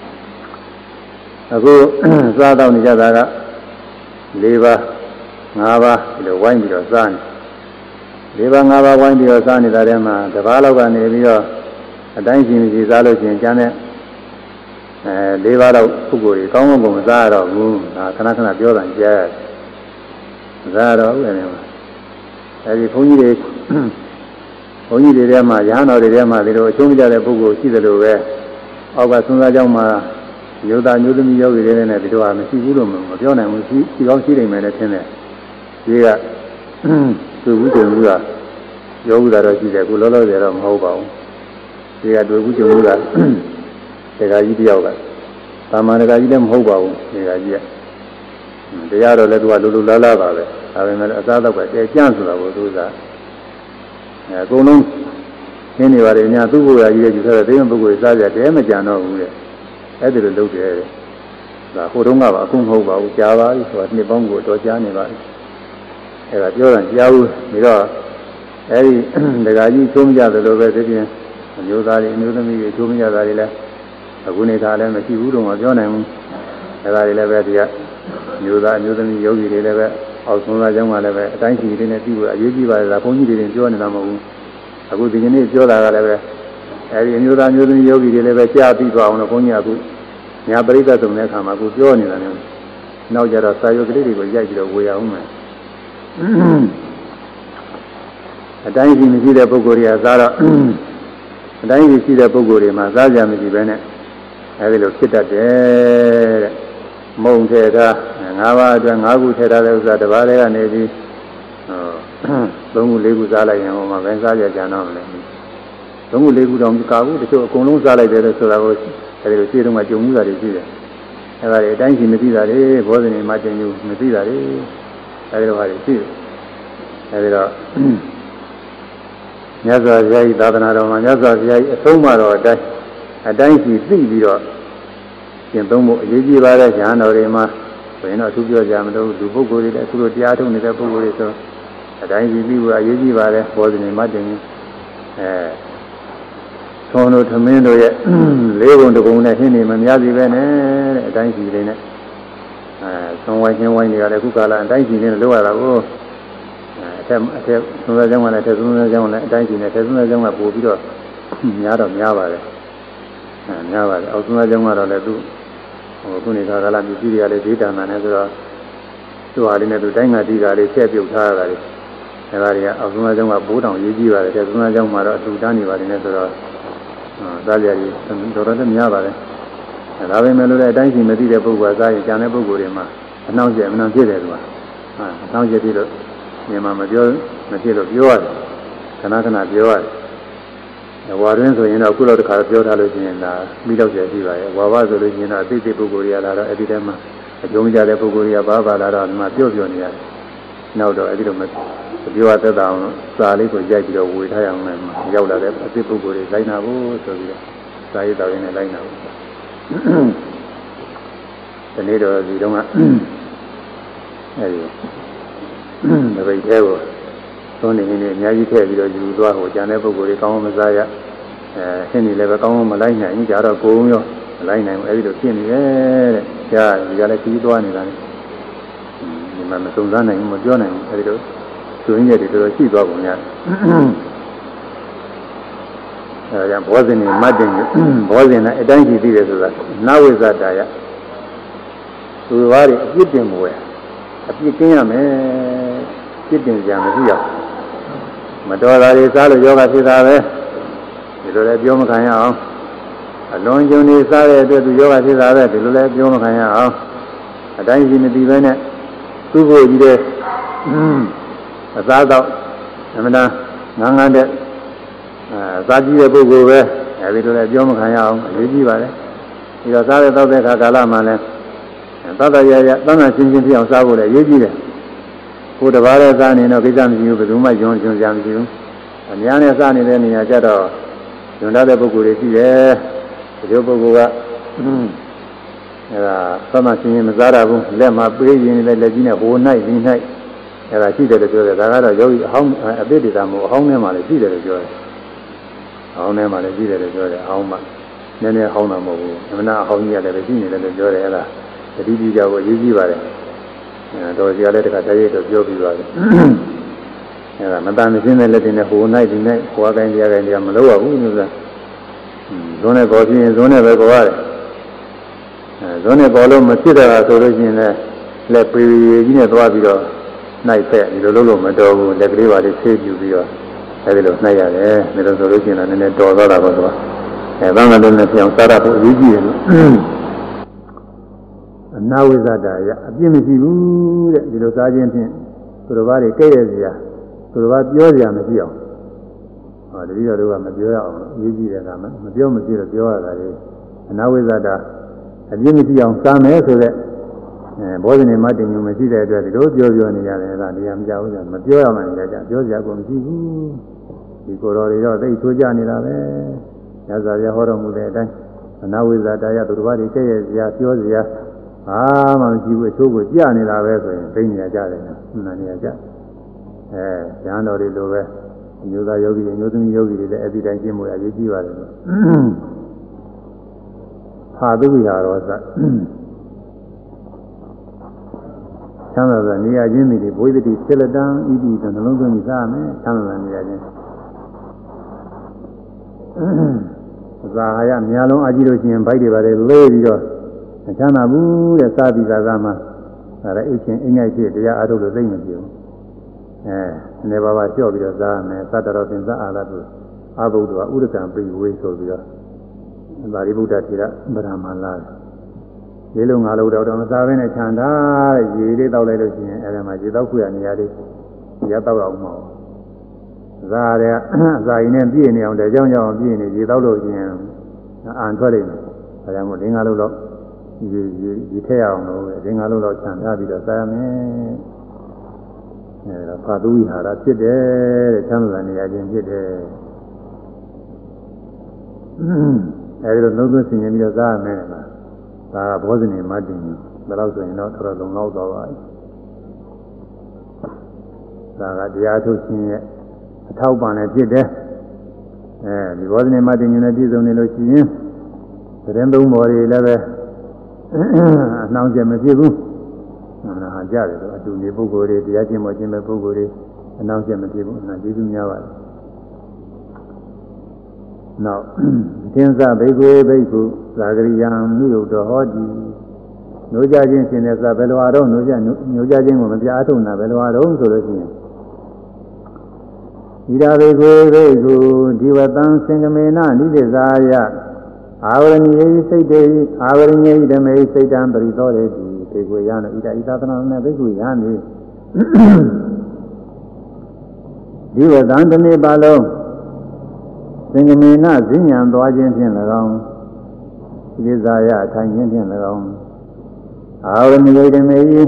အခုစားတော့နေကြတာက၄ပါး၅ပါးဒီလိုဝိုင်းပြီးတော့စားနေ၄ပါး၅ပါးဝိုင်းပြီးတော့စားနေတာထဲမှာတစ်ပါးလောက်ကနေပြီးတော့အတိုင်းရှင်ကြီးစားလို့ရှိရင်ကျန်တဲ့၄ပါးတော့ပုဂ္ဂိုလ်ကြီးကောင်းကောင်းမစားရတော့ဘူးဒါခဏခဏပြောတာကြားရတယ်မစားရတော့ဘူးအဲဒီဘုန်းကြီးတွေထဲမှာရဟန်းတော်တွေထဲမှာဒီလိုအချုံးကြတဲ့ပုဂ္ဂိုလ်ရှိသလိုပဲအောက်ကသုံးစားကြောင်းမှာယောသားမျိုးသမီးယောဂီတွေနဲ့ဒီလိုဟာမရှိဘူးလို့မပြောနိုင်ဘူးရှိကောင်းရှိနိုင်မယ်နဲ့ထင်တယ်ဒီကသူ့ဘူးကျုံဘူးကယောဂီတော်ရှိတယ်ခုလောလောဆယ်တော့မဟုတ်ပါဘူးဒီကတွေ့ဘူးကျုံဘူးကတရားကြီးတယောက်ကသာမန်တရားကြီးလည်းမဟုတ်ပါဘူးတရားကြီးကတရားတော်လည်းသူကလူလားလားပါပဲဒါပေမဲ့အစားတော့ကတဲကြန့်ဆိုတာကိုသူကအကုန်လုံးနင်းနေပါတယ်ညာသူ့ကိုယ်ရာကြီးရဲ့ယူထားတဲ့ဒိဋ္ဌိပုဂ္ဂိုလ်စားကြတဲမကြံတော့ဘူးတဲ့အဲ့ဒီလိုလုပ်တယ်တဲ့ဒါဟိုတုန်းကပါအခုမဟုတ်ပါဘူးကြားပါပြီဆိုတာနှစ်ပေါင်းကိုတော်ကြားနေပါပြီအဲ့ဒါပြောတာကြားဘူးပြီးတော့အဲ့ဒီတရားကြီးချုံးကြတယ်လို့ပဲဒီပြင်အမျိုးသားတွေအမျိုးသမီးတွေချုံးကြတာတွေလည်းအခုနေတာလည်းမရှိဘူးတော့မပြောနိုင်ဘူးအဲ့ဒါတွေလည်းပဲဒီကမျိုးသားမျိုးသမီးယောဂီတွေလည်းပဲအောက်ဆုံးသားကျောင်းကလည်းပဲအတိုင်းစီတွေနဲ့ပြီးဖို့အရေးကြီးပါတယ်ဒါဘုန်းကြီးတွေပြောနေတာမဟုတ်ဘူးအခုဒီကနေ့ပြောတာကလည်းပဲအဲဒီမျိုးသားမျိုးသမီးယောဂီတွေလည်းပဲကြားပြီးသွားအောင်လို့ဘုန်းကြီးကအခုညာပရိသတ်တုံတဲ့အခါမှာအခုပြောနေတာလည်းနောက်ကြတော့စာရုပ်ကလေးတွေကိုရိုက်ပြီးတော့ဝေရအောင်မယ်အတိုင်းစီမရှိတဲ့ပုဂ္ဂိုလ်တွေကစားတော့အတိုင်းစီရှိတဲ့ပုဂ္ဂိုလ်တွေမှာစားကြမရှိဘဲနဲ့အဲဒီလိုဖြစ်တတ်တယ်တဲ့မုံထဲထား၅ပါးအတွက်၅ခုထည့်ထားတဲ့ဥစ္စာတစ်ပါးလေးကနေပြီး၃ခု၄ခုစားလိုက်ရင်ဟိုမှာဘယ်စားကြကြတော့မလဲ၃ခု၄ခုတော့မကဘူးတချို့အကုန်လုံးစားလိုက်တယ်လို့ဆိုတာကိုအဲဒီလိုရှင်းတော့မှကြုံမှုတာတွေရှိတယ်အဲဒါတွေအတိုင်းရှိမသိတာတွေဘောဇင်မှာတင်ယူမသိတာတွေအဲဒီလိုဟာတွေရှိတယ်အဲဒီတော့မြတ်စွာဘုရားဤသာသနာတော်မှာမြတ်စွာဘုရားဤအဆုံးအမတော်အတိုင်းရှိသိပြီးတော့ကျင့်သုံးဖို့အရေးကြီးပါတဲ့ဉာဏ်တော်တွေမှာဘယ်တော့သူပြောကြမလို့လူပုဂ္ဂိုလ်တွေလည်းသူတို့တရားထုတ်နေတဲ့ပုဂ္ဂိုလ်တွေဆိုအတိုင်းရှိပြီးဖို့အရေးကြီးပါတယ်ဘောဇင်မှာတင်သွန်တို့သမင်းတို့ရဲ့လေးပုံတစ်ပုံနဲ့ဟင်းနေမများစီပဲနဲ့တဲ့အတိုင်းရှိလေးနဲ့သွန်ဝိုင်းချင်းဝိုင်းတွေကလည်းခုကာလအတိုင်းရှိလေးနဲ့လောက်ရတာကိုအထက်သုံးစားကြောင်းကလည်းထက်သုံးစားကြောင်းလည်းအတိုင်းရှိနေထက်သုံးစားကြောင်းကပို့ပြီးတော့များတော့များပါတယ်များပါတယ်အောက်သုံးစားကြောင်းကတော့လည်းသူခုနေတာကလည်းပြည်ကြီးတွေကလည်းဒေတာနာနဲ့ဆိုတော့သူ့ဟာလေးနဲ့သူတိုင်းငါတီးတာလေးဆက်ပြုတ်ထားရတာလေအဲဒါတွေကအောက်သုံးစားကြောင်းကဘိုးတောင်ရေးကြည့်ပါတယ်ထက်သုံးစားကြောင်းမှာတော့အထူတန်းနေပါတယ်နဲ့ဆိုတော့သားကြကြီးတော်တော်များပါတယ်ဒါပေမဲ့လို့လည်းအတိုင်းရှိမသိတဲ့ပုဂ္ဂိုလ်ကစားရင်ကျန်တဲ့ပုဂ္ဂိုလ်တွေမှာအနှောင့်အယှက်မနှောင့်ဖြစ်တယ်သူကအနှောင့်အယှက်ပြီးတော့မြန်မာမပြောမဖြစ်လို့ပြောရတယ်ခဏခဏပြောရတယ်ဝါရင်းဆိုရင်တော့ခုလောက်တစ်ခါပြောထားလို့ရှိရင်ဒါပြီးတော့ကျရှိပါရဲ့ဝါဘဆိုလို့ရှိရင်တော့အသိသိပုဂ္ဂိုလ်တွေကလာတော့အဲ့ဒီတည်းမှာအကျုံးကြတဲ့ပုဂ္ဂိုလ်တွေကဘာလာတော့ဒီမှာပြောနေရတယ်နောက်တော့အဲ့ဒီလိုမပြောရတတ်အောင်စာလေးကိုရိုက်ပြီးတော့ဝေထားရအောင်မယ်ရောက်လာတဲ့အသိပုဂ္ဂိုလ်တွေလိုက်နာဖို့ဆိုပြီးတော့စာရေးတော်ရင်းနဲ့လိုက်နာဖို့ the need of the Doma. The very table. Only in the Yagitel, you do what Janepo would come Messiah. Henry never come Malina, in Jara Gomio, Malina, every king. Yeah, you got a key to one. Mamma Suzanna in Mojona, every day. So in the sheep of wasn't in Madden, wasn't a dainty video. Now is that Daya. We were getting away. A few things, getting jam here. Madonna is all yoga Sida. You don't have Yomakaya. A long journey is started to yoga Sida, you don't have Yomakaya. A dainty in the event. Two good a Zada, Amina, Nanganda, Zaji, a book over, every little Yomakaya, Yuji. You are started out there, Kakalamana, and Tata Yaya, Dana Shinji on Sabo, Yuji. Put a Vara San in a Kizam, you, but do my John Jam you. And Yana San in any Ajado, another book will see there, the Yoboga. Some singing Zara, let my brain in the Legina all night, midnight. And I see that the joy that I had a bit of home name on the sea that the joy. Home name on the sea that the joy, how much. Then a home of and now how near the scene that the joy. The DD was usually about it. And those the other Catayet of Joby was it. And Madame is in the letting the whole night in night, Quaga and the other and the Amaloa, who knew that. Zone Bossi and Zone Begoare. Zone Bolo Masida, so let Privina Dwabio. Night fair, the Lolo Mado, the Griva, the Save you, a little Naya, the solution and then door of and one of them is on Sarah and now is that a Jimmy Wood, the Sergeant to the Valley Kaya, to the Valley Matio. Or the real Matio, Yuji and Matio Matio, and now is that a Jimmy on some air so that. Wasn't a matter you may see that the road you're on the Yamja and Majoa and Georgia Gomzi. Because they told Johnny as I heard him with that. And now is that I have to worry, Georgia. Mamma, was so with Johnny Lave, bringing a jar in Nania. Jan or Lowe, Yuga Yogi, and Yogi Yogi, the evidence him where you are. How do we are also? Some of the near Jimmy, the boy that is still down, eating and the London is army, some of the near Zahaya, Mialo, Ajirochi, and Bide by the lady and Chanabu, the Sabi Zazama, that are eating in a day, they are out of the same of you. Never was sure because I started off in the Alabu, Abu to Urukan, bring away so we are. Baributa Tira, Brahma. Yellow allowed out on the Savin and Chanda, you did all letters in Elamajidaku and Yadi, Yatawamo. Zain being on the young being Yidalo and Torin. I am with Ringalulo, you tell Ringalulo Chanda, because I am Padui had a sit there, the channel and the agent did there. I don't know this in Yamida. Wasn't imagining, but also not for a long out. The Atu a Tauban at Jide, and it wasn't imagining in a Dizon Elochian, the Rendo Mori Leve, now Jamajibu, and Hajari, to the Bugori, the Ajimojima Bugori, and now Jamajibu, and Dizum Yawa. Now, Tenza Begu, Zagriam, New to Hodi, no judging in as a Beluaro, no judging on the Atuna Beluaro, solution. Ida Begu, Diva dancing a mena, Nidesaya, our in say day, our in the may say down the resort, Peguiana, Ida Beguiani. Diva Dantani Balo. Singamina, Zinyan, the agent in the round. Desire, tangent in the round. Our immediate may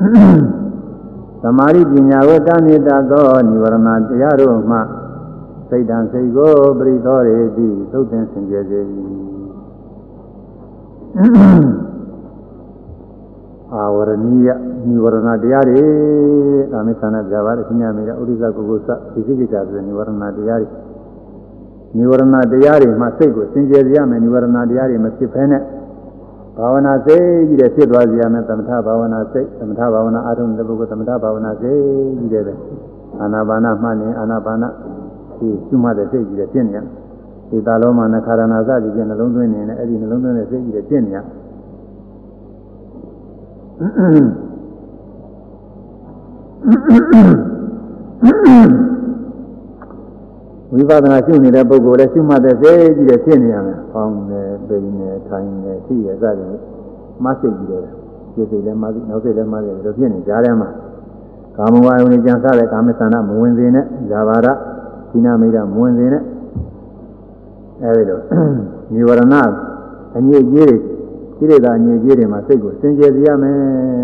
Samari Jinya, Dani Dago, Nivarana, Yaroma, say dance, say go, Bridore, so dancing, အာဝရဏီယနိဝရဏတရားတွေဒါမေသနာပြပါလေဆင်းရဲမိတဲ့ဥဒိစ္စကုကုသဒီစိကိစ္စဆိုတဲ့နိဝရဏတရားတွေနိဝရဏတရားတွေမှာစိတ်ကိုစင်ကြယ်ရမယ်နိဝရဏတရားတွေမဖြစ်ဖဲနဲ့ဘာဝနာစိတ်ကြီးတဲ့ဖြစ်သွားစေရမယ်သမထဘာဝနာစိတ်သမထဘာဝနာအာထုံတဲ့ပုဂ္ဂိုလ်သမထဘာဝနာစိတ်ကြီးတဲ့အာနာပါနမှတ်နေအာနာပါနဒီကျွတ်မှတဲ့စိတ်ကြီးတဲ့ဖြစ်နေရဒီသာလုံးမှာနခါရဏာစသည်ဖြင့်နှလုံးသွင်းနေတယ်အဲ့ဒီနှလုံးသွင်းတဲ့စိတ်ကြီးတဲ့ဖြစ်နေရဝိပဿနာရှုနေတဲ့ပုဂ္ဂိုလ်လည်းရှုမှတ်တဲ့စိတ်ကြီးတဲ့ဖြစ်နေရမယ်။ဖောင်းနေ၊ပိန်နေ၊ထိုင်နေ၊ထိရစသည်မစိတ်ကြီးတယ်။စိတ်လည်းမသိနောက်စိတ်လည်းမသိလို့ဖြစ်နေကြတယ်မှာကာမဝါယုန်ကြံစားတဲ့ကာမသန္တာမဝင်စေနဲ့ဇာဘာရသီနာမိတ်မဝင်စေနဲ့အဲဒီလိုនិဝရဏအညစ်အကြေးတွေကိလေသာအညစ်အကြေးတွေမှာစိတ်ကိုစင်ကြယ်စေရမယ်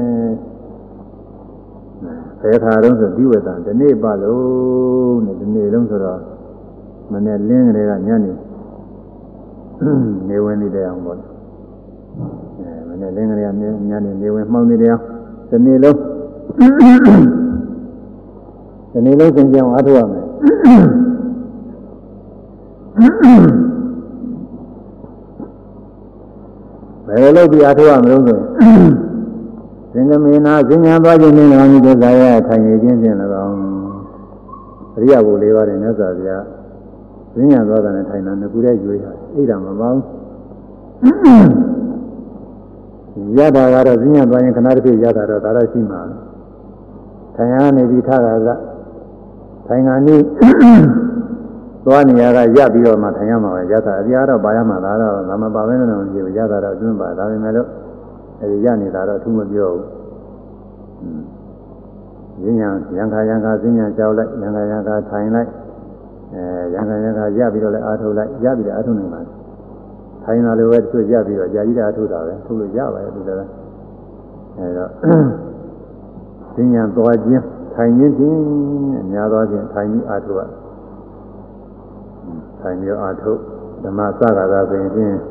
။ဘယ်ခါတော့ဆိုဒီဝေဒံဒီနေ့ပါလို့နဲ့ဒီနေ့လုံးဆိုတော့မနေ့လင်းကလေးကညနေဝင်နေတယ်အောင်ပေါ့မနေ့လင်းကလေးကညနေဝင်မှောင်းနေတယ်အောင်ဒီနေ့လုံးဒီနေ့လုံးစင်ကြအောင်အားထုတ်ရမယ်ဘယ်လိုပြီးအားထုတ်ရမလို့ဆိုသင်္ကမေနာစဉ္ညာသွားခြင်းနဲ့အောင်ဒီသာရထိုင်နေခြင်းဖြင့်၎င်းအရိယဘု၄ပါးနဲ့မြတ်စွာဘုရားစဉ္ညာသွားတာနဲ့ထိုင်တာငကူတဲ့ရွေးတာအိဒါမပေါင်းရတာကတော့စဉ္ညာသွားရင်ခဏတစ်ပြည့်ရတာတော့ဒါတော့ရှိမှာထိုင်ရနေပြီးထားတာကထိုင်ငါနည်းသွားနေရကရပြီးတော့မှထိုင်ရမှာပဲရတာအပြားတော့ပါရမှာဒါတော့မပါဘဲနဲ့တော့မကြည့်ဘူးရတာတော့အတွင်းပါဒါပေမဲ့လို့အဲဒီရနေတာတော့သူမပြောဘူးဉာဏ်ရံခါစဉ္ညာကြောက်လိုက်ရံခါထိုင်လိုက်ရံခါရပြီးတော့လည်းအားထုတ်လိုက်ရပြီးတော့အားထုတ်နေပါထိုင်တာလိုပဲသူရပြီးတော့ကြာကြီးတာအားထုတ်တာပဲထုတ်လို့ရပါတယ်သူလည်းအဲတော့ဉာဏ်သွားခြင်းထိုင်ခြင်းဖြင့်အများသောဖြင့်ထိုင်ပြီးအားထုတ်ရထိုင်ပြီးအားထုတ်ဓမ္မစကားသာဆိုရင်ဖြင့်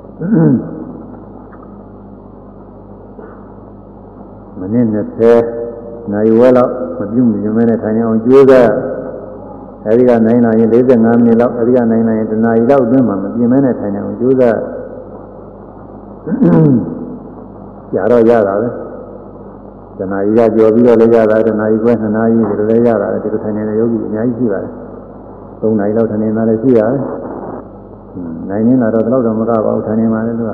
မနည်း20နိုင်ဝဲလောက်မပြုတ်မြင်မဲနဲ့ထိုင်အောင်ကြိုးစားအဲဒီကနိုင်လာရင်45မိနစ်လောက်အဲဒီကနိုင်လာရင်တနာရီလောက်အတွင်းမှာမပြင်းမဲနဲ့ထိုင်အောင်ကြိုးစားရတော့ရတာပဲတနာရီကကြော်ပြီးတော့လည်းရတာတနာရီခွဲ2နာရီဒီလိုလည်းရတာဒီလိုထိုင်နေတဲ့ယောဂီအများကြီးရှိပါတယ်3နာရီလောက်ထိုင်နေတာလည်းရှိရတယ်နိုင်နေတာတော့ဒီလောက်တော့မကပါဘူးထိုင်နေမှလည်းသူက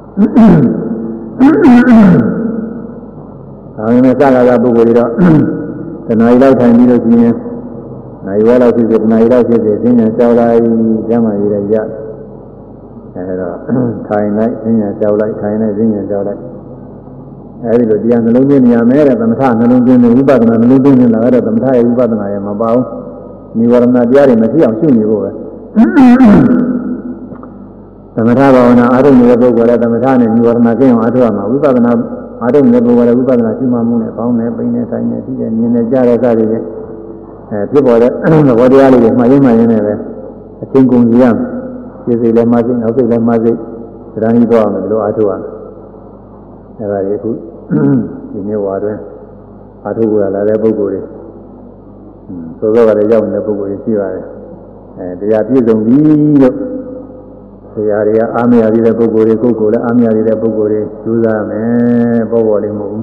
ဒါပေမဲ့စကားကပုဂ္ဂိုလ်တွေတော့တဏှာကြီးလောက်ထိုင်ပြီးလို့ရှိရင်နိုင်ဝဲလောက်ဖြစ်စေတဏှာကြီးလောက်ဖြစ်စေသိဉာဏ်ကြောက်လိုက်ကျမ်းမာရည်ရအဲဒါထိုင်လိုက်သိဉာဏ်ကြောက်လိုက်ထိုင်လိုက်သိဉာဏ်ကြောက်လိုက်အဲဒီလိုတရားနှလုံးသွင်းနေရမယ်တဲ့သမထနှလုံးသွင်းနေဝိပဿနာနှလုံးသွင်းနေတာကတော့သမထရဲ့ဝိပဿနာရဲ့မပါဘူးនិဝရဏတရားတွေမရှိအောင်ရှုနေဖို့ပဲသမထဘာဝနာအားထုတ်နေတဲ့ပုဂ္ဂိုလ်လည်းသမထနဲ့និဝရဏကျင့်အောင်အားထုတ်ရမှာဝိပဿနာအားထုတ်နေတဲ့ပုဂ္ဂိုလ်လည်းဝိပဿနာရှုမှမှုနဲ့ပေါင်းနေပိန်နေထိုင်နေပြီးတဲ့မြင်နေကြတဲ့စသည်ဖြင့်ဖြစ်ပေါ်တဲ့သဘောတရားလေးတွေမှတ်ရင်းနဲ့ပဲအချင်းကုန်စီရမယ်စိတ်လည်းမစိတ်နောက်စိတ်လည်းမစိတ်သရဏီသွားမယ်လို့အားထုတ်ရမယ်အဲဒါတွေအခုဒီနေ့ဝါတွင်အားထုတ်ရလာတဲ့ပုဂ္ဂိုလ်တွေသို့သောကလည်းရောက်နေတဲ့ပုဂ္ဂိုလ်တွေရှိပါတယ်တရားပြည့်စုံပြီလို့ဆရာတွေကအားမရသေးတဲ့ပုဂ္ဂိုလ်တွေကိုယ်ကိုယ်လည်းအားမရသေးတဲ့ပုဂ္ဂိုလ်တွေကြိုးစားမယ်ပေါ်လေးမဟုတ်ဘူး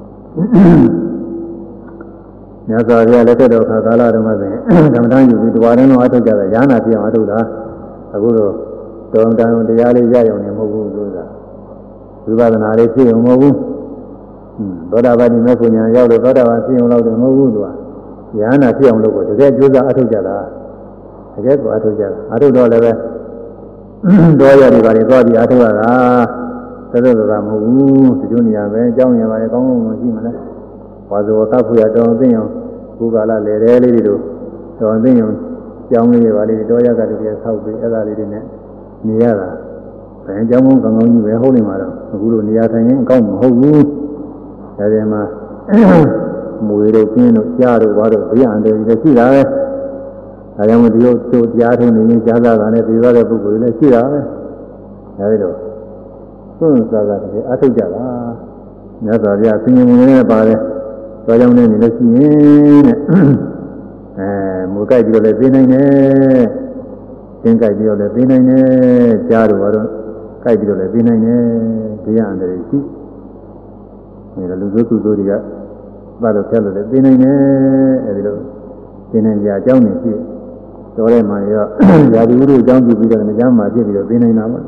ညဇာပြလက်ထက်တော်ခါကာလတုန်းကဆိုရင်ကမ္မဋ္ဌာန်းယူပြီးတဝါတိုင်းလုံးအားထုတ်ကြတာရဟနာပြအောင်အားထုတ်တာအခုတော့တော်တန်တရားလေးရရုံနဲ့မဟုတ်ဘူးဆိုတာဝိပဿနာလေးဖြစ်အောင်မဟုတ်ဘူးသောတာပတိမေဖို့ညာရောက်လို့သောတာပန်ဖြစ်အောင်လို့တော့မဟုတ်ဘူးသူကရဟနာဖြစ်အောင်လို့ကိုတကယ်ကြိုးစားအားထုတ်ကြတာတကယ်ကိုအားထုတ်ကြတာအားထုတ်တော့လည်းပဲတော်ရည်ပါတယ်သွားပြီးအားထုတ်ရတာသက်သက်သာမဟုတ်ဘူးဒီလိုနေရာပဲအကြောင်းရပါတယ်ကောင်းကောင်းမရှိမလားဝါဇောသတ်ဖို့ရတော်သိအောင်ဘုကာလလေတဲလေးတွေတို့တော်သိအောင်ကြောင်းလေးတွေပါလေးတော်ရကတည်းကဆောက်ပြီးအဲ့ဒါလေးတွေနဲ့နေရတာဘယ်အကြောင်းကောင်းကောင်းကြီးပဲဟုတ်နေမှာတော့အခုလိုနေရာထိုင်ရင်အကောင်းမဟုတ်ဘူးဒါပေမဲ့မွေတို့ပြင်းတို့ကြားတို့ဘာတို့ဘေးအန္တရာယ်တွေရှိတာပဲဒါကြောင့်မို့ဒီလိုတို့ကြားထုံးနေရင်ကြားသာနဲ့ပြီးသွားတဲ့ပုဂ္ဂိုလ်တွေလည်းရှိတာပဲအဲဒီလိုသွန်စားတာတကယ်အထုတ်ကြတာမြတ်စွာဘုရားဆင်ញင်ဝင်နေပါတယ်တော်ကြောင့်လည်းနေလို့ရှိရင်တဲ့မူကြိုက်ပြီးတော့လည်းသိနိုင်တယ်သင်ကြိုက်ပြီးတော့လည်းသိနိုင်တယ်ကြားတော့ကြိုက်ပြီးတော့လည်းသိနိုင်တယ်ဒီရအန္တရာယ်ရှိနေလူစုသူတို့တွေကဘာလို့ဆက်လို့လဲသိနိုင်တယ်အဲဒီလိုသိနိုင်ကြအကြောင်းတွေရှိတော်ထဲမှာရောယာတိဝိရုအကြောင်းပြုပြီးတော့မကြမ်းမှာဖြစ်ပြီးတော့သိနိုင်တာပေါ့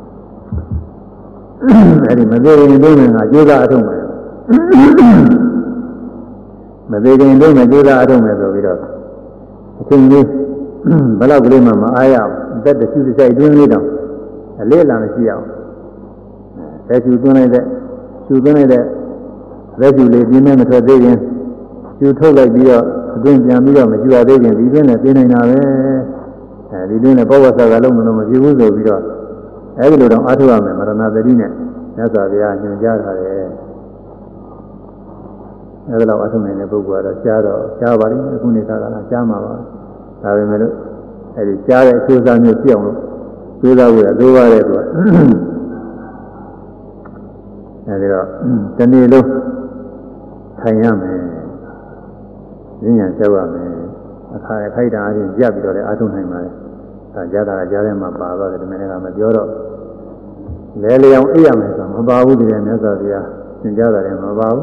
အဲဒီမသေးရင်သိနိုင်တာကျိုးစားအထုံးမယ်မသေးရင်သိနိုင်ကျိုးစားအထုံးမယ်ဆိုပြီးတော့အချိန်ကြီးဘယ်လောက်ကလေးမှမအားရအောင်အသက်တစ်ခုတစ်ဆိုင်တွင်းလေးတောင်အလေးအလာမရှိအောင်အဲကျူသွင်းလိုက်တဲ့လက်ကျူလေးပြင်းနေမထွက်သေးရင်ကျူထုတ်လိုက်ပြီးတော့အတွင်းပြန်ပြီးတော့မကျူရသေးရင်ဒီတွင်းနဲ့ပြင်းနေတာပဲအဲဒီတွင်းနဲ့ဘောဝဆာကလုံးမလို့မဖြစ်ဘူးဆိုပြီးတော့အဲဒီလိုတော့အားထုတ်ရမယ်မရဏသတိနဲ့မြတ်စွာဘုရားညွှန်ကြားထားတယ်အဲဒီလောက်အားထုတ်နိုင်တဲ့ပုဂ္ဂိုလ်ကတော့ကြားပါလိမ့်အခုနေခါကလာကြားမှာပါဒါပေမဲ့လို့အဲဒီကြားတဲ့အကျိုးစားမျိုးပြအောင်လို့ကျိုးစားဖို့ရလိုပါတယ်သူကအဲဒီတော့ဒီနေ့လုံးထိုင်ရမယ်ဉာဏ်ကြောက်ရမယ်အခါခိုက်တာအချင်းရပ်ပြီးတော့လည်းအားထုတ်နိုင်ပါတယ်ဒါကြားတာကြားထဲမှာပါတော့တယ်ဒီမနေ့ကမပြောတော့လဲလျောင်အိပ်ရမယ်ဆိုမပါဘူးဒီနေ့မြတ်စွာဘုရားသင်ကြားတာလည်းမပါဘူး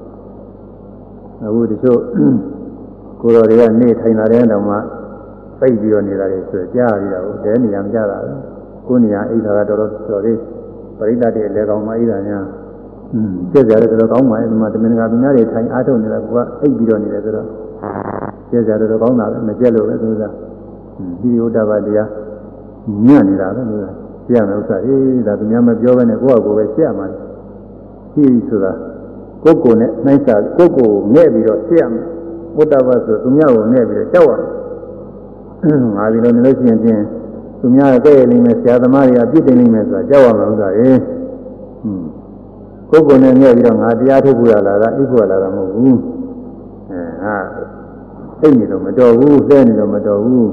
အခုတချို့ကိုယ်တော်တွေကနေထိုင်လာတဲ့တောင်မှပိတ်ပြီးတော့နေတာလေဆိုကြားရတာကိုတဲနေရမကြတာကိုယ်နေရအိပ်တာကတော်လေးပရိသတ်တွေလည်းကောင်းမှအိပ်တာများကျက်ကြတယ်တော်ကောင်းပါရဲ့ဒီမှာတမင်ကသူများတွေထိုင်အားထုတ်နေတာကအိပ်ပြီးတော့နေတယ်ဆိုတော့ကျက်ကြတယ်တော်ကောင်းတာပဲမကျက်လို့ပဲသူကဒီဥဒ္ဒဘာတရားညံ့နေတာပဲလို့ကျက်မယ်ဥစ္စာဒါသူများမပြောဘဲနဲ့ကိုယ့်အကိုပဲကျက်မှာရှိဆိုတာကိုယ့်ကိုယ်နဲ့နှိုင်းစာကိုယ့်ကိုငဲ့ပြီးတော့ကျက်မယ်ဥဒ္ဒဘာဆိုသူများကိုငဲ့ပြီးတော့ကြောက်ရငါဒီလိုနေလို့ရှိရင်ချင်းသူများရဲ့တဲ့နေမယ်ဆရာသမားတွေကပြစ်တင်နေမယ်ဆိုတာကြောက်ရမှာဥစ္စာကိုယ့်ကိုယ်နဲ့ငဲ့ပြီးတော့ငါတရားထုတ်ဖို့ရလာတာအိပ်ဖို့ရလာတာမဟုတ်ဘူးဟာအိပ်နေတော့မတော်ဘူးလဲနေတော့မတော်ဘူး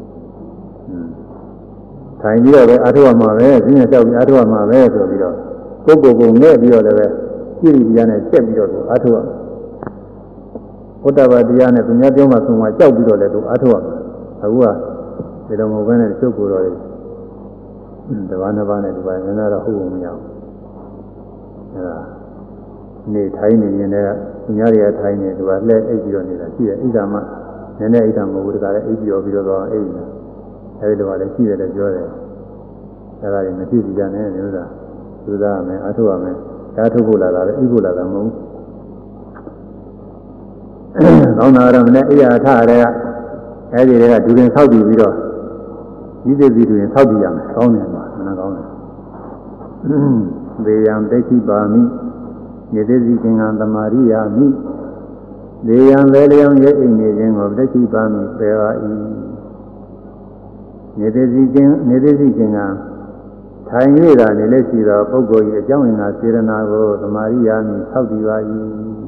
ထိုင်ပြီးတော့ပဲအားထုတ်ရမှာပဲဈဉ္ညာလျှောက်ပြီးအားထုတ်ရမှာပဲဆိုပြီးတော့ကိုယ်ကိုယ်ငဲ့ပြီးတော့လည်းပဲကြည့်ရတဲ့ချက်ပြီးတော့အားထုတ်ရမှာဘုဒ္ဓဘာသာတရားနဲ့သူများပြောမှဆုံးမှကြောက်ပြီးတော့လည်းသူအားထုတ်ရမှာအခုကဒီလိုမဟုတ်ဘဲနဲ့ချုပ်ကိုယ်တော်လေးတဘာနှစ်ပါးနဲ့ဒီပါးနည်းနည်းတော့ဟုတ်မရဘူးအဲဒါနေထိုင်နေရင်လည်းသူများတွေကထိုင်နေသူကလှဲအိပ်ပြီးတော့နေတာရှိတယ်အိပ်တာမှနည်းနည်းအိပ်တာမဟုတ်ဘူးတခါလည်းအိပ်ပြီးတော့အိပ်နေတာအဲဒီလိုကလည်းရှိတယ်လို့ပြောတယ်အဲဒါတွေမဖြစ်စီကြနဲ့မျိုးသားသူသားရမယ်အထုတ်ရမယ်ဓာတ်ထုတ်ဖို့လာတာလည်းအိပ်ဖို့လာတာမဟုတ်ဘူးကောင်းတာတော့မနဲ့အိယာထရတဲ့ကအဲဒီတွေကဒူရင်ဆောက်တည်ပြီးတော့ဒီသိစီဒူရင်ဆောက်တည်ရမယ်ကောင်းတယ်မှာမနာကောင်းတယ်ဒေယံဒိဋ္ဌိပါမိနေသိစီကင်္ဂံသမာရိယာမိဒေယံဝေလျံရဲ့အိမ်နေခြင်းကိုဒိဋ္ဌိပါမိပယ်ပါ၏နေသိစီကင်္ဂံထိုင်၍သာနေလက်ရှိသောပုဂ္ဂိုလ်၏အကြောင်းအရာစေရနာကိုသမာရိယာမိဆောက်တည်ပါ၏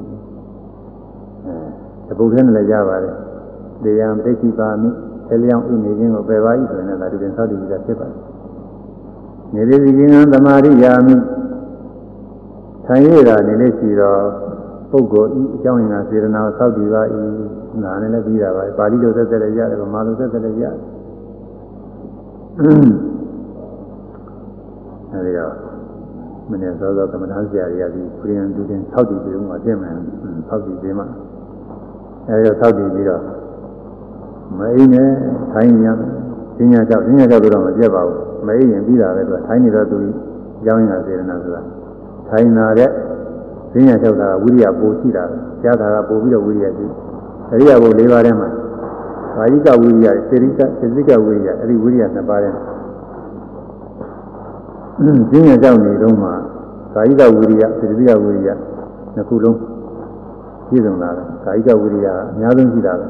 တပုတ်ထဲနဲ့လည်းရပါတယ်ဒေယံဒိဋ္ဌိပါမိဆယ်လျောင်းအိမ်နေခြင်းကိုပယ်ပါ၏ဆိုရင်လည်းဒါဒီပင်ဆောက်တည်ပြီးသားဖြစ်ပါတယ်နေသိစီကင်္ဂံသမာရိယာမိထိုင်ရတာနေလို့ရှိတော့ပုဂ္ဂိုလ်ဤအကြောင်းအရာစေရနာကိုဆောက်တည်ပါ၏နာနဲ့လည်းပြီးတာပါပါဠိလိုသက်သက်လည်းရတယ်ဗမာလိုသက်သက်လည်းရတယ်အဲဒီတော့မနေ့စောစောကမ္မဋ္ဌာန်းဆရာကြီးကဒီခရီးန်တူတင်ဆောက်တည်ပြီးတော့အပြင်မှာဆောက်တည်ပြီးမှအဲဒီတော့ဆောက်တည်ပြီးတော့မအိမ်နဲ့ထိုင်ရမယ်ဈဉ္ညာကြောက်တော့မပြတ်ပါဘူးမအိမ်ရင်ပြီးတာပဲသူကထိုင်နေတော့သူအကြောင်းအရာစေရနာဆိုတာထိုင်လာတဲ့ဈဉ္ညာလျှောက်တာဝိရိယပိုရှိတာပဲကြားတာကပိုပြီးတော့ဝိရိယရှိအရိယဘု၄ပါးထဲမှာဘာယိကဝိရိယစေရိကဝိရိယအဲ့ဒီဝိရိယနှစ်ပါးထဲဈဉ္ညာလျှောက်နေတော့မှကာယိကဝိရိယစေရိကဝိရိယနှစ်ခုလုံးပြည့်စုံလာတယ်ကာယိကဝိရိယအများဆုံးရှိတာပဲ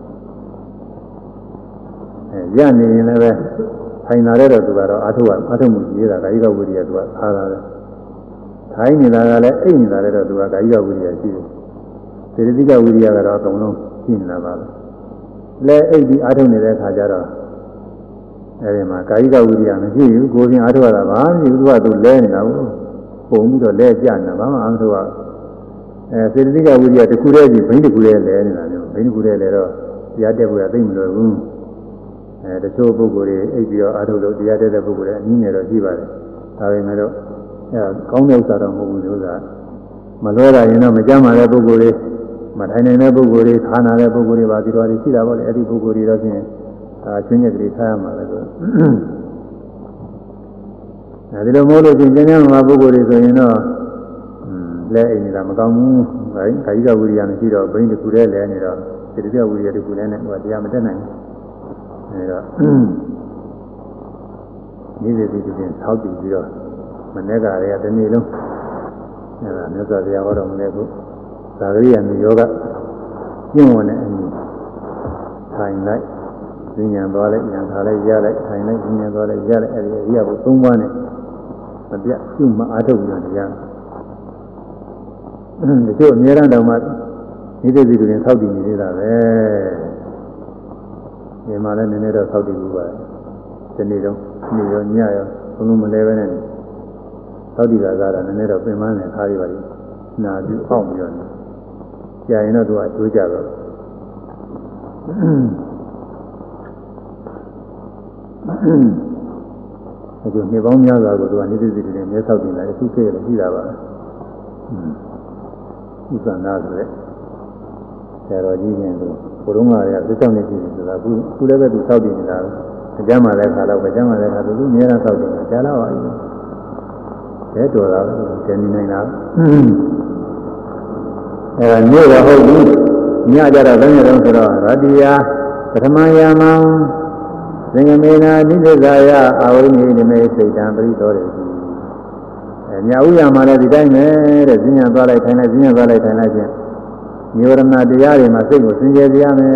ရနေရင်လည်းပဲထိုင်လာတဲ့တော့သူကတော့အာထုမှုကြီးတာကာယိကဝိရိယသူကအားလာတယ်ထိုင်နေတာကလည်းအိတ်နေတာလည်းတော့သူကကာယိကဝိရိယရှိတယ်စေတသိကဝိရိယကတော့အကုန်လုံးရှိနေတာပါပဲလဲအိတ်ပြီးအာထုနေတဲ့အခါကျတော့အဲဒီမှာကာယိကဝိရိယမရှိဘူးကိုယ်ချင်းအာထုရတာပါမရှိဘူးသူကသူလဲနေတာဘူးပုံပြီးတော့လဲကြနေတာဘာမှအောင်ဆိုတော့စေတသိက်ကဝိရိယတစ်ခုတည်းကြီးဘိန်းတစ်ခုတည်းလဲနေတာမျိုးဘိန်းတစ်ခုတည်းလဲတော့တရားတက်ဖို့ကသိမလို့ဘူးတချို့ပုဂ္ဂိုလ်တွေအိပ်ပြီးတော့အားထုတ်လို့တရားတက်တဲ့ပုဂ္ဂိုလ်တွေအနည်းငယ်တော့ရှိပါတယ်ဒါပေမဲ့တော့ကောင်းတဲ့ဥစ္စာတော့မဟုတ်ဘူးလို့ဆိုတာမလွဲတာရင်တော့မကြမ်းပါတဲ့ပုဂ္ဂိုလ်တွေမထိုင်နိုင်တဲ့ပုဂ္ဂိုလ်တွေခါနာတဲ့ပုဂ္ဂိုလ်တွေပါဒီလိုတွေရှိတာပေါ့လေအဲ့ဒီပုဂ္ဂိုလ်တွေတော့ဖြင့်ချင်းညက်ကလေးထားရမှာလေဆိုဒီလိုမို့လို့ချင်းကျမ်းမှာပုဂ္ဂိုလ်တွေဆိုရင်တော့လဲအိမ်နေတာမကောင်းဘူးခါကြီးကဝိရိယမရှိတော့ဘိန်းတစ်ခုတည်းလဲနေတော့ဒီတပြဝိရိယတစ်ခုတည်းနဲ့ဟိုတရားမတက်နိုင်ဘူးအဲတော့ဒီစီစီချင်းထောက်တည်ပြီးတော့မနေ့ကတည်းကဒီနေ့လုံးအဲဒါမြတ်စွာဘုရားဟောတော်မူတဲ့ခုသာဂရိယမျိုးယောဂကျင့်ဝင်တဲ့အမှုထိုင်လိုက်ဉာဏ်သွားလိုက်ဉာဏ်ထားလိုက်ရလိုက်ထိုင်လိုက်ဉာဏ်သွားလိုက်ရလိုက်အဲဒီအရိယဘု၃ပါးနဲ့မပြတ်ရှုမှအားထုတ်ပြီးတော့တရားဒီလိုအများအားတောင်မှဒီသိစီတွေထောက်တည်နေသေးတာပဲဒီမှာလည်းနည်းနည်းတော့ထောက်တည်ပြီးပါတယ်ဒီနေ့တော့နေ့ရောညရောဘုံလုံးမလဲပဲနဲ့ထောက်တည်တာကတော့နည်းနည်းတော့ပြင်ပန်းနေခါရပါလိမ့်နာပြီးအောက်ပြီးတော့ကြာရင်တော့သူကကျိုးကြတော့အဲဒီနှစ်ပေါင်းများစွာကိုသူကနေ့သိစီတွေမျက်ထောက်တင်လာတယ်သူခေတ်လည်းရှိတာပါဥစ္စာနာဆိုတဲ့ဆရာတော်ကြီးချင်းတို့ဘုရုံးမာတွေကသိဆောင်နေပြီဆိုတာခုလည်းပဲသူထောက်တင်နေတာအကျမ်းမှာလည်းခါတော့ပဲအကျမ်းမှာလည်းခါသူအများအားထောက်တင်တာကြားတော့အဲဒီဲတော်တာကျန်နေနိုင်တာအဲဒါမျိုးတော့ဟုတ်ဘူးညကြတော့ဘယ်နဲ့တော့ဆိုတော့ရတ္တိယပထမယာမံသင်္ကမေနာနိသဇာယအာဝိနိနိမေစိတ်တံပရိသောတယ်ညဥ်ရမှာလည်းဒီတိုင်းပဲတဲ့ဈဉ္ညာသွားလိုက်ထိုင်လိုက်ဈဉ္ညာသွားလိုက်ထိုင်လိုက်ချင်းနိဝရဏတရားတွေမှာစိတ်ကိုစင်ကြယ်ပြရမယ်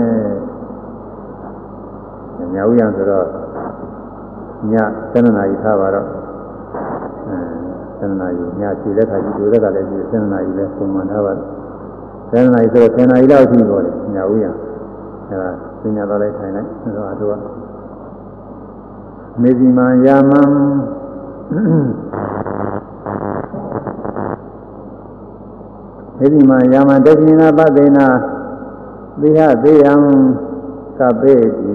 ညဥ်ရဆိုတော့ည7 နာရီထားပါတော့7 နာရီညခြေလက်ခါကြီးဒုရက်ကလည်းဒီ7 နာရီလဲပုံမှန်ထားပါ7 နာရီဆိုတော့10 နာရီလောက်ရှိတော့တယ်ညဥ်ရအဲဒါဈဉ္ညာသွားလိုက်ထိုင်လိုက်ဆိုတော့အတူကမေဇိမံယာမံအဲဒီမှာယာမတက္ကိနာပသေနာသီဟသေယံကပေတိ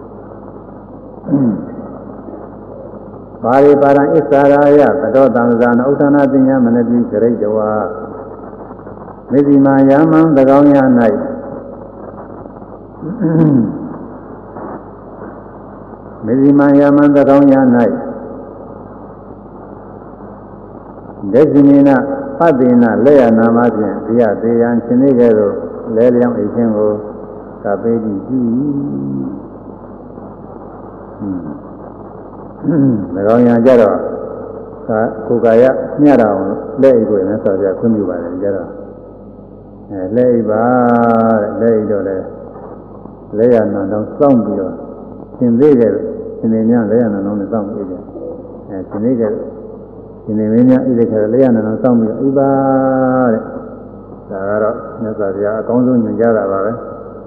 ပါရိပါရံဣစ္ဆာရာယပတောတံဇာနဥဒ္ဒနာပညာမနတိဂရိတဝါမေဇိမာယာမံသကောင်းရ၌မေဇိမာယာမံသကောင်းရ၌ဒက္ခိဏပတ္တိနာလက်ရနာမဖြင့်ဒီယသေယံရှင်နေကဲ့သို့လဲလျောင်းအိတ်ခြင်းကိုကပေတိပြု၎င်းရကြတော့ကိုယ်ကာယမျှတာအောင်လက်အိတ်ကိုလည်းဆော်ပြခွင့်ပြုပါတယ်ကြတော့လက်အိတ်ပါတဲ့လက်အိတ်တော့လည်းလက်ရနာတော့စောင့်ပြီးတော့ရှင်သေးကဲ့ရှင်နေများလက်ရနာတော့လည်းစောင့်ပြီးတယ်ရှင်နေကဲ့ဒီနေမင်းများဣတိခရလေးရနာအောင်စောင့်ပြီးအိပါတဲ့ဒါကတော့မြတ်စွာဘုရားအကောင်းဆုံးညွှန်ကြားတာပါပဲ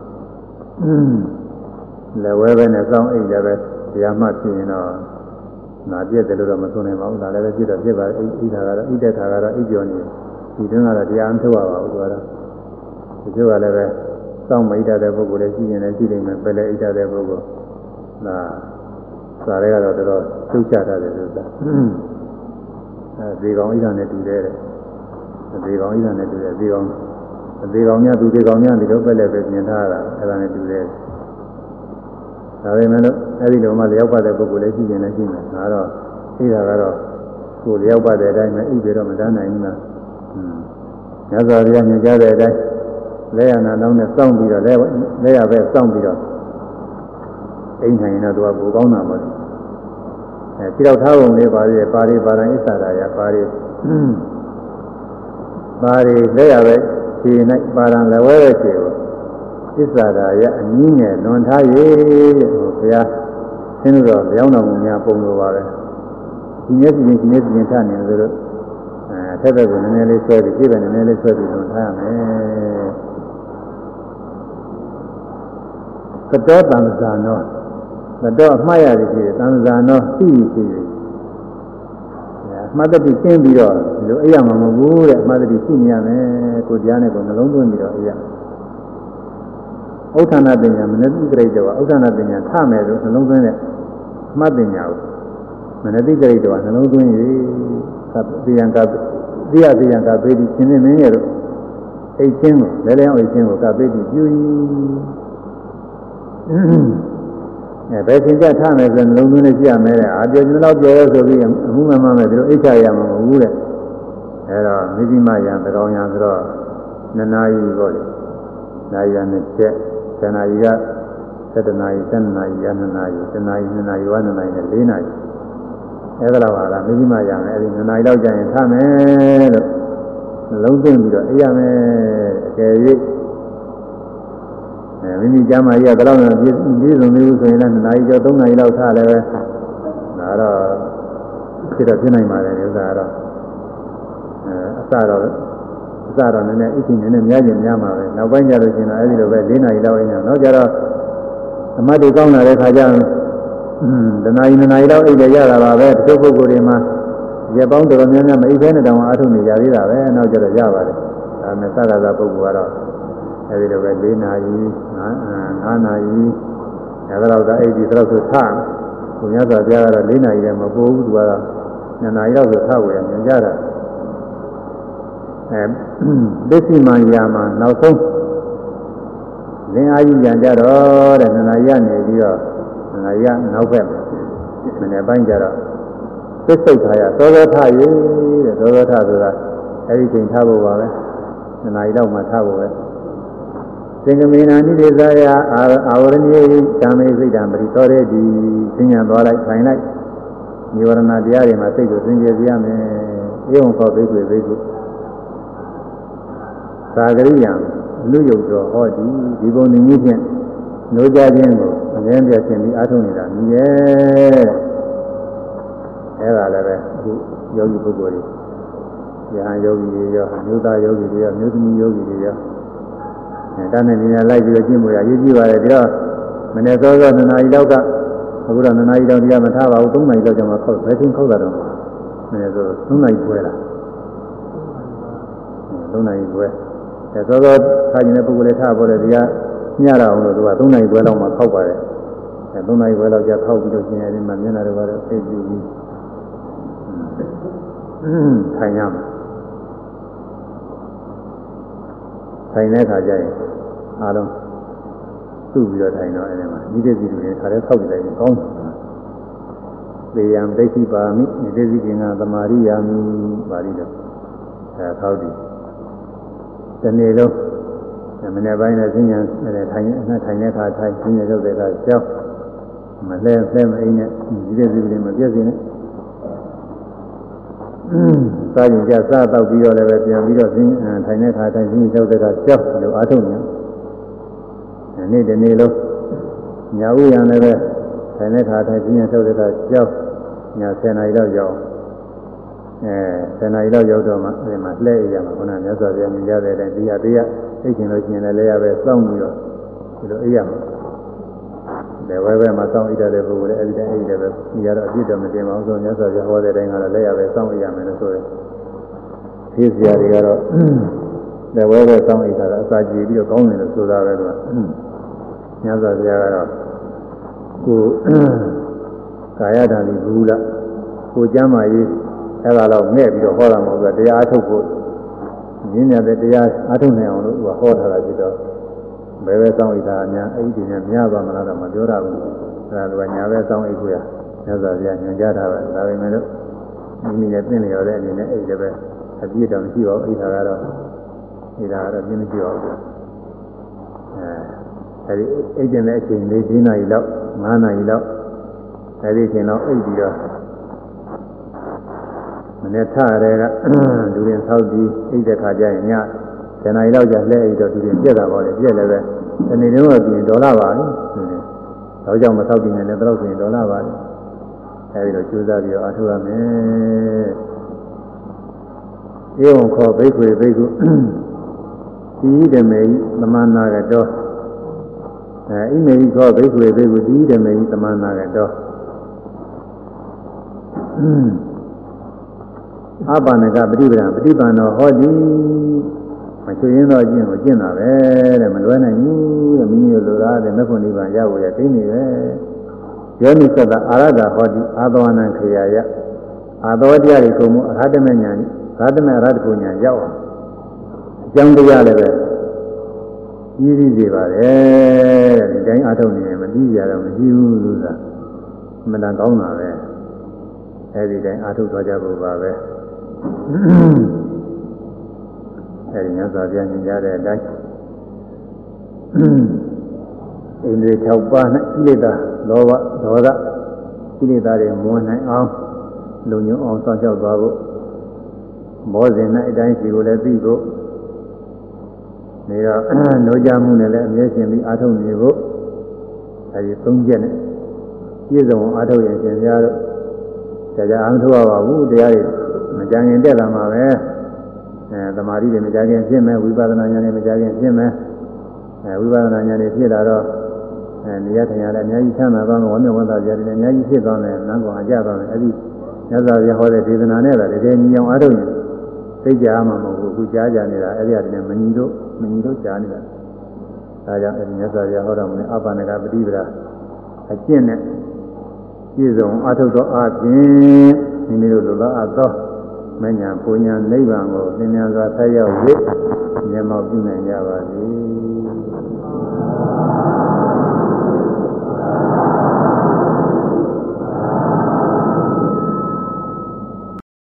လက်ဝဲပဲနဲ့စောင့်အိပ်လည်းပဲတရားမှဖြစ်ရင်တော့နာပြည့်တယ်လို့တော့မဆိုနိုင်ပါဘူးဒါလည်းပဲဖြစ်တော့ဖြစ်ပါအိတာကတော့ဣတက်တာကတော့အိကျော်နေဒီတွင်းကတော့တရားမထုတ်ရပါဘူးသူကတော့ဒီကျိုးကလည်းပဲစောင့်မဣတတဲ့ပုဂ္ဂိုလ်လည်းရှိရင်လည်းရှိနိုင်မယ်ပဲလေဣတတဲ့ပုဂ္ဂိုလ်ဒါစာရဲကတော့တော်တော်သုတ်ချတတ်တယ်ဆိုတာဒီကောင်ဣဒ္ဓနဲ့တူတယ်ဒီကောင်ဣဒ္ဓနဲ့တူတယ်ဒီကောင်များသူဒီကောင်များဒီလိုပဲလည်းပဲပြင်ထားတာအဲ့ဒါနဲ့တူတယ်ဒါပေမဲ့လို့အဲ့ဒီလိုမှလျောက်ပတ်တဲ့ပုဂ္ဂိုလ်လည်းရှိရင်လည်းရှိမယ်ဒါတော့ဣဒ္ဓကတော့ကိုယ်လျောက်ပတ်တဲ့အတိုင်းပဲဣပြီးတော့မတန်းနိုင်ဘူးလားညဇောရညွှန်ကြားတဲ့အတိုင်းလဲရနာလုံးနဲ့စောင့်ပြီးတော့လဲရပဲစောင့်ပြီးတော့အိမ်နိုင်ရင်တော့သူကပိုကောင်းတာပေါ့ခြေတော်ထားပုံလေးပါရပါရပါရံဣစ္ဆရာယပါရလက်ရပဲခြေ၌ပါရံလက်ဝဲပဲခြေကိုဣစ္ဆရာယအနည်းငယ်လွန်ထား၍ဟိုဘုရားသင်တို့တော့လျောင်းတော်မူများပုံလိုပါပဲဒီမျက်စိချင်းထားနေလို့ထက်ဘက်ကိုနည်းနည်းလေးဆွဲပြီးခြေဘက်နည်းနည်းလေးဆွဲပြီးလွန်ထားရမယ်ကတောတံဇာနောတော့အမှားရတယ်ရှိတယ်သံဃာနောသိရှိတယ်မှတ်တတိကျင်းပြီးတော့ဒီလိုအိယာမှာမဟုတ်ဘူးတဲ့မှတ်တတိရှိနေရမယ်ကိုတရားနဲ့ကိုနှလုံးသွင်းပြီးတော့အိယာဥဋ္ဌာဏပညာမနတိကရိတ္တဝဥဋ္ဌာဏပညာထမယ်လို့နှလုံးသွင်းတဲ့မှတ်ပညာကိုမနတိကရိတ္တဝနှလုံးသွင်း၍သီယံကသိယသီယံကပေတိရှင်မင်းရဲ့တို့အိတ်ချင်းကိုလဲလဲအောင်အိတ်ချင်းကိုကပေတိပြု၏ဘယ်ချင်းကြထားမယ်ဆိုနှလုံးသွင်းနဲ့ကြည့်ရမယ်တဲ့အာပြောကျွန်တော်ပြောရဲဆိုပြီးအမှုမှန်မှန်ပဲဒီလိုအိတ်ချရမှာမဟုတ်ဘူးတဲ့အဲတော့မိသိမယံသကောင်ယံဆိုတော့နှစ်နာရီပေါ့လေနာရီနဲ့ချက်ဇဏာရီက7နာရီ7နာရီရ2နာရီ7နာရီ2နာရီဝ2နာရီနဲ့4နာရီအဲဒါတော့ဟာမိသိမယံလည်းအဲဒီ2နာရီလောက်ကြာရင်ထားမယ်လို့နှလုံးသွင်းပြီးတော့အိပ်ရမယ်အကယ်၍မိမိကျမ်းမာကြီးကတော့ပြည့်စုံသေးဘူးဆိုရင်လည်း2နာရီကျော်3နာရီလောက်ထားလည်းပဲဒါတော့ဖြစ်တော့ဖြစ်နိုင်ပါတယ်ဥစ္စာကတော့အစတော့နည်းနည်းအချင်းနည်းနည်းများကျင်များမှာပဲနောက်ပိုင်းကျလို့ရှိရင်တော့အဲဒီလိုပဲ4နာရီလောက်အိမ်ညနောက်ကျတော့အမတ်တွေကောင်းလာတဲ့ခါကျ2နာရီ2နာရီလောက်အိမ်လည်းရတာပါပဲတချို့ပုဂ္ဂိုလ်တွေမှာရက်ပေါင်းတော်တော်များများမအိပ်ဖဲနဲ့တောင်အားထုတ်နေကြသေးတာပဲနောက်ကျတော့ရပါတယ်ဒါနဲ့စကားသာပုဂ္ဂိုလ်ကတော့အဲဒီလိုပဲ4နာရီ5နာရီအဲဒါတော့အိပ်ပြီးတော့ဆိုထဘုရားစွာဘုရားကတော့4နာရီလည်းမပိုးဘူးသူကတော့2နာရီလောက်ဆိုထဝယ်မြင်ကြတာဒိဋ္ဌိမှန်ရာမှာနောက်ဆုံးလင်းအားကြီးကြံကြတော့တဲ့2နာရီကနေပြီးတော့2နာရီနောက်ဘက်မနေ့ပိုင်းကျတော့သစ္ဆုတ်ထားရသောသောထရည်တဲ့သောသောထဆိုတာအဲဒီချိန်ထားဖို့ပါပဲ2နာရီလောက်မှထားဖို့ပဲသင်္ကမေနာနိဒေဇာယအာဝရဏိဓမ္မေစိတ်တံပရိသောရေတိသင်ညာသွားလိုက်ထိုင်လိုက်နိဝရဏတရားတွေမှာစိတ်ကိုသင်ကျေစေရမယ်ဧဝံခောဘိက္ခွေဘိက္ခုသာဂရိယံလူယုတ်တော်ဟောဒီဒီပုံနည်းဖြင့်နိုးကြခြင်းကိုအငြင်းပြခြင်းပြီးအားထုတ်နေတာမြည်ရဲ့အဲဒါလည်းပဲအခုယောဂီပုဂ္ဂိုလ်တွေယဟန်ယောဂီတွေရောမြို့သားယောဂီတွေရောမြို့သမီးယောဂီတွေရောတန်းနဲ့နေရာလိုက်ပြီးတော့ကျင့်ဖို့ရရေးကြည့်ပါတယ်ပြီးတော့မနေ့စောစော2နာရီလောက်ကအခုတော့2နာရီလောက်တရားမထားပါဘူး3နာရီလောက်ကျမှခောက်ဘယ်ချင်းခောက်တာတော့မနေ့စော3နာရီခွဲလာ3နာရီခွဲစောစောထားခြင်းတဲ့ပုဂ္ဂိုလ်တွေထားပေါ်တယ်ဒီကညရအောင်လို့သူက3နာရီခွဲလောက်မှခောက်ပါတယ်3နာရီခွဲလောက်ကြာခောက်ပြီးတော့ကျင်ရတယ်မှမျက်နှာတွေကတော့သိကြည့်ပြီးထိုင်ရမှာထိုင်တဲ့အခါကျရင်အားလုံးသူ့ပြီးတော့ထိုင်တော့အဲဒီမှာဤတဲ့စီတွေခါလဲဆောက်ကြည့်လိုက်ရင်ကောင်းတယ်။ေယံဒိဋ္ဌိပါမိဤတဲ့စီကင်္ဂသမာရိယာမိပါဠိတော်ဆောက်တည်ဒီနေ့လုံးမနေ့ပိုင်းနဲ့စဉ်းညာထိုင်တဲ့အခါထိုင်စဉ်းညာလုပ်တဲ့အခါကြောက်မလဲမအိမ်နဲ့ဤတဲ့စီတွေမပြည့်စည်နဲ့စားရင်ကြစားတော့ပြီးတော့လည်းပဲပြန်ပြီးတော့ထိုင်တဲ့ခါထိုင်ပြီးရောက်တဲ့ခါကြောက်လို့အားထုတ်နေနေ့ဒီနေ့လုံးညာဥရံလည်းပဲထိုင်တဲ့ခါထိုင်ပြီးရောက်တဲ့ခါကြောက်ညာ10နာရီလောက်ရောက်10နာရီလောက်ရောက်တော့မှအဲဒီမှာလှည့်ရမှာခုနမြတ်စွာဘုရားမြင်ကြတဲ့အတိုင်းတရားသိချင်လို့ရှိရင်လည်းလဲရပဲစောင့်ပြီးတော့ဒီလိုအိပ်ရမှာလေဝဲပဲမှာစောင့်အိပ်တဲ့ပုဂ္ဂိုလ်လည်းအဲဒီတိုင်းအိပ်တယ်ပဲဒီကတော့အပြည့်တော့မတင်ပါဘူးဆိုမြတ်စွာဘုရားဟောတဲ့အတိုင်းကတော့လဲရပဲစောင့်အိပ်ရမယ်လို့ဆိုရင်ဖြစ်စရာတွေကတော့လေဝဲပဲစောင့်အိပ်တာကအစာကြည့်ပြီးတော့ကောင်းတယ်လို့ဆိုတာပဲလို့မြတ်စွာဘုရားကတော့ကိုကာယဓာတ်ကြီးဘူးလားကိုကျမ်းမာရေးအဲ့ဒါတော့ငဲ့ပြီးတော့ဟောတာမဟုတ်ဘူးတရားအထုတ်ဖို့ရင်းနေတဲ့တရားအထုတ်နိုင်အောင်လို့သူကဟောထားတာဖြစ်တော့ဘယ်ပဲစောင့်အိပ်တာများအဲ့ဒီနဲ့များပါမလားတော့မပြောရဘူးအဲ့ဒါကညာပဲစောင့်အိပ်ကိုရမြတ်စွာဘုရားညွှန်ကြားထားတာဒါပေမဲ့လို့မိမိနဲ့ပြင်လျော်တဲ့အနေနဲ့အဲ့ဒီပဲအပြည့်တော်မရှိပါဘူးအိပ်တာကတော့အိပ်တာကတော့ပြင်းမရှိပါဘူးအဲဒီအိပ်ကျင်တဲ့အချိန်လေး10နာရီလောက်9နာရီလောက်အဲဒီအချိန်လောက်အိပ်ပြီးတော့မနေ့ထရဲကလူရင်ဆောက်ပြီးအိပ်တဲ့ခါကျရင်ည10နာရီလောက်ကြာလှည့်အိပ်တော့လူရင်ပြက်တာပေါ့လေပြက်လည်းပဲဒီနေ့တော့ပြင်ဒေါ်လာပါလေတော့ကြောင့်မဆောက်ပြီးနေလည်းတော့ဆိုရင်ဒေါ်လာပါလေအဲဒီတော့ကျိုးစားပြီးတော့အားထုတ်ရမယ်ဧဝံခောဘိက္ခွေဘိက္ခုတိဓမ္မေသမန္နာကတောဣမေဟိခောဘိက္ခွေဘိက္ခုတိဓမ္မေသမန္နာကတော Abanaka Padivan, Padivano, Hodi, Machuino, Jina, Maluana, the Minula, the Mekuniva, Yahweh, Tini, Yoni said the Arada, Hodi, Adoan and Kriya, Adodia, Radaman, Radkunya, Yawa, Jangu Easy, then I told him, Media, Madangona, every day I took Rajabu Babe. Heading us out in Yada, in the Chaupan, Ilida, Loda, Ilida, one night out, Lunio on Sancho Babu, more than night, then she would let me go. No Jamun, yes, and the Atom Nivo, as you don't get it. Here's the one Atom and Yaro. Jajan to our wood, they are Majan and Delama, the Mari, the Majan Jim, we got an onion, Majan Jim, we got an onion, and yet and Yakan around 1 year, and Yayi sit on it, Nango and Javan, every other holiday than another, the day young Atom. Sejama, who Jajanira, Elia, Manido Janida. Raja and Yasaria Horam, Abanaga Bedivra, a chin, is on Auto Art, in the middle of Manya, Punya, Nevango, Ninaza Saya, Yama, Yava.